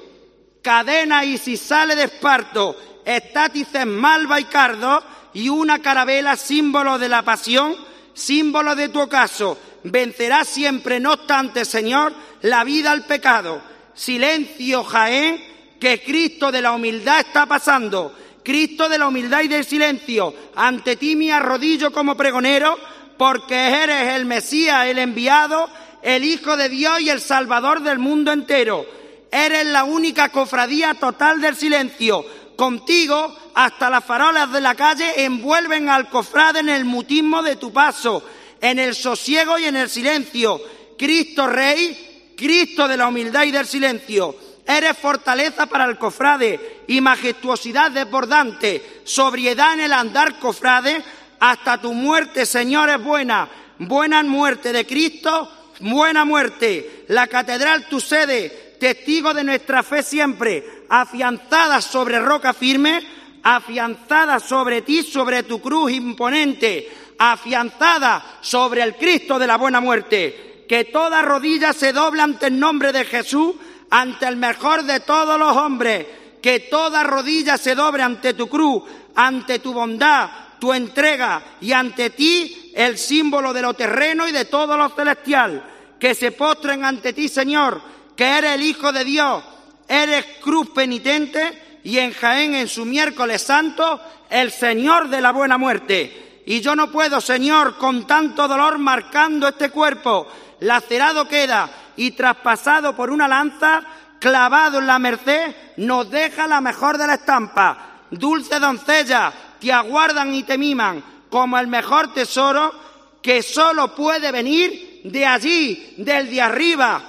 Cadena y si sale de esparto, estátices malva y cardo, y una carabela símbolo de la pasión, símbolo de tu ocaso. Vencerá siempre, no obstante, Señor, la vida al pecado. Silencio, Jaén, que Cristo de la humildad está pasando. Cristo de la humildad y del silencio. Ante ti me arrodillo como pregonero, porque eres el Mesías, el enviado, el Hijo de Dios y el Salvador del mundo entero. Eres la única cofradía total del silencio. Contigo, hasta las farolas de la calle envuelven al cofrade en el mutismo de tu paso, en el sosiego y en el silencio. Cristo Rey, Cristo de la humildad y del silencio. Eres fortaleza para el cofrade y majestuosidad desbordante, sobriedad en el andar cofrade, hasta tu muerte, Señor, es buena. Buena muerte de Cristo, buena muerte. La catedral tu sede, testigo de nuestra fe siempre, afianzada sobre roca firme, afianzada sobre ti, sobre tu cruz imponente, afianzada sobre el Cristo de la buena muerte. Que toda rodilla se dobla ante el nombre de Jesús, ante el mejor de todos los hombres. Que toda rodilla se doble ante tu cruz, ante tu bondad, tu entrega, y ante ti el símbolo de lo terreno y de todo lo celestial. Que se postren ante ti, Señor, que eres el Hijo de Dios, eres cruz penitente, y en Jaén, en su miércoles santo, el Señor de la buena muerte. Y yo no puedo, Señor, con tanto dolor marcando este cuerpo, lacerado queda y traspasado por una lanza, clavado en la merced, nos deja la mejor de la estampa. Dulce doncella, te aguardan y te miman como el mejor tesoro que solo puede venir de allí, del de arriba.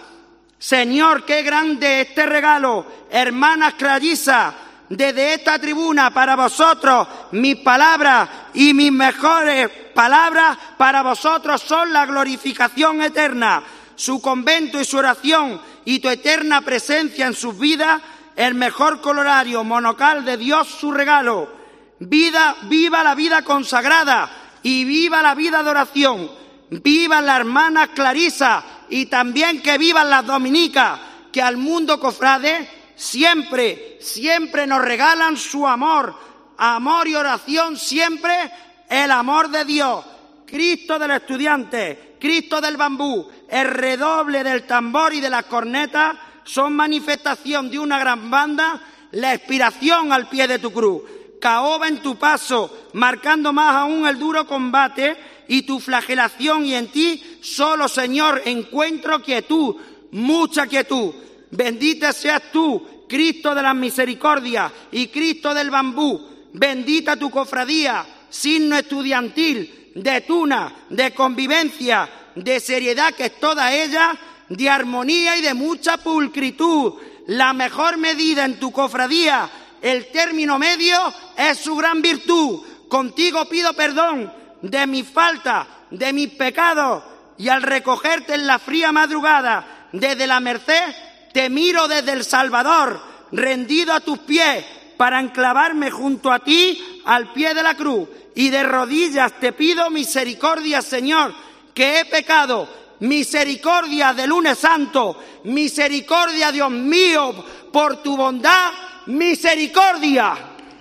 Señor, qué grande este regalo, hermanas Clarisa, desde esta tribuna para vosotros, mis palabras y mis mejores palabras para vosotros son la glorificación eterna, su convento y su oración y tu eterna presencia en sus vidas, el mejor colorario monocal de Dios, su regalo. Vida, viva la vida consagrada y viva la vida de oración. Vivan las hermanas Clarisa y también que vivan las dominicas, que al mundo cofrade siempre, siempre nos regalan su amor, amor y oración, siempre el amor de Dios. Cristo del estudiante, Cristo del bambú, el redoble del tambor y de las cornetas son manifestación de una gran banda, la expiración al pie de tu cruz. Caoba en tu paso, marcando más aún el duro combate y tu flagelación, y en ti solo, Señor, encuentro quietud, mucha quietud. Bendita seas tú, Cristo de las misericordias y Cristo del bambú. Bendita tu cofradía, signo estudiantil, de tuna, de convivencia, de seriedad, que es toda ella, de armonía y de mucha pulcritud. La mejor medida en tu cofradía, el término medio, es su gran virtud. Contigo pido perdón de mis faltas, de mis pecados, y al recogerte en la fría madrugada desde la merced, te miro desde el Salvador, rendido a tus pies, para enclavarme junto a ti al pie de la cruz. Y de rodillas te pido misericordia, Señor, que he pecado. Misericordia de lunes santo, misericordia, Dios mío, por tu bondad, misericordia.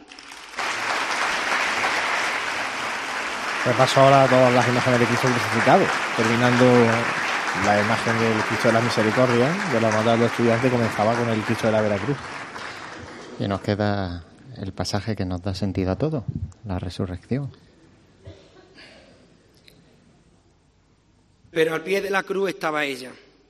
Repaso ahora todas las imágenes de Cristo crucificado, terminando la imagen del Cristo de la Misericordia, de la Hermandad del Estudiante, comenzaba con el Cristo de la Veracruz. Y nos queda el pasaje que nos da sentido a todo, la resurrección. Pero al pie de la cruz estaba ella.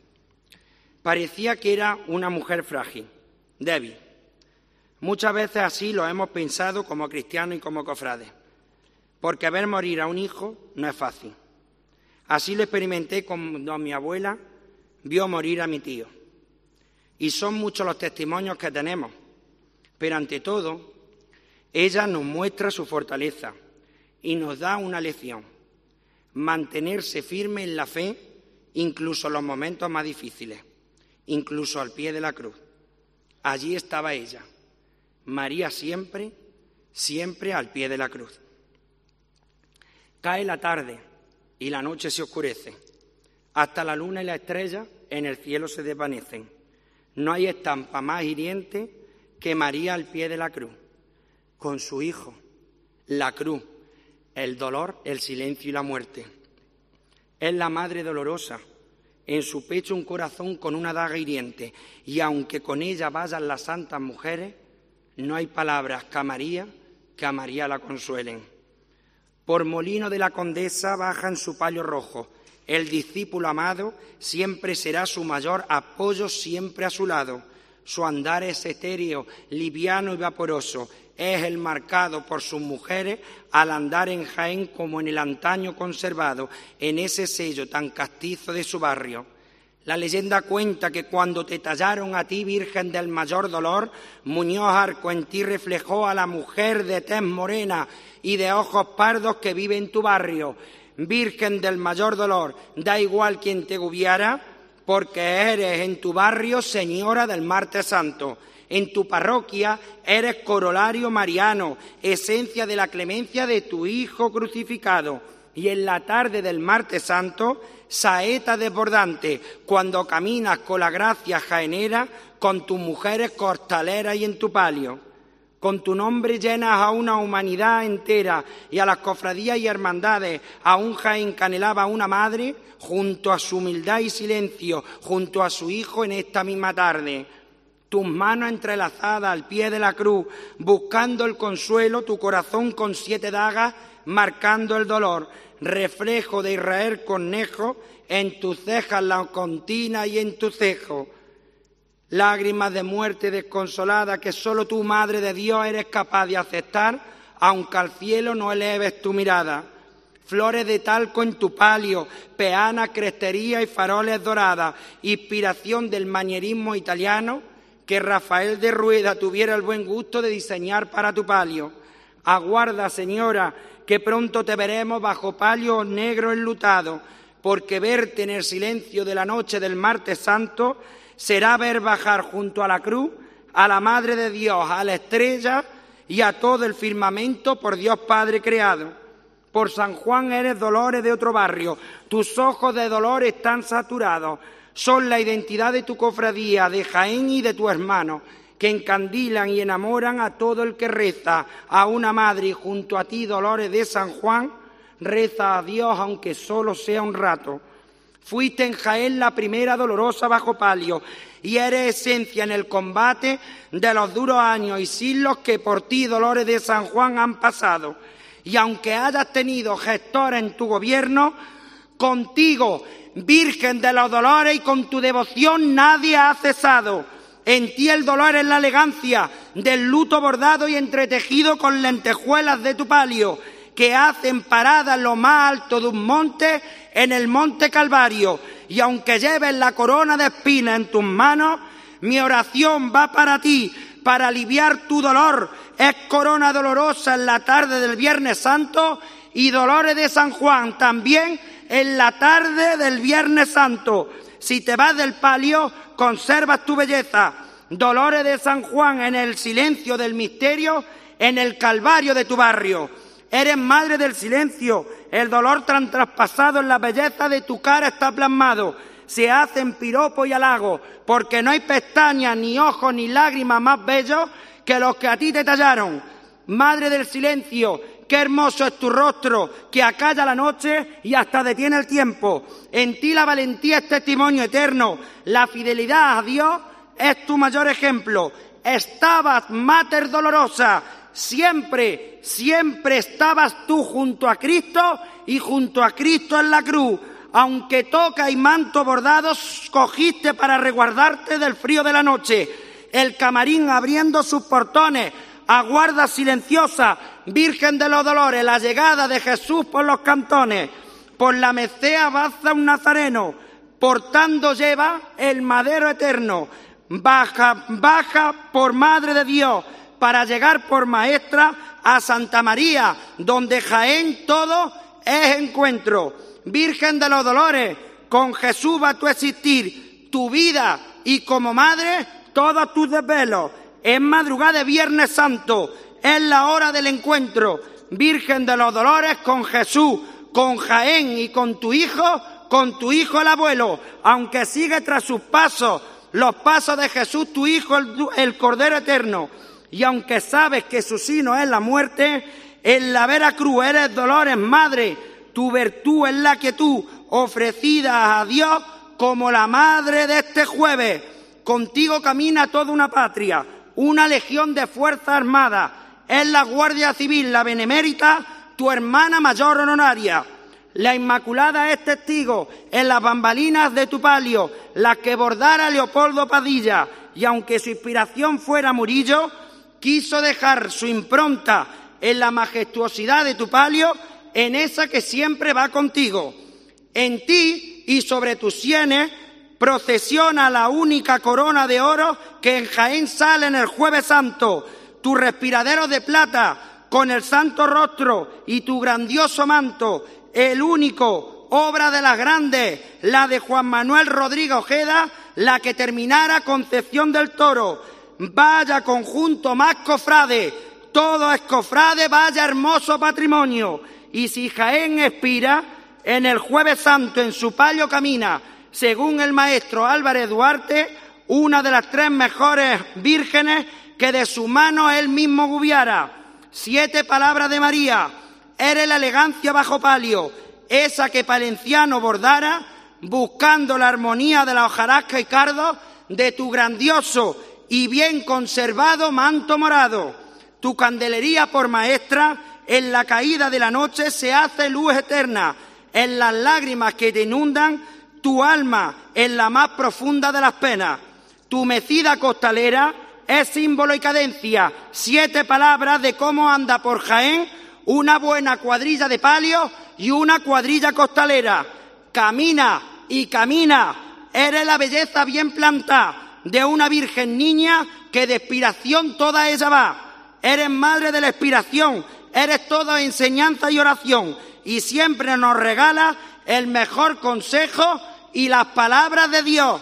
Parecía que era una mujer frágil, débil. Muchas veces así lo hemos pensado como cristianos y como cofrades, porque ver morir a un hijo no es fácil. Así lo experimenté cuando mi abuela vio morir a mi tío. Y son muchos los testimonios que tenemos, pero ante todo, ella nos muestra su fortaleza y nos da una lección: mantenerse firme en la fe, incluso en los momentos más difíciles, incluso al pie de la cruz. Allí estaba ella, María siempre, siempre al pie de la cruz. Cae la tarde y la noche se oscurece. Hasta la luna y la estrella en el cielo se desvanecen. No hay estampa más hiriente que María al pie de la cruz, con su hijo, la cruz, el dolor, el silencio y la muerte. Es la madre dolorosa, en su pecho un corazón con una daga hiriente, y aunque con ella vayan las santas mujeres, no hay palabras que a María, que a María la consuelen. Por Molino de la Condesa baja en su palio rojo. El discípulo amado siempre será su mayor apoyo, siempre a su lado. Su andar es etéreo, liviano y vaporoso. Es el marcado por sus mujeres al andar en Jaén como en el antaño conservado, en ese sello tan castizo de su barrio. La leyenda cuenta que cuando te tallaron a ti, Virgen del mayor dolor, Muñoz Arco en ti reflejó a la mujer de tez morena y de ojos pardos que vive en tu barrio. Virgen del mayor dolor, da igual quien te guiara, porque eres en tu barrio señora del martes santo. En tu parroquia eres corolario mariano, esencia de la clemencia de tu Hijo crucificado. Y en la tarde del martes santo, saeta desbordante, cuando caminas con la gracia jaenera, con tus mujeres costaleras y en tu palio. Con tu nombre llenas a una humanidad entera y a las cofradías y hermandades. A un Jaén que anhelaba una madre, junto a su humildad y silencio, junto a su Hijo en esta misma tarde. Tus manos entrelazadas al pie de la cruz, buscando el consuelo, tu corazón con siete dagas, marcando el dolor. Reflejo de Israel cornejo, en tus cejas la contina y en tu cejo. Lágrimas de muerte desconsolada que solo tú, Madre de Dios, eres capaz de aceptar, aunque al cielo no eleves tu mirada. Flores de talco en tu palio, peanas, crestería y faroles doradas, inspiración del manierismo italiano que Rafael de Rueda tuviera el buen gusto de diseñar para tu palio. Aguarda, Señora, que pronto te veremos bajo palio negro enlutado, porque verte en el silencio de la noche del martes santo será ver bajar junto a la cruz a la Madre de Dios, a la estrella y a todo el firmamento por Dios Padre creado. Por San Juan eres Dolores de otro barrio, tus ojos de dolor están saturados, son la identidad de tu cofradía, de Jaén y de tu hermano, que encandilan y enamoran a todo el que reza a una madre, y junto a ti, Dolores de San Juan, reza a Dios aunque solo sea un rato. Fuiste en Jaén la primera dolorosa bajo palio y eres esencia en el combate de los duros años y siglos que por ti, Dolores de San Juan, han pasado. Y aunque hayas tenido gestores en tu gobierno, contigo, Virgen de los Dolores, y con tu devoción nadie ha cesado. En ti el dolor es la elegancia del luto bordado y entretejido con lentejuelas de tu palio, que hacen parada en lo más alto de un monte, en el monte Calvario. Y aunque lleves la corona de espinas en tus manos, mi oración va para ti, para aliviar tu dolor. Es corona dolorosa en la tarde del Viernes Santo y Dolores de San Juan también en la tarde del Viernes Santo. Si te vas del palio, conservas tu belleza. Dolores de San Juan, en el silencio del misterio, en el calvario de tu barrio. Eres madre del silencio, el dolor tan traspasado en la belleza de tu cara está plasmado. Se hacen piropo y halago, porque no hay pestañas, ni ojos, ni lágrimas más bellos que los que a ti te tallaron. Madre del silencio, qué hermoso es tu rostro, que acalla la noche y hasta detiene el tiempo. En ti la valentía es testimonio eterno, la fidelidad a Dios es tu mayor ejemplo. Estabas, Mater Dolorosa, siempre, siempre estabas tú junto a Cristo y junto a Cristo en la cruz. Aunque toca y manto bordados, cogiste para resguardarte del frío de la noche. El camarín abriendo sus portones, aguarda silenciosa, Virgen de los Dolores, la llegada de Jesús por los cantones. Por la mecea avanza un nazareno, portando lleva el madero eterno. Baja, baja por Madre de Dios, para llegar por maestra a Santa María, donde Jaén todo es encuentro. Virgen de los Dolores, con Jesús va tu existir, tu vida y como madre todos tus desvelos. Es madrugada de Viernes Santo, es la hora del encuentro. Virgen de los Dolores, con Jesús, con Jaén y con tu hijo, con tu hijo el abuelo, aunque sigue tras sus pasos, los pasos de Jesús, tu hijo, el, el Cordero Eterno. Y aunque sabes que su sino es la muerte, en la vera cruz eres Dolores, madre. Tu virtud es la quietud, ofrecida a Dios como la madre de este jueves. Contigo camina toda una patria, una legión de fuerzas armadas. Es la Guardia Civil, la Benemérita, tu hermana mayor honoraria. La Inmaculada es testigo en las bambalinas de tu palio, las que bordara Leopoldo Padilla. Y aunque su inspiración fuera Murillo, quiso dejar su impronta en la majestuosidad de tu palio, en esa que siempre va contigo. En ti y sobre tus sienes procesiona la única corona de oro que en Jaén sale en el Jueves Santo. Tu respiradero de plata con el santo rostro y tu grandioso manto, el único, obra de las grandes, la de Juan Manuel Rodríguez Ojeda, la que terminara Concepción del Toro. Vaya conjunto más cofrade, todo es cofrade, vaya hermoso patrimonio. Y si Jaén expira, en el Jueves Santo en su palio camina, según el maestro Álvarez Duarte, una de las tres mejores vírgenes que de su mano él mismo guiara. Siete palabras de María, eres la elegancia bajo palio, esa que Palenciano bordara, buscando la armonía de la hojarasca y cardo de tu grandioso y bien conservado manto morado. Tu candelería por maestra, en la caída de la noche se hace luz eterna, en las lágrimas que te inundan tu alma en la más profunda de las penas. Tu mecida costalera es símbolo y cadencia, siete palabras de cómo anda por Jaén una buena cuadrilla de palio y una cuadrilla costalera. Camina y camina, eres la belleza bien plantada de una virgen niña que de expiración toda ella va. Eres madre de la expiración, eres toda enseñanza y oración, y siempre nos regala el mejor consejo y las palabras de Dios.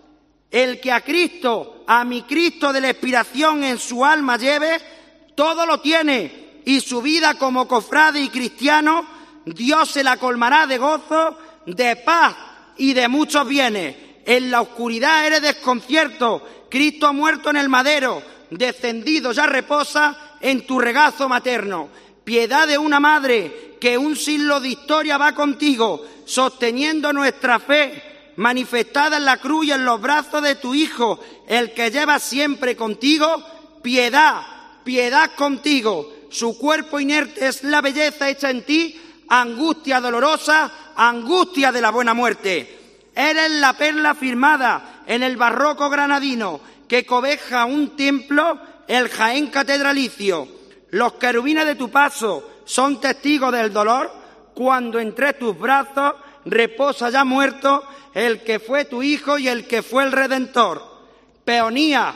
El que a Cristo, a mi Cristo de la expiración en su alma lleve, todo lo tiene, y su vida como cofrade y cristiano, Dios se la colmará de gozo, de paz y de muchos bienes. En la oscuridad eres desconcierto, Cristo ha muerto en el madero, descendido ya reposa en tu regazo materno. piedad de una madre que un siglo de historia va contigo, sosteniendo nuestra fe, manifestada en la cruz y en los brazos de tu Hijo, el que lleva siempre contigo, piedad, piedad contigo. Su cuerpo inerte es la belleza hecha en ti, angustia dolorosa, angustia de la buena muerte. Eres la perla firmada en el barroco granadino que cobeja un templo, el Jaén catedralicio. Los querubines de tu paso son testigos del dolor cuando entre tus brazos reposa ya muerto el que fue tu Hijo y el que fue el Redentor. Peonía,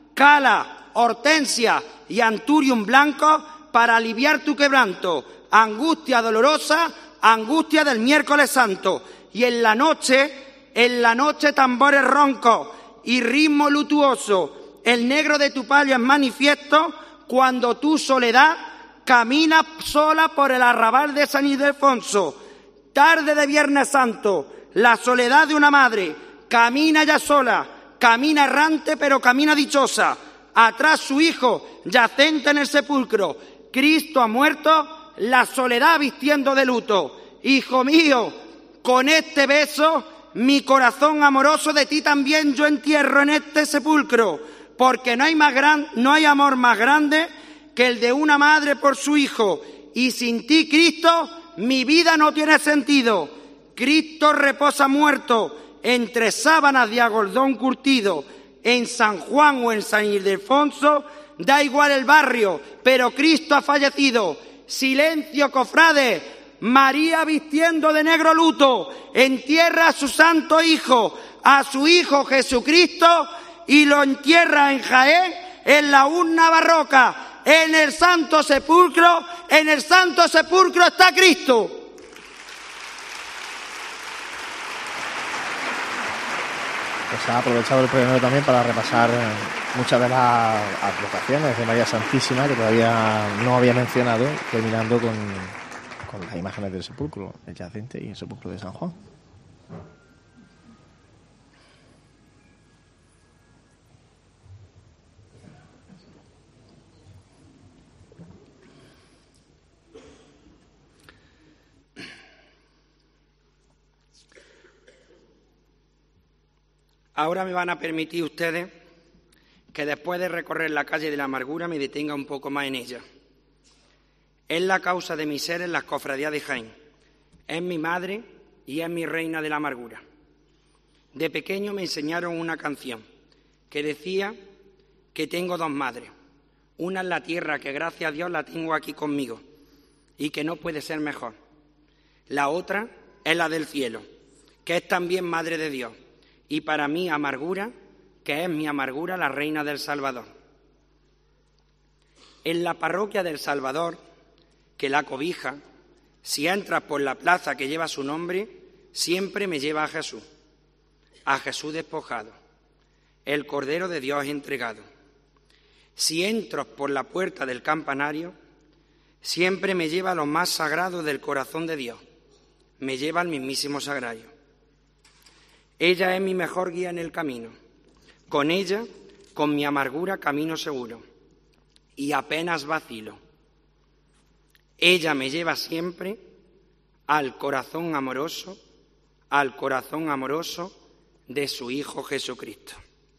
cala, hortensia y anturium blanco para aliviar tu quebranto, angustia dolorosa, angustia del miércoles santo. Y en la noche, en la noche tambores roncos y ritmo lutuoso, el negro de tu palio es manifiesto cuando tu soledad camina sola por el arrabal de San Ildefonso. Tarde de Viernes Santo, la soledad de una madre, camina ya sola, camina errante pero camina dichosa. Atrás su hijo, yacente en el sepulcro. Cristo ha muerto, la soledad vistiendo de luto. Hijo mío, con este beso, mi corazón amoroso de ti también yo entierro en este sepulcro, porque no hay más gran, no hay amor más grande que el de una madre por su hijo, y sin ti, Cristo, mi vida no tiene sentido. Cristo reposa muerto entre sábanas de algodón curtido, en San Juan o en San Ildefonso, da igual el barrio, pero Cristo ha fallecido. Silencio, cofrades, María vistiendo de negro luto, entierra a su santo Hijo, a su Hijo Jesucristo, y lo entierra en Jaén, en la urna barroca, en el santo sepulcro, en el santo sepulcro está Cristo. Pues ha aprovechado el premio también para repasar muchas de las advocaciones de María Santísima que todavía no había mencionado, terminando con, con las imágenes del sepulcro, el yacente y el sepulcro de San Juan. Ahora me van a permitir ustedes que después de recorrer la calle de la amargura me detenga un poco más en ella. Es la causa de mi ser en las cofradías de Jaén. Es mi madre y es mi reina de la amargura. De pequeño me enseñaron una canción que decía que tengo dos madres. Una en la tierra, que gracias a Dios la tengo aquí conmigo y que no puede ser mejor. La otra es la del cielo, que es también madre de Dios. Y para mí amargura, que es mi amargura, la reina del Salvador. En la parroquia del Salvador, que la cobija, si entras por la plaza que lleva su nombre, siempre me lleva a Jesús, a Jesús despojado, el Cordero de Dios entregado. Si entro por la puerta del campanario, siempre me lleva a lo más sagrado del corazón de Dios, me lleva al mismísimo sagrario. Ella es mi mejor guía en el camino. Con ella, con mi amargura, camino seguro. Y apenas vacilo. Ella me lleva siempre al corazón amoroso, al corazón amoroso de su Hijo Jesucristo.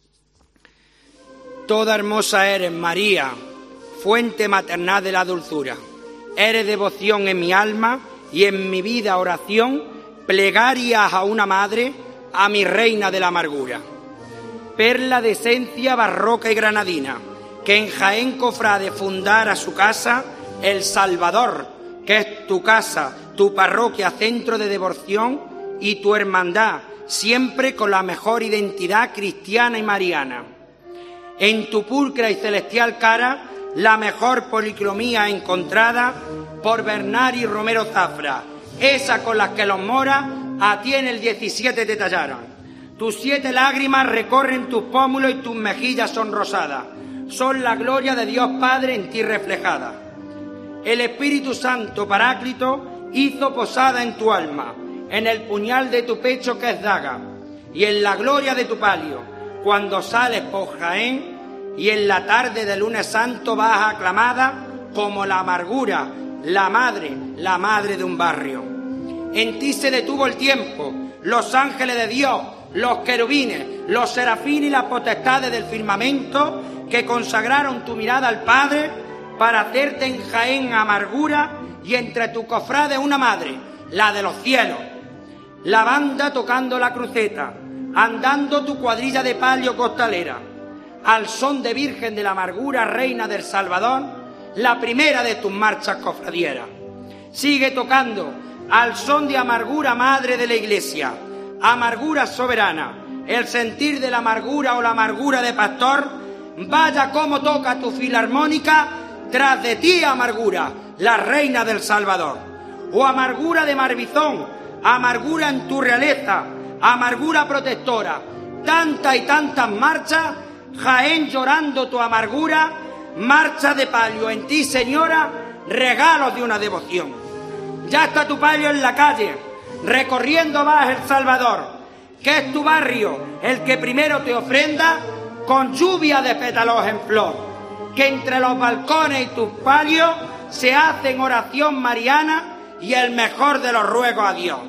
Toda hermosa eres, María, fuente maternal de la dulzura. Eres devoción en mi alma y en mi vida oración, plegarias a una madre, a mi reina de la amargura. Perla de esencia barroca y granadina, que en Jaén cofrade fundara su casa, el Salvador, que es tu casa, tu parroquia, centro de devoción, y tu hermandad, siempre con la mejor identidad cristiana y mariana. En tu pulcra y celestial cara, la mejor policromía encontrada por Bernard y Romero Zafra, esa con las que los moras a ti en el diecisiete te tallaron. Tus siete lágrimas recorren tus pómulos y tus mejillas son rosadas. Son la gloria de Dios Padre en ti reflejada. El Espíritu Santo Paráclito hizo posada en tu alma, en el puñal de tu pecho que es daga, y en la gloria de tu palio, cuando sales por Jaén, y en la tarde del lunes santo vas aclamada como la amargura, la madre, la madre de un barrio. En ti se detuvo el tiempo, los ángeles de Dios, los querubines, los serafines y las potestades del firmamento que consagraron tu mirada al Padre para hacerte en Jaén amargura y entre tus cofrades una madre, la de los cielos. La banda tocando la cruceta, andando tu cuadrilla de palio costalera, al son de Virgen de la Amargura, Reina del Salvador, la primera de tus marchas cofradieras. Sigue tocando al son de amargura, Madre de la Iglesia, amargura soberana, el sentir de la amargura o la amargura de pastor. Vaya como toca tu filarmónica, tras de ti amargura, la Reina del Salvador. O amargura de Marbizón, amargura en tu realeza, amargura protectora, tantas y tantas marchas, Jaén llorando tu amargura, marcha de palio en ti, Señora, regalos de una devoción. Ya está tu palio en la calle, recorriendo vas El Salvador, que es tu barrio el que primero te ofrenda con lluvia de pétalos en flor, que entre los balcones y tus palios se hacen oración mariana y el mejor de los ruegos a Dios.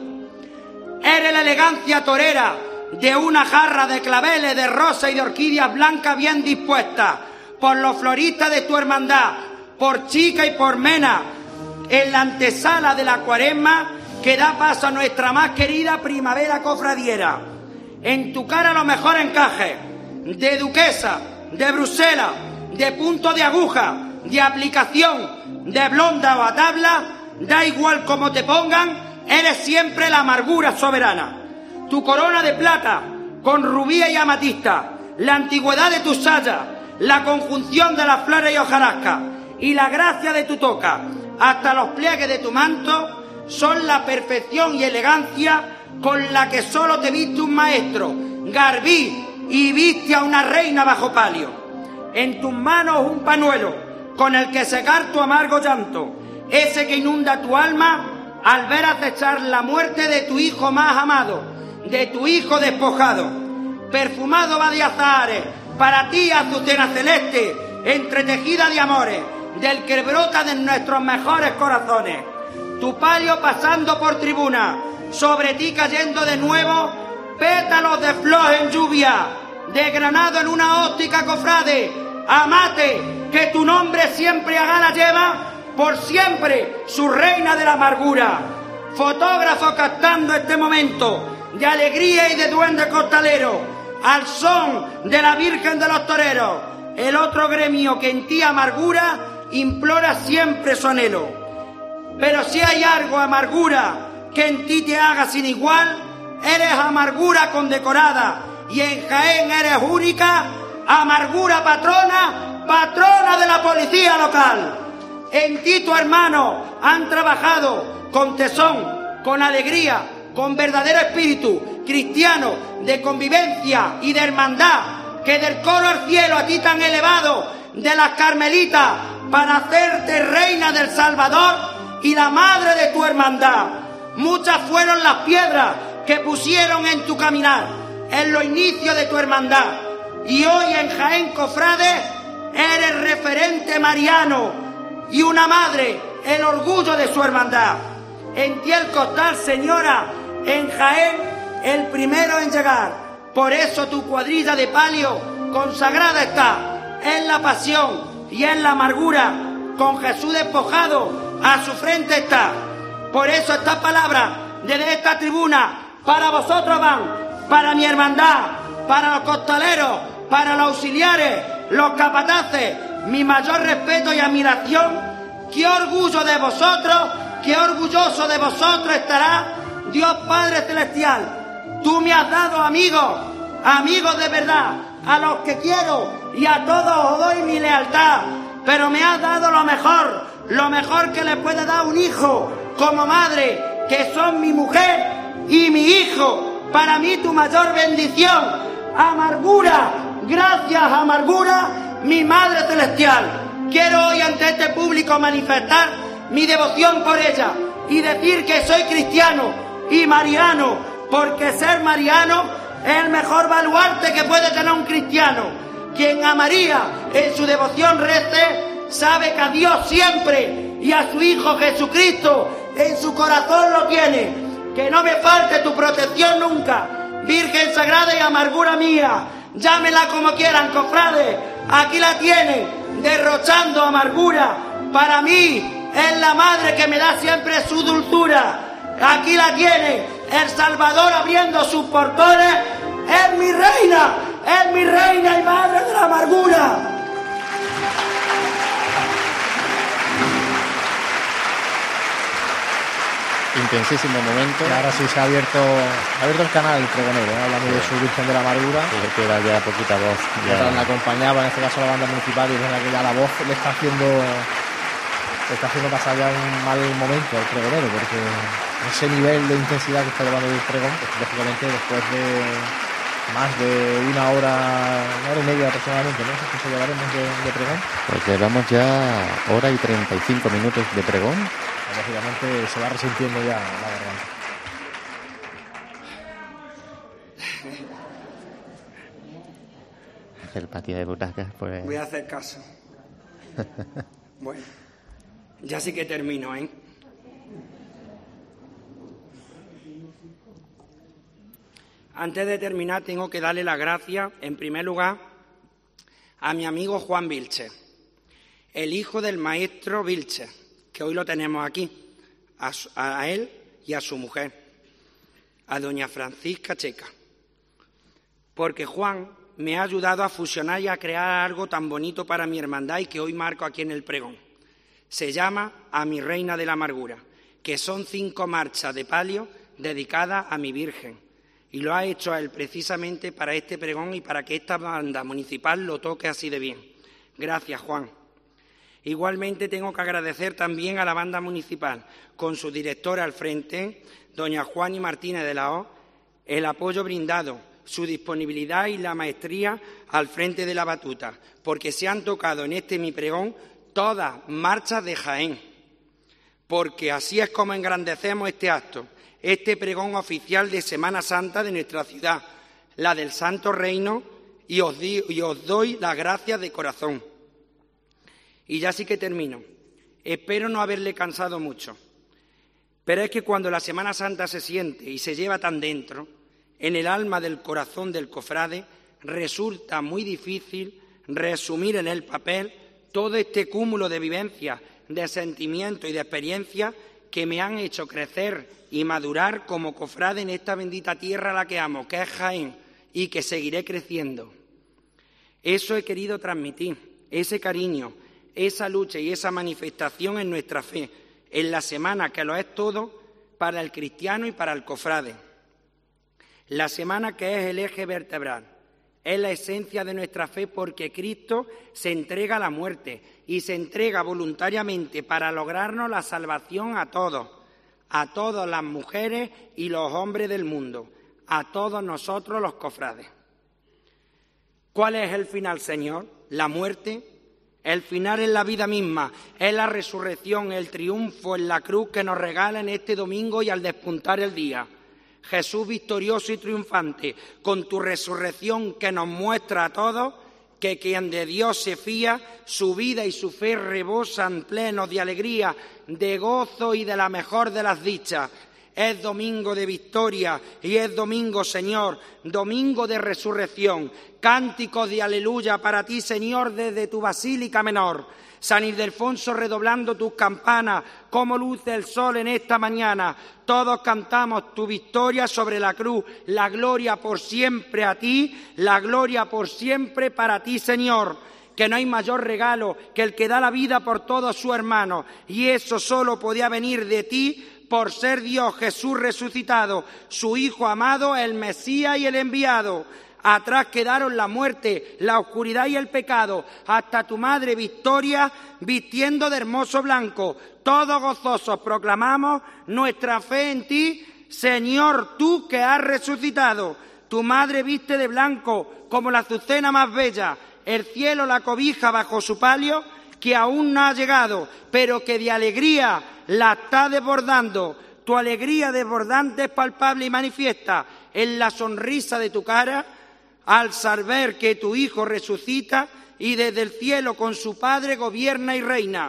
Eres la elegancia torera de una jarra de claveles, de rosas y de orquídeas blancas bien dispuestas por los floristas de tu hermandad, por Chica y por Mena, en la antesala de la Cuaresma que da paso a nuestra más querida primavera cofradiera. En tu cara los mejores encajes de duquesa, de Bruselas, de punto de aguja, de aplicación, de blonda o a tabla, da igual como te pongan, eres siempre la amargura soberana. Tu corona de plata, con rubíes y amatista, la antigüedad de tus sayas, la conjunción de las flores y hojarasca, y la gracia de tu toca, hasta los pliegues de tu manto, son la perfección y elegancia con la que solo te viste un maestro, Garbí, y viste a una reina bajo palio. En tus manos un pañuelo con el que secar tu amargo llanto, ese que inunda tu alma al ver acechar la muerte de tu hijo más amado, de tu hijo despojado. Perfumado va de azahares, para ti azucena celeste, entretejida de amores, del que brota de nuestros mejores corazones. Tu palio pasando por tribuna, sobre ti cayendo de nuevo pétalos de flor en lluvia, desgranado en una óptica cofrade. Amate, que tu nombre siempre a gala lleva, por siempre su reina de la amargura. Fotógrafo captando este momento de alegría y de duende costalero, al son de la Virgen de los Toreros, el otro gremio que en ti amargura implora siempre su anhelo. Pero si hay algo, amargura, que en ti te haga sin igual, eres amargura condecorada, y en Jaén eres única, amargura patrona, patrona de la policía local. En ti tu hermano han trabajado con tesón, con alegría, con verdadero espíritu cristiano de convivencia y de hermandad, que del coro al cielo a ti tan elevado de las carmelitas para hacerte reina del Salvador y la madre de tu hermandad. Muchas fueron las piedras que pusieron en tu caminar, en los inicios de tu hermandad, y hoy en Jaén Cofrade eres referente mariano y una madre, el orgullo de su hermandad. En ti el costal, Señora, en Jaén el primero en llegar. Por eso tu cuadrilla de palio consagrada está en la pasión y en la amargura, con Jesús despojado a su frente está. Por eso estas palabras desde esta tribuna para vosotros van, para mi hermandad, para los costaleros, para los auxiliares, los capataces, mi mayor respeto y admiración. Qué orgullo de vosotros, qué orgulloso de vosotros estará Dios Padre Celestial. Tú me has dado amigos, amigos de verdad, a los que quiero y a todos os doy mi lealtad, pero me has dado lo mejor, lo mejor que le puede dar un hijo como madre, que son mi mujer y mi hijo. Para mí tu mayor bendición, amargura, gracias amargura, mi Madre Celestial. Quiero hoy ante este público manifestar mi devoción por ella y decir que soy cristiano y mariano, porque ser mariano es el mejor baluarte que puede tener un cristiano. Quien a María en su devoción rece, sabe que a Dios siempre y a su Hijo Jesucristo en su corazón lo tiene. Que no me falte tu protección nunca, Virgen Sagrada y amargura mía. Llámela como quieran, cofrades, aquí la tienen, derrochando amargura. Para mí es la madre que me da siempre su dulzura. Aquí la tienen, el Salvador abriendo sus portones. Es mi reina, es mi reina y madre de la amargura. Intensísimo momento. Y ahora sí se ha abierto, ha abierto el canal el pregonero, ¿eh? Hablando sí. de su Virgen de la Amargura. Que le queda ya poquita voz. Ya la acompañaba, en este caso la banda municipal, y es verdad que ya la voz le está haciendo le está haciendo pasar ya un mal momento al pregonero, porque ese nivel de intensidad que está llevando el pregón, pues, lógicamente después de más de una hora, una hora y media aproximadamente, ¿no? ¿Qué se llevaremos de, de pregón? Pues llevamos ya hora y treinta y cinco minutos de pregón. Lógicamente se va resintiendo ya la garganta. El patio de butacas, pues... Voy a hacer caso. Bueno, ya sí que termino, ¿eh? Antes de terminar, tengo que darle las gracias, en primer lugar, a mi amigo Juan Vilches, el hijo del maestro Vilches, que hoy lo tenemos aquí, a, su, a él y a su mujer, a doña Francisca Checa, porque Juan me ha ayudado a fusionar y a crear algo tan bonito para mi hermandad y que hoy marco aquí en el pregón. Se llama A mi Reina de la Amargura, que son cinco marchas de palio dedicadas a mi Virgen, y lo ha hecho a él precisamente para este pregón y para que esta banda municipal lo toque así de bien. Gracias, Juan. Igualmente tengo que agradecer también a la banda municipal, con su directora al frente, doña Juani Martínez de la O, el apoyo brindado, su disponibilidad y la maestría al frente de la batuta, porque se han tocado en este mi pregón todas marchas de Jaén, porque así es como engrandecemos este acto, este pregón oficial de Semana Santa de nuestra ciudad, la del Santo Reino, y os, di, y os doy las gracias de corazón. Y ya sí que termino. Espero no haberle cansado mucho, pero es que cuando la Semana Santa se siente y se lleva tan dentro, en el alma del corazón del cofrade, resulta muy difícil resumir en el papel todo este cúmulo de vivencias, de sentimientos y de experiencias que me han hecho crecer y madurar como cofrade en esta bendita tierra a la que amo, que es Jaén, y que seguiré creciendo. Eso he querido transmitir, ese cariño, esa lucha y esa manifestación en nuestra fe, en la semana que lo es todo para el cristiano y para el cofrade. La semana que es el eje vertebral, es la esencia de nuestra fe porque Cristo se entrega a la muerte y se entrega voluntariamente para lograrnos la salvación a todos, a todas las mujeres y los hombres del mundo, a todos nosotros los cofrades. ¿Cuál es el final, Señor? La muerte. El final es la vida misma, es la resurrección, el triunfo en la cruz que nos regala en este domingo y al despuntar el día. Jesús victorioso y triunfante, con tu resurrección que nos muestra a todos que quien de Dios se fía, su vida y su fe rebosan plenos de alegría, de gozo y de la mejor de las dichas. Es domingo de victoria y es domingo, Señor, domingo de resurrección. Cánticos de aleluya para ti, Señor, desde tu basílica menor. San Ildefonso redoblando tus campanas, como luce el sol en esta mañana. Todos cantamos tu victoria sobre la cruz, la gloria por siempre a ti, la gloria por siempre para ti, Señor. Que no hay mayor regalo que el que da la vida por todos sus hermanos, y eso solo podía venir de ti, por ser Dios Jesús resucitado, su Hijo amado, el Mesías y el enviado. Atrás quedaron la muerte, la oscuridad y el pecado, hasta tu madre Victoria vistiendo de hermoso blanco. Todos gozosos proclamamos nuestra fe en ti, Señor, tú que has resucitado. Tu madre viste de blanco como la azucena más bella, el cielo la cobija bajo su palio, que aún no ha llegado, pero que de alegría la está desbordando. Tu alegría desbordante es palpable y manifiesta en la sonrisa de tu cara, al saber que tu Hijo resucita y desde el cielo con su Padre gobierna y reina.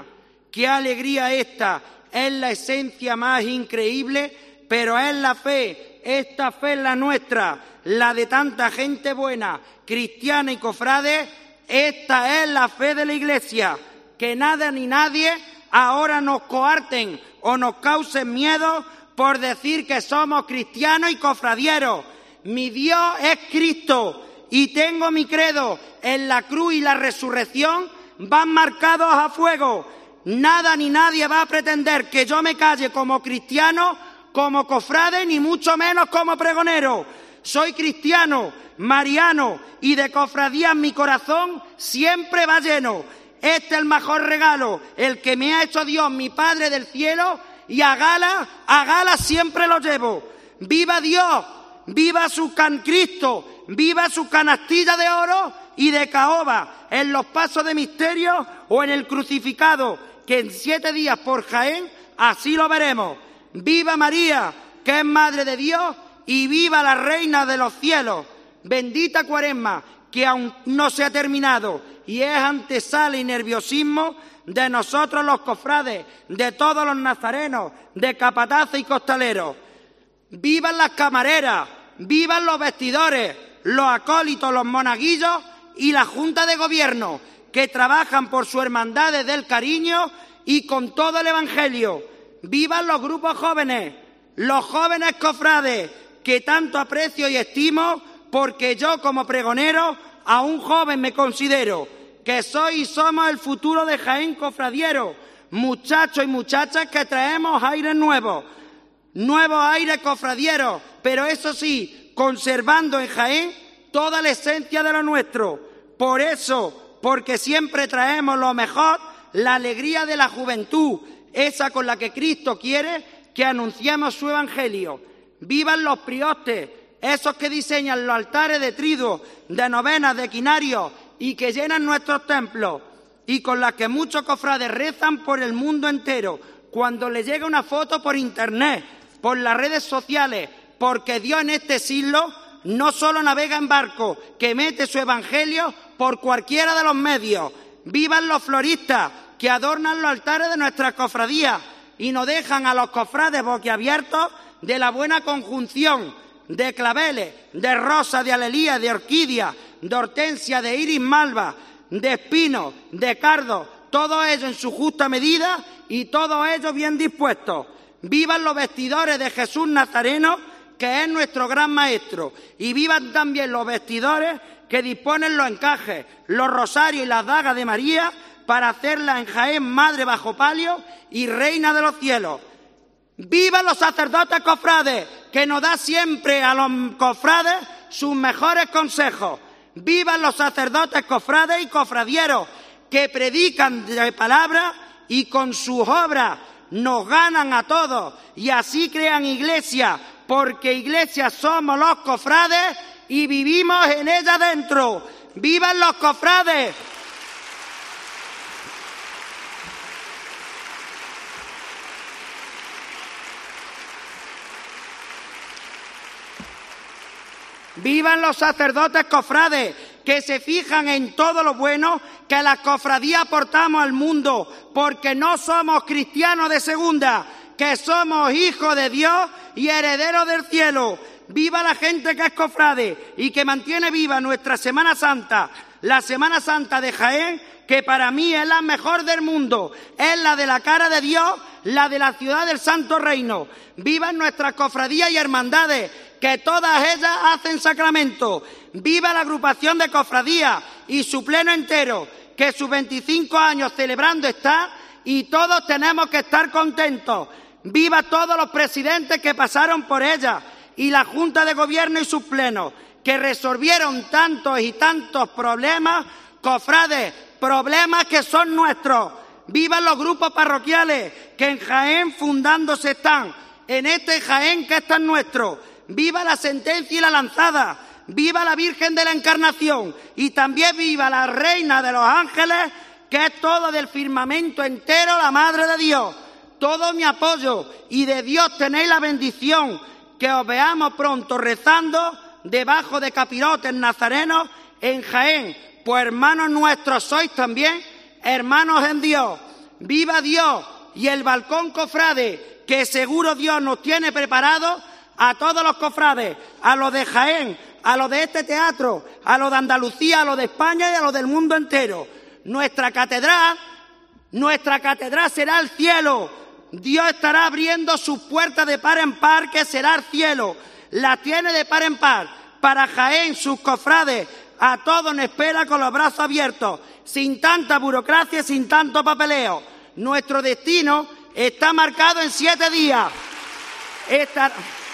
¡Qué alegría esta! Es la esencia más increíble, pero es la fe, esta fe es la nuestra, la de tanta gente buena, cristiana y cofrade. Esta es la fe de la Iglesia, que nada ni nadie ahora nos coarten o nos causen miedo por decir que somos cristianos y cofradieros. Mi Dios es Cristo y tengo mi credo en la cruz y la resurrección van marcados a fuego. Nada ni nadie va a pretender que yo me calle como cristiano, como cofrade, ni mucho menos como pregonero. Soy cristiano, mariano, y de cofradía en mi corazón siempre va lleno. Este es el mejor regalo, el que me ha hecho Dios, mi Padre del cielo, y a gala, a gala siempre lo llevo. ¡Viva Dios! ¡Viva su can Cristo! ¡Viva su canastilla de oro y de caoba en los pasos de misterio o en el crucificado, que en siete días por Jaén así lo veremos! ¡Viva María, que es Madre de Dios, y viva la Reina de los cielos! Bendita Cuaresma, que aún no se ha terminado y es antesala y nerviosismo de nosotros los cofrades, de todos los nazarenos, de capataces y costaleros. ¡Vivan las camareras! ¡Vivan los vestidores, los acólitos, los monaguillos y la Junta de Gobierno, que trabajan por su hermandad del cariño y con todo el Evangelio! ¡Vivan los grupos jóvenes, los jóvenes cofrades, que tanto aprecio y estimo, porque yo como pregonero a un joven me considero, que soy y somos el futuro de Jaén cofradiero, muchachos y muchachas que traemos aires nuevos, nuevos aires cofradieros, pero eso sí, conservando en Jaén toda la esencia de lo nuestro. Por eso, porque siempre traemos lo mejor, la alegría de la juventud, esa con la que Cristo quiere que anunciemos su evangelio. ¡Vivan los priostes, esos que diseñan los altares de triduo, de novenas, de quinarios y que llenan nuestros templos, y con las que muchos cofrades rezan por el mundo entero cuando les llega una foto por internet, por las redes sociales, porque Dios en este siglo no solo navega en barco, que mete su evangelio por cualquiera de los medios. ¡Vivan los floristas, que adornan los altares de nuestras cofradías y nos dejan a los cofrades boquiabiertos de la buena conjunción de claveles, de rosa, de alelía, de orquídea, de hortensia, de iris malva, de espino, de cardo, todo ello en su justa medida y todo ello bien dispuesto. ¡Vivan los vestidores de Jesús Nazareno, que es nuestro gran maestro! Y vivan también los vestidores que disponen los encajes, los rosarios y las dagas de María para hacerla en Jaén madre bajo palio y reina de los cielos. ¡Vivan los sacerdotes cofrades, que nos da siempre a los cofrades sus mejores consejos! ¡Vivan los sacerdotes cofrades y cofradieros, que predican de palabra y con sus obras nos ganan a todos y así crean iglesia, porque iglesia somos los cofrades y vivimos en ella dentro! ¡Vivan los cofrades! ¡Vivan los sacerdotes cofrades, que se fijan en todo lo bueno que las cofradías aportamos al mundo, porque no somos cristianos de segunda, que somos hijos de Dios y herederos del cielo! ¡Viva la gente que es cofrade y que mantiene viva nuestra Semana Santa, la Semana Santa de Jaén, que para mí es la mejor del mundo, es la de la cara de Dios, la de la ciudad del Santo Reino! ¡Vivan nuestras cofradías y hermandades, que todas ellas hacen sacramento! ¡Viva la agrupación de cofradías y su pleno entero, que sus veinticinco años celebrando está y todos tenemos que estar contentos! ¡Viva todos los presidentes que pasaron por ella y la Junta de Gobierno y sus plenos, que resolvieron tantos y tantos problemas, cofrades, problemas que son nuestros! ¡Vivan los grupos parroquiales, que en Jaén fundándose están, en este Jaén que es tan nuestro! ¡Viva la sentencia y la lanzada! ¡Viva la Virgen de la Encarnación! Y también viva la Reina de los Ángeles, que es todo del firmamento entero, la Madre de Dios. Todo mi apoyo y de Dios tenéis la bendición, que os veamos pronto rezando debajo de capirotes nazarenos en Jaén, pues hermanos nuestros sois también, hermanos en Dios. viva Dios y el balcón cofrade, que seguro Dios nos tiene preparados a todos los cofrades, a los de Jaén, a los de este teatro, a los de Andalucía, a los de España y a los del mundo entero. Nuestra catedral, nuestra catedral será el cielo. Dios estará abriendo sus puertas de par en par, que será el cielo. La tiene de par en par. Para Jaén, sus cofrades, a todos nos espera con los brazos abiertos, sin tanta burocracia, sin tanto papeleo. Nuestro destino está marcado en siete días. Esta...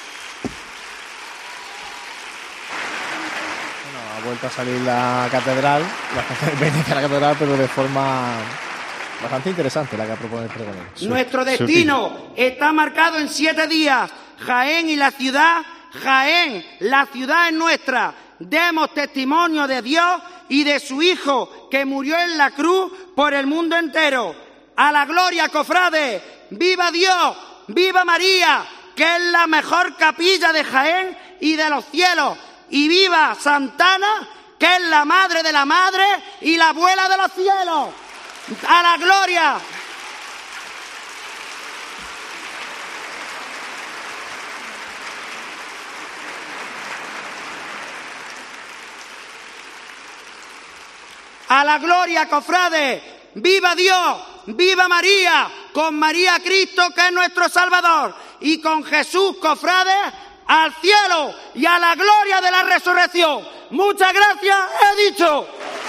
Bueno, ha vuelto a salir la catedral, la estación de la catedral, pero de forma bastante interesante la que propone el pregonero. Nuestro destino está marcado en siete días. Jaén y la ciudad, Jaén, la ciudad es nuestra. Demos testimonio de Dios y de su Hijo, que murió en la cruz por el mundo entero. ¡A la gloria, cofrades! ¡Viva Dios! ¡Viva María, que es la mejor capilla de Jaén y de los cielos! ¡Y viva Santana, que es la madre de la madre y la abuela de los cielos! ¡A la gloria! ¡A la gloria, cofrades! ¡Viva Dios! ¡Viva María! Con María Cristo, que es nuestro Salvador, y con Jesús, cofrades, al cielo y a la gloria de la resurrección. Muchas gracias, he dicho.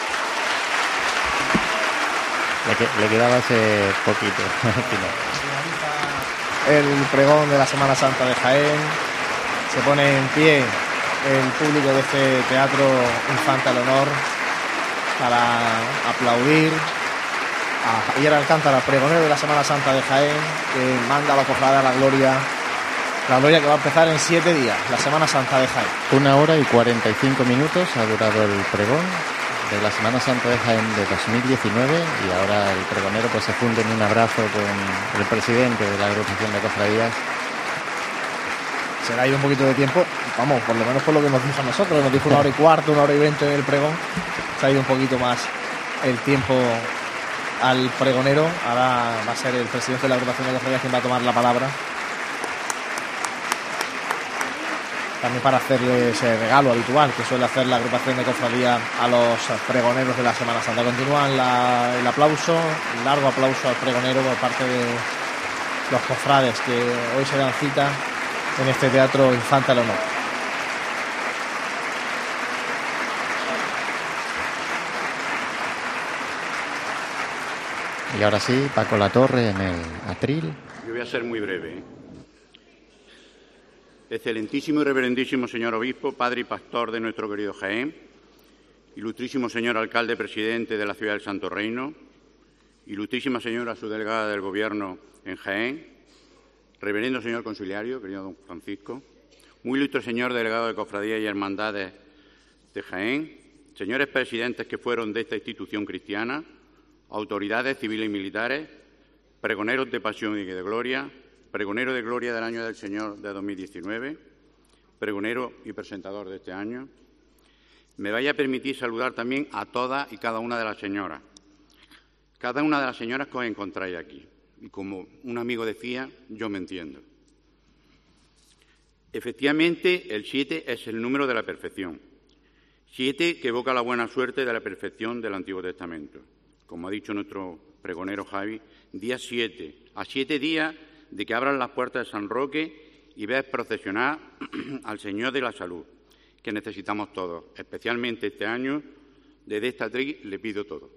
Le, que, le quedaba ese poquito al final. El pregón de la Semana Santa de Jaén. Se pone en pie el público de este Teatro Infanta Leonor para aplaudir a Javier Alcántara, pregonero de la Semana Santa de Jaén, que manda a la cofrada a la gloria, la gloria que va a empezar en siete días, la Semana Santa de Jaén. Una hora y cuarenta y cinco minutos ha durado el pregón de la Semana Santa de Jaén de dos mil diecinueve, y ahora el pregonero pues se funde en un abrazo con el presidente de la agrupación de cofradías. Se le ha ido un poquito de tiempo, vamos, por lo menos por lo que nos dijo a nosotros, nos dijo una hora y cuarto, una hora y veinte en el pregón, se ha ido un poquito más el tiempo al pregonero. Ahora va a ser el presidente de la agrupación de cofradías quien va a tomar la palabra, también para hacerle ese regalo habitual que suele hacer la agrupación de cofradías a los pregoneros de la Semana Santa. Continúan la, el aplauso, un largo aplauso al pregonero por parte de los cofrades que hoy se dan cita en este Teatro Infanta Leonor. Y ahora sí, Paco Latorre en el atril. Yo voy a ser muy breve, ¿eh? Excelentísimo y reverendísimo señor obispo, padre y pastor de nuestro querido Jaén, ilustrísimo señor alcalde presidente de la ciudad del Santo Reino, ilustrísima señora subdelegada del Gobierno en Jaén, reverendo señor conciliario, querido don Francisco, muy ilustre señor delegado de cofradías y hermandades de Jaén, señores presidentes que fueron de esta institución cristiana, autoridades civiles y militares, pregoneros de pasión y de gloria, pregonero de gloria del año del Señor de dos mil diecinueve, pregonero y presentador de este año. Me vaya a permitir saludar también a todas y cada una de las señoras. Cada una de las señoras que os encontráis aquí. Y como un amigo decía, yo me entiendo. Efectivamente, el siete es el número de la perfección. Siete que evoca la buena suerte de la perfección del Antiguo Testamento. Como ha dicho nuestro pregonero Javi, día siete, a siete días de que abran las puertas de San Roque y veas procesionar al Señor de la Salud, que necesitamos todos, especialmente este año. Desde esta atril le pido todo.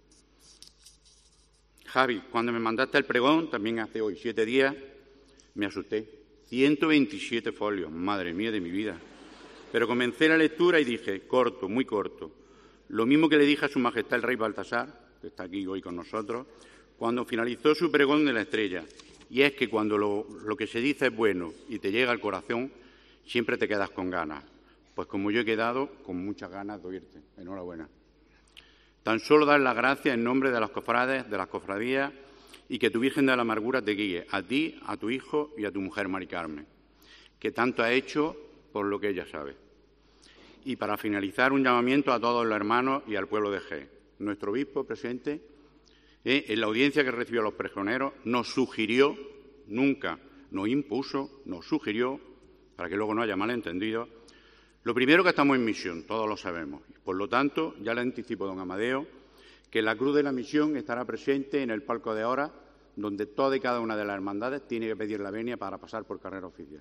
Javi, cuando me mandaste el pregón, también hace hoy siete días, me asusté. ciento veintisiete folios, madre mía de mi vida. Pero comencé la lectura y dije, corto, muy corto. Lo mismo que le dije a Su Majestad el Rey Baltasar, que está aquí hoy con nosotros, cuando finalizó su pregón de la estrella. Y es que cuando lo, lo que se dice es bueno y te llega al corazón, siempre te quedas con ganas. Pues como yo he quedado con muchas ganas de oírte. Enhorabuena. Tan solo dar las gracias en nombre de los cofrades, de las cofradías, y que tu Virgen de la Amargura te guíe, a ti, a tu hijo y a tu mujer Mari Carmen, que tanto ha hecho por lo que ella sabe. Y para finalizar, un llamamiento a todos los hermanos y al pueblo de Jaén. Nuestro obispo presente ¿eh? En la audiencia que recibió a los pregoneros nos sugirió, nunca nos impuso, nos sugirió, para que luego no haya malentendido, lo primero que estamos en misión, todos lo sabemos. Por lo tanto, ya le anticipo, don Amadeo, que la Cruz de la Misión estará presente en el palco de ahora, donde toda y cada una de las hermandades tiene que pedir la venia para pasar por carrera oficial.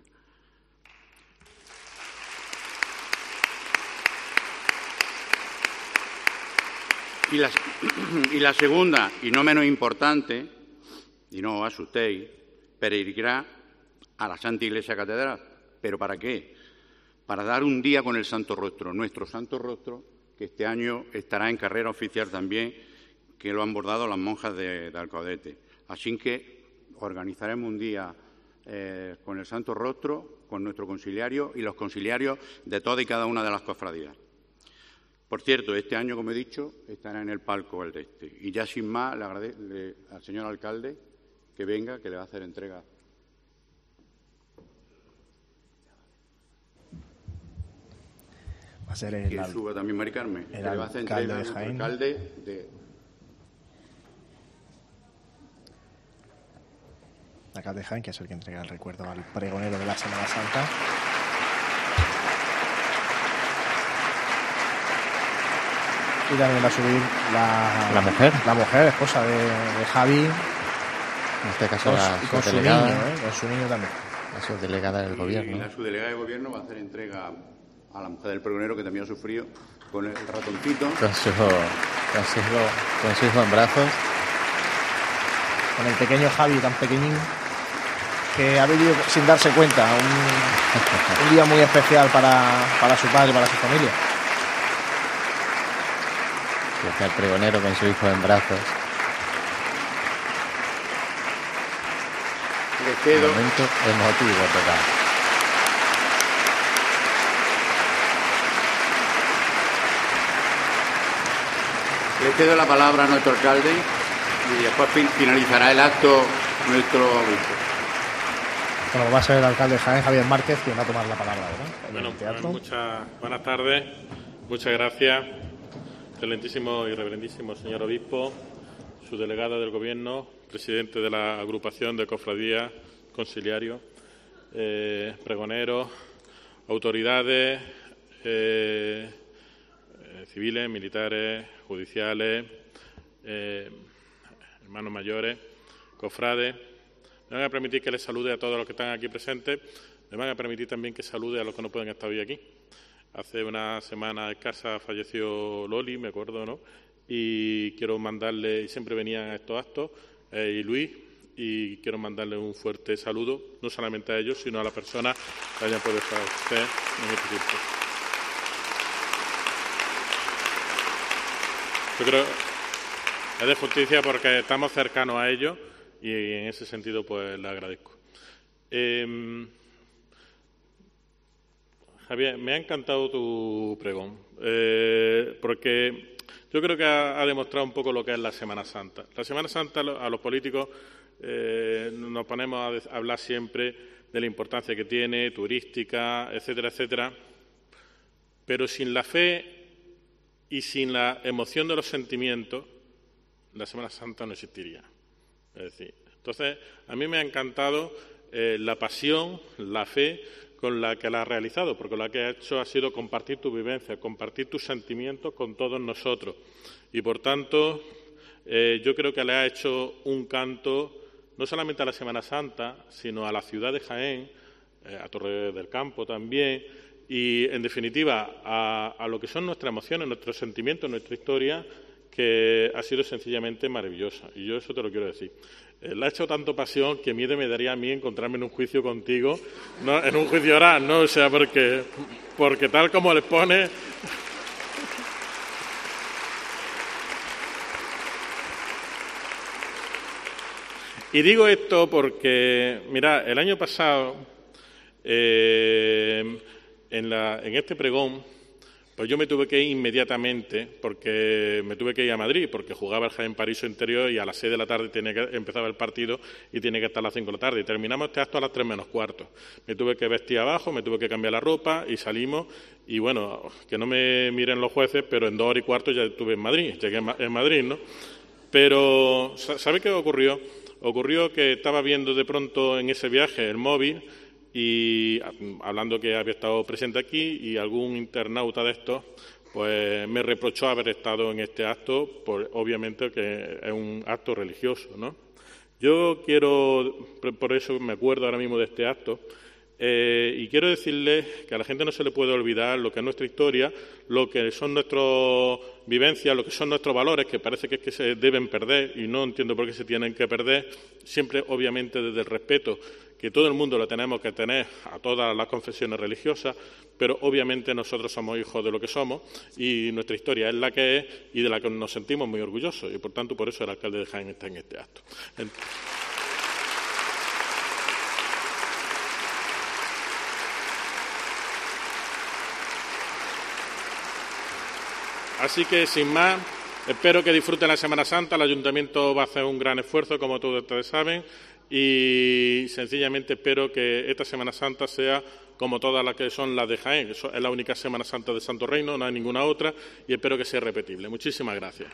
Y la, y la segunda, y no menos importante, y no os asustéis, peregrinar a la Santa Iglesia Catedral. ¿Pero para qué? Para dar un día con el Santo Rostro, nuestro Santo Rostro, que este año estará en carrera oficial también, que lo han bordado las monjas de, de Alcaudete. Así que organizaremos un día eh, con el Santo Rostro, con nuestro conciliario y los conciliarios de toda y cada una de las cofradías. Por cierto, este año, como he dicho, estará en el palco el de este. Y ya sin más, le agradezco al señor alcalde que venga, que le va a hacer entrega. Va a ser el, que suba también Mari Carmen, que le va a hacer entrega al alcalde de... La alcalde de Jaén, que es el que entrega el recuerdo al pregonero de la Semana Santa. Y también va a subir la, la mujer, la mujer, esposa de, de Javi. En este caso, con, la y con su delegada, niño, ¿eh? Con su niño también. La subdelegada del gobierno. Y la subdelegada del gobierno va a hacer entrega a la mujer del pregonero, que también ha sufrido con el ratoncito. Con su, con su, hijo, con su hijo en brazos. Con el pequeño Javi, tan pequeñín, que ha venido sin darse cuenta. Un, un día muy especial para, para su padre y para su familia. Y está el pregonero con su hijo en brazos. Le cedo. Un momento emotivo total. Le cedo la palabra a nuestro alcalde y después finalizará el acto nuestro obispo. Bueno, va a ser el alcalde de Jaén, Javier Márquez, quien va a tomar la palabra, ¿verdad? Bueno, bueno, muchas buenas tardes, muchas gracias, excelentísimo y reverendísimo señor obispo, su delegado del gobierno, presidente de la agrupación de cofradías, conciliarios, eh, pregoneros, autoridades eh, eh, civiles, militares, judiciales, eh, hermanos mayores, cofrades. Me van a permitir que les salude a todos los que están aquí presentes. Me van a permitir también que salude a los que no pueden estar hoy aquí. Hace una semana escasa falleció Loli, me acuerdo, ¿no? Y quiero mandarle, y siempre venían a estos actos, eh, y Luis, y quiero mandarle un fuerte saludo, no solamente a ellos, sino a la persona que hayan podido estar usted en este tiempo. Yo creo que es de justicia porque estamos cercanos a ellos y en ese sentido pues le agradezco. Eh, Javier, me ha encantado tu pregón, eh, porque yo creo que ha, ha demostrado un poco lo que es la Semana Santa. La Semana Santa a los políticos eh, nos ponemos a hablar siempre de la importancia que tiene, turística, etcétera, etcétera, pero sin la fe y sin la emoción de los sentimientos, la Semana Santa no existiría. Es decir, entonces, a mí me ha encantado eh, la pasión, la fe con la que la has realizado, porque lo que has hecho ha sido compartir tu vivencia, compartir tus sentimientos con todos nosotros. Y, por tanto, eh, yo creo que le has hecho un canto no solamente a la Semana Santa, sino a la ciudad de Jaén, eh, a Torre del Campo también, y, en definitiva, a, a lo que son nuestras emociones, nuestros sentimientos, nuestra historia, que ha sido sencillamente maravillosa. Y yo eso te lo quiero decir. Eh, le ha hecho tanto pasión que miedo me daría a mí encontrarme en un juicio contigo, no, en un juicio oral, ¿no? O sea, porque, porque tal como les pone... Y digo esto porque, mira, el año pasado, eh, en, la, en este pregón, pues yo me tuve que ir inmediatamente, porque me tuve que ir a Madrid, porque jugaba el Jaén Paraíso Interior y a las seis de la tarde tenía que, empezaba el partido y tiene que estar a las cinco de la tarde. Y terminamos este acto a las tres menos cuarto. Me tuve que vestir abajo, me tuve que cambiar la ropa y salimos. Y bueno, que no me miren los jueces, pero en dos horas y cuarto ya estuve en Madrid, llegué en Madrid, ¿no? Pero, ¿sabe qué ocurrió? Ocurrió que estaba viendo de pronto en ese viaje el móvil y hablando que había estado presente aquí, y algún internauta de estos pues me reprochó haber estado en este acto, por, obviamente que es un acto religioso, ¿no? Yo quiero, por eso me acuerdo ahora mismo de este acto, eh, y quiero decirles que a la gente no se le puede olvidar lo que es nuestra historia, lo que son nuestras vivencias, lo que son nuestros valores, que parece que es que se deben perder, y no entiendo por qué se tienen que perder, siempre obviamente desde el respeto, que todo el mundo lo tenemos que tener a todas las confesiones religiosas, pero obviamente nosotros somos hijos de lo que somos y nuestra historia es la que es y de la que nos sentimos muy orgullosos, y por tanto por eso el alcalde de Jaén está en este acto. Entonces, así que, sin más, espero que disfruten la Semana Santa. El Ayuntamiento va a hacer un gran esfuerzo, como todos ustedes saben, y sencillamente espero que esta Semana Santa sea como todas las que son las de Jaén, que es la única Semana Santa de Santo Reino, no hay ninguna otra, y espero que sea repetible. Muchísimas gracias.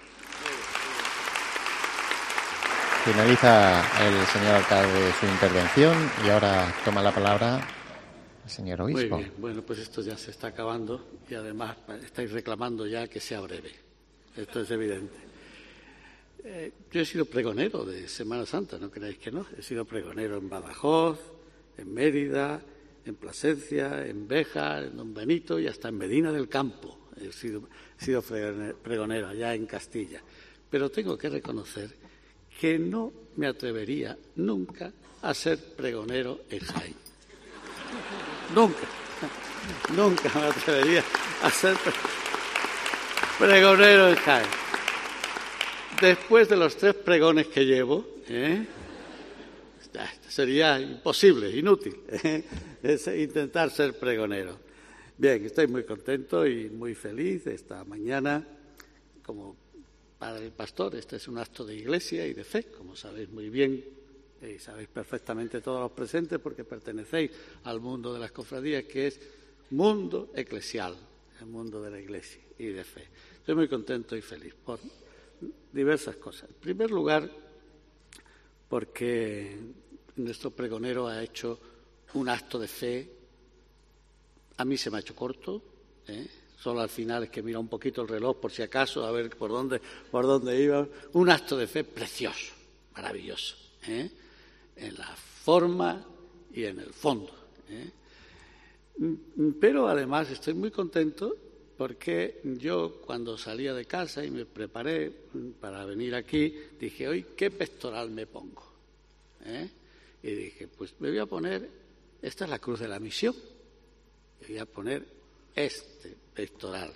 Finaliza el señor alcalde su intervención y ahora toma la palabra el señor obispo. Muy bien, bueno, pues esto ya se está acabando y además estáis reclamando ya que sea breve. Esto es evidente. Eh, yo he sido pregonero de Semana Santa, no creáis que no. He sido pregonero en Badajoz, en Mérida, en Plasencia, en Béjar, en Don Benito y hasta en Medina del Campo. He sido, he sido pregonero allá en Castilla. Pero tengo que reconocer que no me atrevería nunca a ser pregonero en Jaén. Nunca, nunca me atrevería a ser pregonero en Jaén. Después de los tres pregones que llevo, ¿eh? sería imposible, inútil, ¿eh? es intentar ser pregonero. Bien, estoy muy contento y muy feliz esta mañana como padre y pastor. Este es un acto de iglesia y de fe, como sabéis muy bien. Y sabéis perfectamente todos los presentes porque pertenecéis al mundo de las cofradías, que es mundo eclesial, el mundo de la iglesia y de fe. Estoy muy contento y feliz por diversas cosas. En primer lugar, porque nuestro pregonero ha hecho un acto de fe. A mí se me ha hecho corto, ¿eh? Solo al final es que mira un poquito el reloj por si acaso, a ver por dónde, por dónde iba. Un acto de fe precioso, maravilloso, ¿eh? En la forma y en el fondo, ¿eh? Pero además estoy muy contento porque yo cuando salía de casa y me preparé para venir aquí, dije, hoy, ¿qué pectoral me pongo? ¿Eh? Y dije, pues me voy a poner, esta es la cruz de la misión, me voy a poner este pectoral.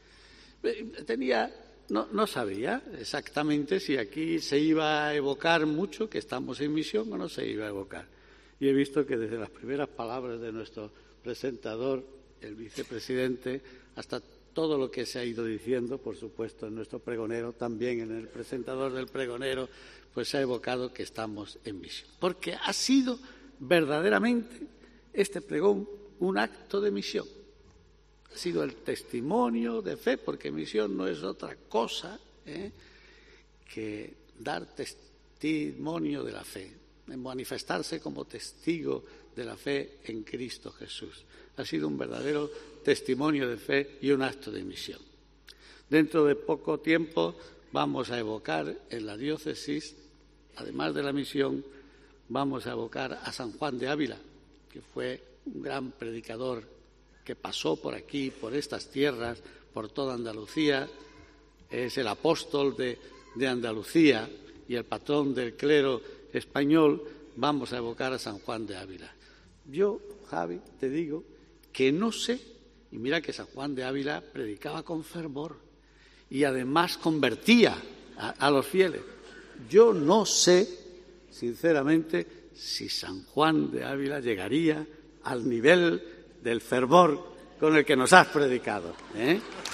Tenía... No, no sabía exactamente si aquí se iba a evocar mucho que estamos en misión o no se iba a evocar. Y he visto que desde las primeras palabras de nuestro presentador, el vicepresidente, hasta todo lo que se ha ido diciendo, por supuesto, en nuestro pregonero, también en el presentador del pregonero, pues se ha evocado que estamos en misión. Porque ha sido verdaderamente este pregón un acto de misión. Ha sido el testimonio de fe, porque misión no es otra cosa ¿eh? que dar testimonio de la fe, manifestarse como testigo de la fe en Cristo Jesús. Ha sido un verdadero testimonio de fe y un acto de misión. Dentro de poco tiempo vamos a evocar en la diócesis, además de la misión, vamos a evocar a San Juan de Ávila, que fue un gran predicador que pasó por aquí, por estas tierras, por toda Andalucía, es el apóstol de, de Andalucía y el patrón del clero español. Vamos a evocar a San Juan de Ávila. Yo, Javi, te digo que no sé, y mira que San Juan de Ávila predicaba con fervor y además convertía a, a los fieles. Yo no sé, sinceramente, si San Juan de Ávila llegaría al nivel del fervor con el que nos has predicado, ¿eh?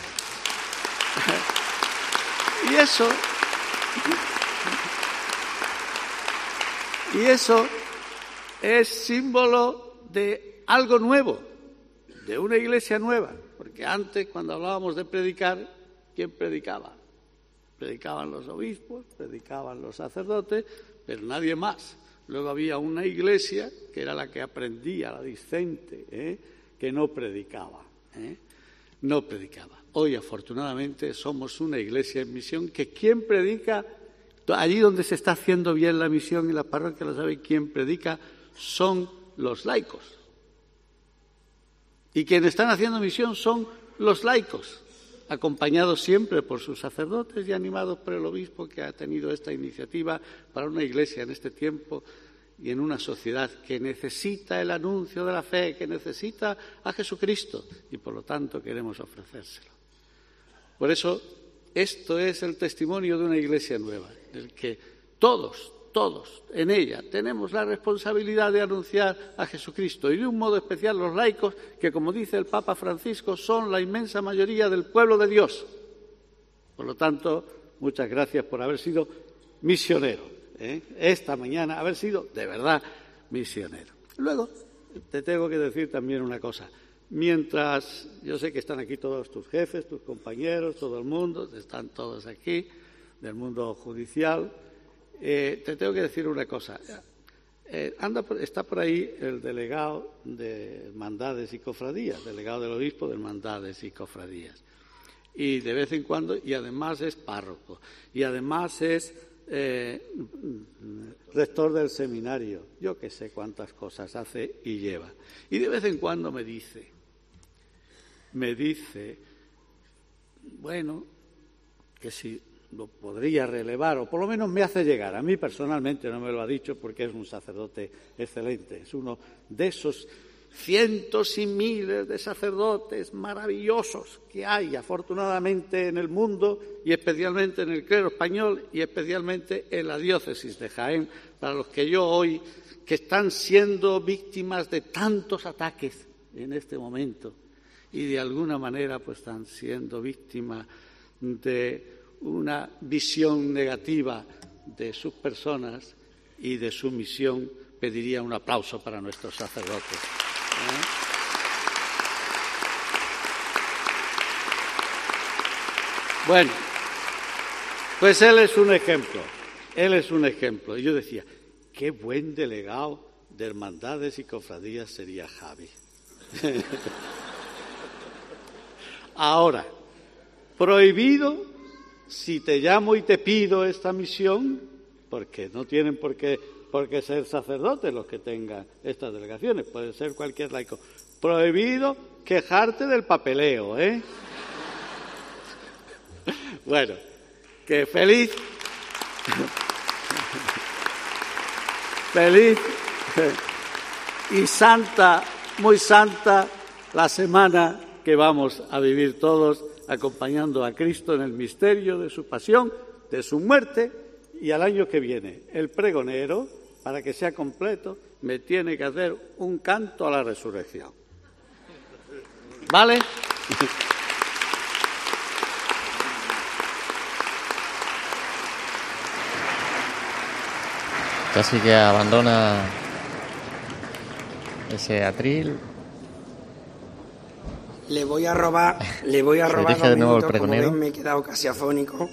Y eso, y eso es símbolo de algo nuevo, de una iglesia nueva, porque antes, cuando hablábamos de predicar, ¿quién predicaba? Predicaban los obispos, predicaban los sacerdotes, pero nadie más. Luego había una iglesia que era la que aprendía, la discente, ¿eh? que no predicaba, ¿eh? no predicaba. Hoy, afortunadamente, somos una iglesia en misión que quien predica, allí donde se está haciendo bien la misión y la parroquia lo sabe, quien predica son los laicos. Y quienes están haciendo misión son los laicos, acompañados siempre por sus sacerdotes y animados por el obispo que ha tenido esta iniciativa para una iglesia en este tiempo y en una sociedad que necesita el anuncio de la fe, que necesita a Jesucristo y por lo tanto queremos ofrecérselo. Por eso, esto es el testimonio de una iglesia nueva, en el que todos, todos en ella tenemos la responsabilidad de anunciar a Jesucristo y de un modo especial los laicos, que como dice el Papa Francisco, son la inmensa mayoría del pueblo de Dios. Por lo tanto, muchas gracias por haber sido misionero, ¿eh? esta mañana, haber sido de verdad misionero. Luego, te tengo que decir también una cosa. Mientras, yo sé que están aquí todos tus jefes, tus compañeros, todo el mundo, están todos aquí, del mundo judicial. Eh, te tengo que decir una cosa. Eh, anda por, está por ahí el delegado de hermandades y cofradías, delegado del obispo de hermandades y cofradías. Y de vez en cuando, y además es párroco, y además es eh, rector del seminario. Yo que sé cuántas cosas hace y lleva. Y de vez en cuando me dice, me dice, bueno, que si lo podría relevar, o por lo menos me hace llegar. A mí personalmente no me lo ha dicho porque es un sacerdote excelente. Es uno de esos cientos y miles de sacerdotes maravillosos que hay, afortunadamente, en el mundo y especialmente en el clero español y especialmente en la diócesis de Jaén, para los que yo hoy, que están siendo víctimas de tantos ataques en este momento y de alguna manera pues están siendo víctimas de una visión negativa de sus personas y de su misión, pediría un aplauso para nuestros sacerdotes. ¿Eh? Bueno, pues él es un ejemplo, él es un ejemplo. Y yo decía, qué buen delegado de hermandades y cofradías sería Javi. Ahora, prohibido si te llamo y te pido esta misión, porque no tienen por qué, por qué ser sacerdotes los que tengan estas delegaciones, puede ser cualquier laico. Prohibido quejarte del papeleo, ¿eh? Bueno, que feliz, feliz y santa, muy santa la semana que vamos a vivir todos, acompañando a Cristo en el misterio de su pasión, de su muerte, y al año que viene el pregonero, para que sea completo, me tiene que hacer un canto a la resurrección. ¿Vale? Casi que abandona ese atril. Le voy a robar, le voy a robar dos minutos, como ven, me he quedado casi afónico.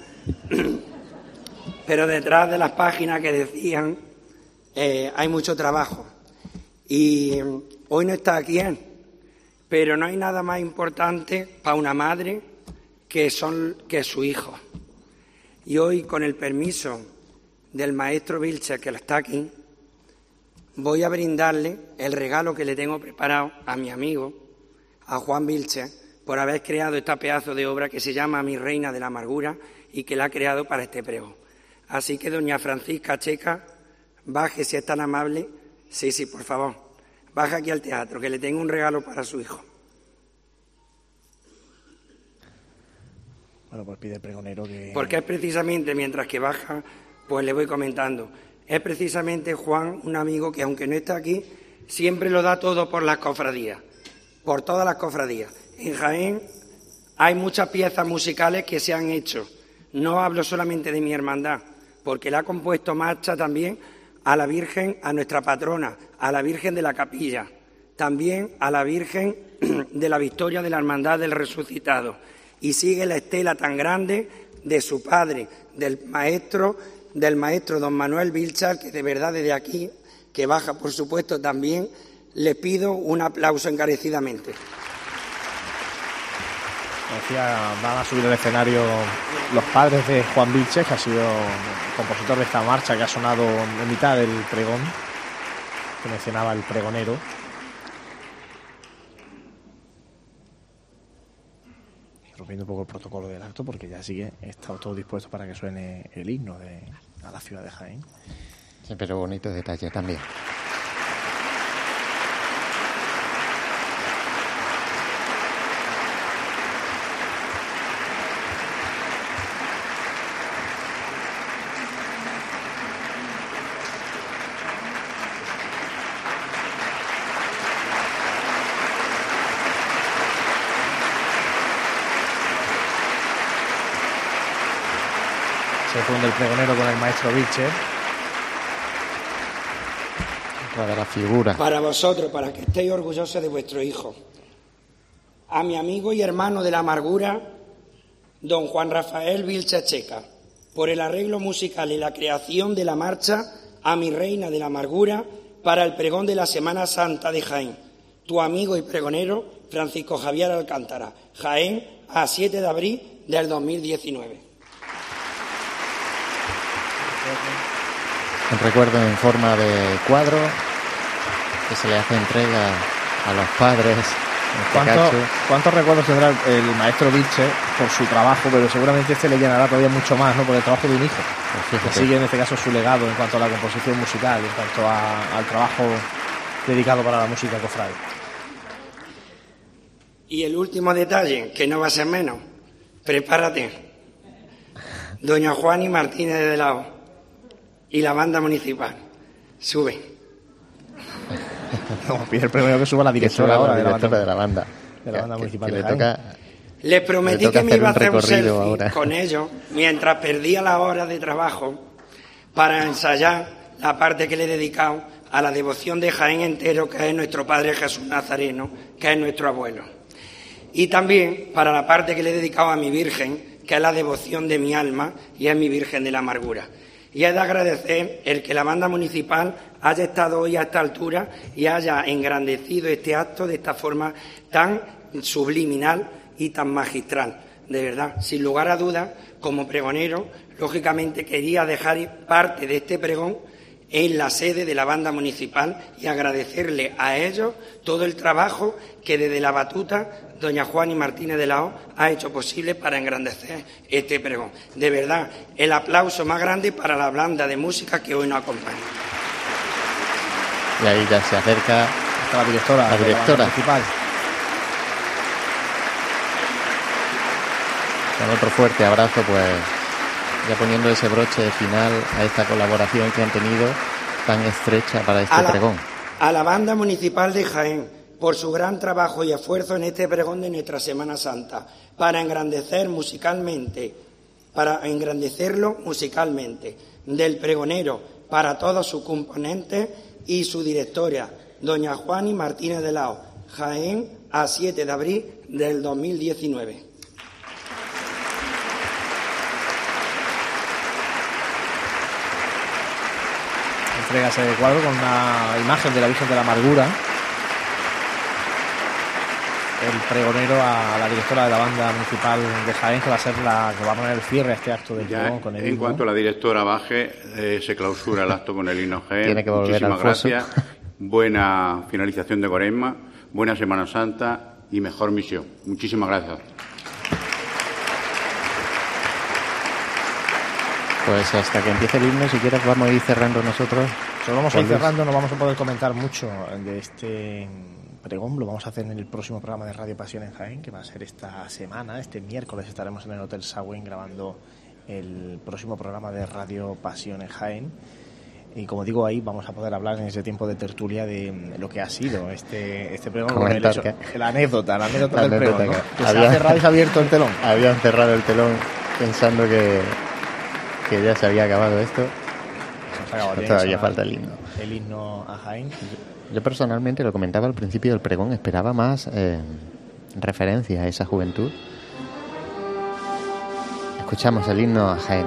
Pero detrás de las páginas que decían eh, hay mucho trabajo. Y hoy no está aquí él, pero no hay nada más importante para una madre que, son, que su hijo. Y hoy, con el permiso del maestro Vilches, que está aquí, voy a brindarle el regalo que le tengo preparado a mi amigo, a Juan Vilches, por haber creado esta pedazo de obra que se llama Mi Reina de la Amargura y que la ha creado para este pregón. Así que, doña Francisca Checa, baje si es tan amable. Sí, sí, por favor. Baja aquí al teatro, que le tengo un regalo para su hijo. Bueno, pues pide el pregonero que... Porque es precisamente, mientras que baja, pues le voy comentando. Es precisamente Juan, un amigo que, aunque no está aquí, siempre lo da todo por las cofradías. Por todas las cofradías. En Jaén hay muchas piezas musicales que se han hecho. No hablo solamente de mi hermandad, porque le ha compuesto marcha también a la Virgen, a nuestra patrona, a la Virgen de la Capilla, también a la Virgen de la Victoria de la Hermandad del Resucitado. Y sigue la estela tan grande de su padre, del maestro, del maestro don Manuel Vilchar, que de verdad desde aquí, que baja por supuesto también, le pido un aplauso encarecidamente. Decía, van a subir al escenario los padres de Juan Vilches, que ha sido compositor de esta marcha que ha sonado en mitad del pregón, que mencionaba el pregonero. Rompiendo un poco el protocolo del acto, porque ya sigue, está todo dispuesto para que suene el himno de, a la ciudad de Jaén. Sí, pero bonito detalle también. Se funde el pregonero con el maestro Vilches. Para la figura. Para vosotros, para que estéis orgullosos de vuestro hijo. A mi amigo y hermano de la amargura, don Juan Rafael Vilches Checa, por el arreglo musical y la creación de la marcha A mi reina de la amargura para el pregón de la Semana Santa de Jaén. Tu amigo y pregonero, Francisco Javier Alcántara. Jaén, a siete de abril del dos mil diecinueve. Un recuerdo en forma de cuadro que se le hace entrega a los padres. ¿Cuánto, ¿Cuántos recuerdos tendrá el, el maestro Vilches por su trabajo? Pero seguramente este le llenará todavía mucho más, ¿no? Por el trabajo de un hijo. Pues que sigue en este caso su legado en cuanto a la composición musical, en cuanto a, al trabajo dedicado para la música cofrade. Y el último detalle, que no va a ser menos. Prepárate. Doña Juani Martínez de Lao y la banda municipal. Sube. No, pide el primero que suba la directora, ahora, la directora de, la de la banda. De la banda que, municipal que de le Jaén. toca, Les prometí que me iba a hacer un selfie ahora. con ellos mientras perdía las horas de trabajo para ensayar la parte que le he dedicado a la devoción de Jaén entero, que es nuestro Padre Jesús Nazareno, que es nuestro abuelo. Y también para la parte que le he dedicado a mi Virgen, que es la devoción de mi alma y es mi Virgen de la Amargura. Y he de agradecer el que la banda municipal haya estado hoy a esta altura y haya engrandecido este acto de esta forma tan subliminal y tan magistral. De verdad, sin lugar a dudas, como pregonero, lógicamente quería dejar parte de este pregón en la sede de la banda municipal y agradecerle a ellos todo el trabajo que desde la batuta doña Juani Martínez de Lao ha hecho posible para engrandecer este pregón. De verdad, el aplauso más grande para la banda de música que hoy nos acompaña. Y ahí ya se acerca Está la directora, la directora. De la municipal. Con otro fuerte abrazo, pues ya poniendo ese broche final a esta colaboración que han tenido tan estrecha para este a la, pregón. A la banda municipal de Jaén, por su gran trabajo y esfuerzo en este pregón de nuestra Semana Santa, para engrandecer musicalmente, para engrandecerlo musicalmente, del pregonero para todos sus componentes y su directora, doña Juani Martínez de Lao, Jaén, a siete de abril del dos mil diecinueve. Entrega ese cuadro con una imagen de la Virgen de la Amargura. El pregonero a la directora de la banda municipal de Jaén, que va a ser la que va a poner el cierre a este acto de pregón con el En himno. cuanto la directora baje, eh, se clausura el acto con el himno Jaén. Tiene que volver Muchísimas al foso. gracias. Buena finalización de Cuaresma, buena Semana Santa y mejor misión. Muchísimas gracias. Pues hasta que empiece el himno, si quieres, vamos a ir cerrando nosotros. Solo vamos a ir Juan Luis. cerrando, no vamos a poder comentar mucho de este pregón, lo vamos a hacer en el próximo programa de Radio Pasión en Jaén, que va a ser esta semana. Este miércoles estaremos en el Hotel Sagüen grabando el próximo programa de Radio Pasión en Jaén. Y como digo, ahí vamos a poder hablar en ese tiempo de tertulia de lo que ha sido este, este pregón, con el hecho, que- la anécdota, la anécota La del anécdota pregón, ¿no? que Que se había- ha cerrado y se ha abierto el telón. Habían cerrado el telón pensando que, que ya se había acabado esto. Se ha acabado, tiene que Todavía sonar falta el himno. El himno a Jaén. Yo personalmente, lo comentaba al principio del pregón, esperaba más eh, referencia a esa juventud. escuchamos el himno a Jaén.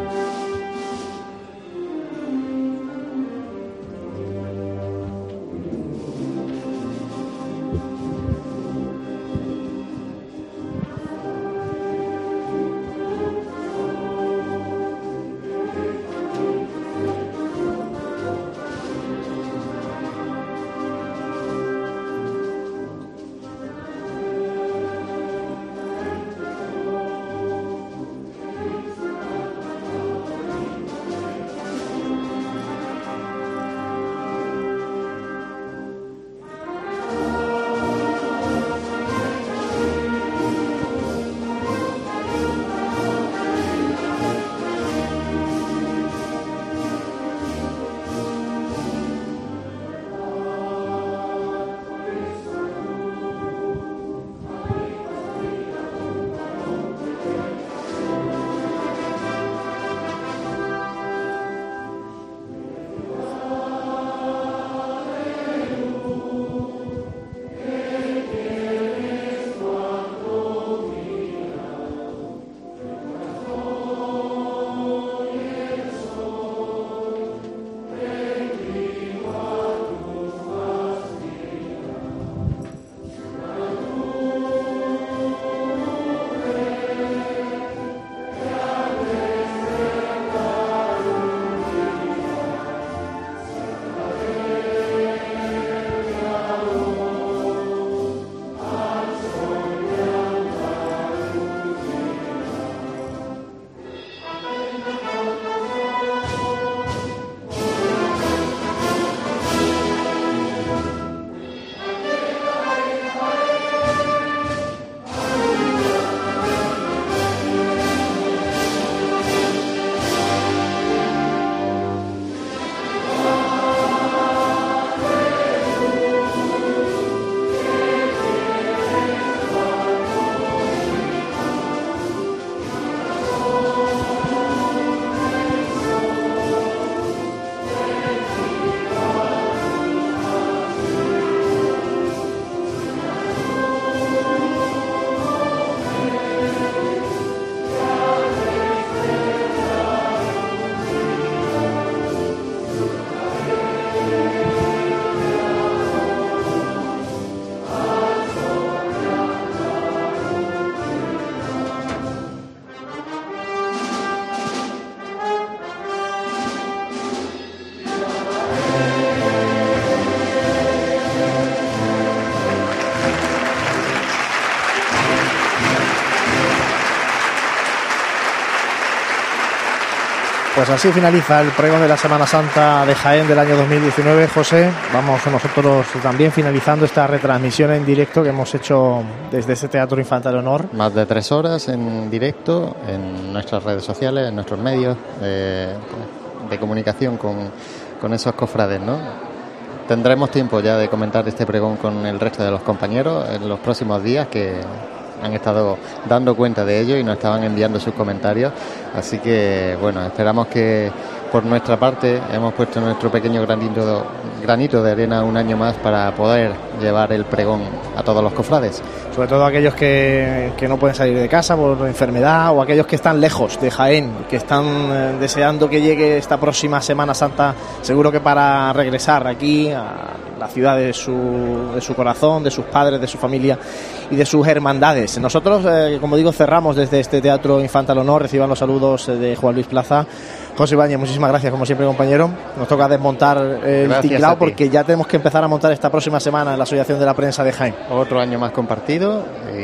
Pues así finaliza el pregón de la Semana Santa de Jaén del año dos mil diecinueve. José, vamos nosotros también finalizando esta retransmisión en directo que hemos hecho desde este Teatro Infanta Leonor. Más de tres horas en directo en nuestras redes sociales, en nuestros medios de, de comunicación con, con esos cofrades, ¿no? Tendremos tiempo ya de comentar este pregón con el resto de los compañeros en los próximos días, que han estado dando cuenta de ello y nos estaban enviando sus comentarios. Así que, bueno, esperamos que por nuestra parte hemos puesto nuestro pequeño granito, granito de arena un año más para poder llevar el pregón a todos los cofrades. Sobre todo aquellos que, que no pueden salir de casa por enfermedad, o aquellos que están lejos de Jaén, que están eh, deseando que llegue esta próxima Semana Santa, seguro que para regresar aquí a la ciudad de su, de su corazón, de sus padres, de su familia y de sus hermandades. Nosotros, eh, como digo, cerramos desde este Teatro Infanta Leonor. Reciban los saludos de Juan Luis Plaza. José Ibáñez, muchísimas gracias, como siempre, compañero. Nos toca desmontar el Gracias tinglao porque ya tenemos que empezar a montar esta próxima semana en la Asociación de la Prensa de Jaén. Otro año más compartido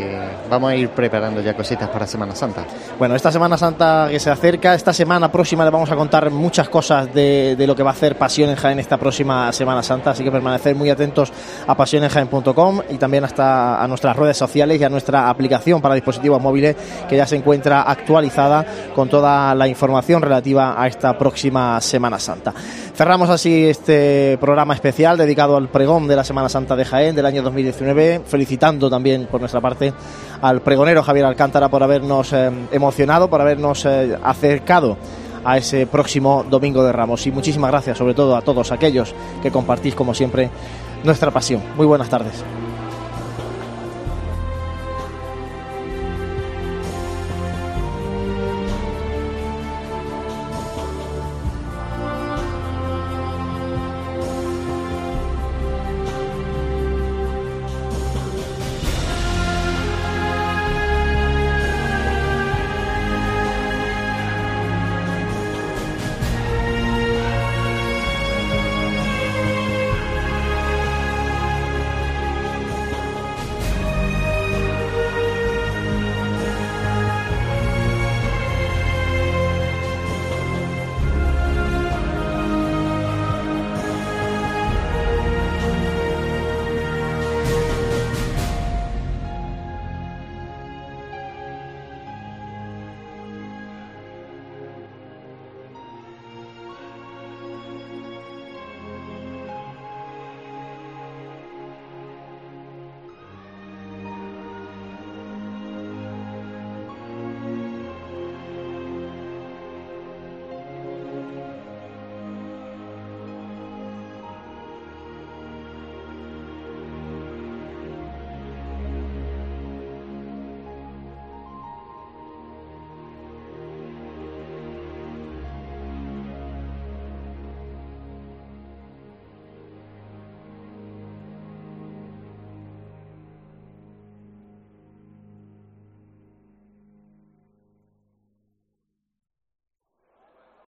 y vamos a ir preparando ya cositas para Semana Santa. Bueno, esta Semana Santa que se acerca, esta semana próxima le vamos a contar muchas cosas de, de lo que va a hacer Pasión en Jaén esta próxima Semana Santa, así que permanecer muy atentos a pasión en jaén punto com y también hasta a nuestras redes sociales y a nuestra aplicación para dispositivos móviles, que ya se encuentra actualizada con toda la información relativa a a esta próxima Semana Santa. Cerramos así este programa especial dedicado al pregón de la Semana Santa de Jaén del año dos mil diecinueve, felicitando también por nuestra parte al pregonero Javier Alcántara por habernos eh, emocionado, por habernos eh, acercado a ese próximo Domingo de Ramos, y muchísimas gracias sobre todo a todos aquellos que compartís como siempre nuestra pasión. Muy buenas tardes.